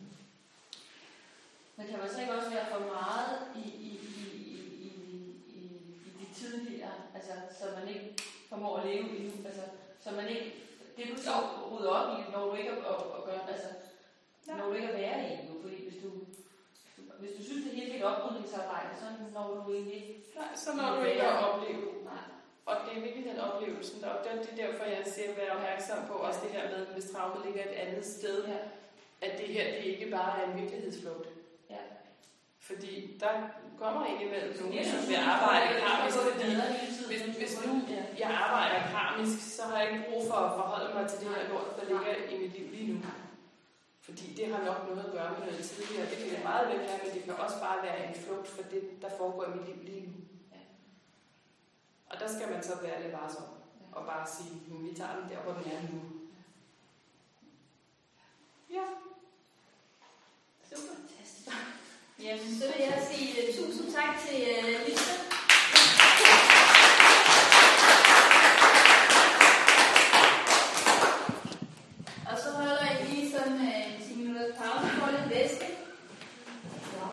Men kan man så ikke også være for meget i, i, i, i, i, i, i de tidligere, altså så man ikke formår at leve i nu, altså så man ikke, det du så rydder op i, når du ikke er at gøre, altså ja. Når du ikke er være i nu, fordi hvis du, hvis du synes, det hele er et oprydningsarbejde, så når du egentlig ikke... Nej, så når du ikke at opleve. Nej. Og det er virkelig den oplevelsen, og det er derfor, jeg siger, at være opmærksom på også det her med, hvis traumet ligger et andet sted, ja. At det her, det ikke bare er en virkelighedsflugt. Ja. Fordi der kommer indimellem nogen, som vil arbejde karmisk, fordi hvis, hvis nu jeg arbejder karmisk, så har jeg ikke brug for at forholde mig til det her lort, der ligger i mit liv lige nu. Fordi det har nok noget at gøre med noget tidligere. Det kan jeg meget vel have, men det kan også bare være en flugt for det, der foregår i mit liv lige nu. Og der skal man så være lidt varsom og bare sige, at vi tager den der, hvor den er nu. Ja. Super. Fantastisk. Jamen, så vil jeg sige uh, tusind tak til uh, Lisa.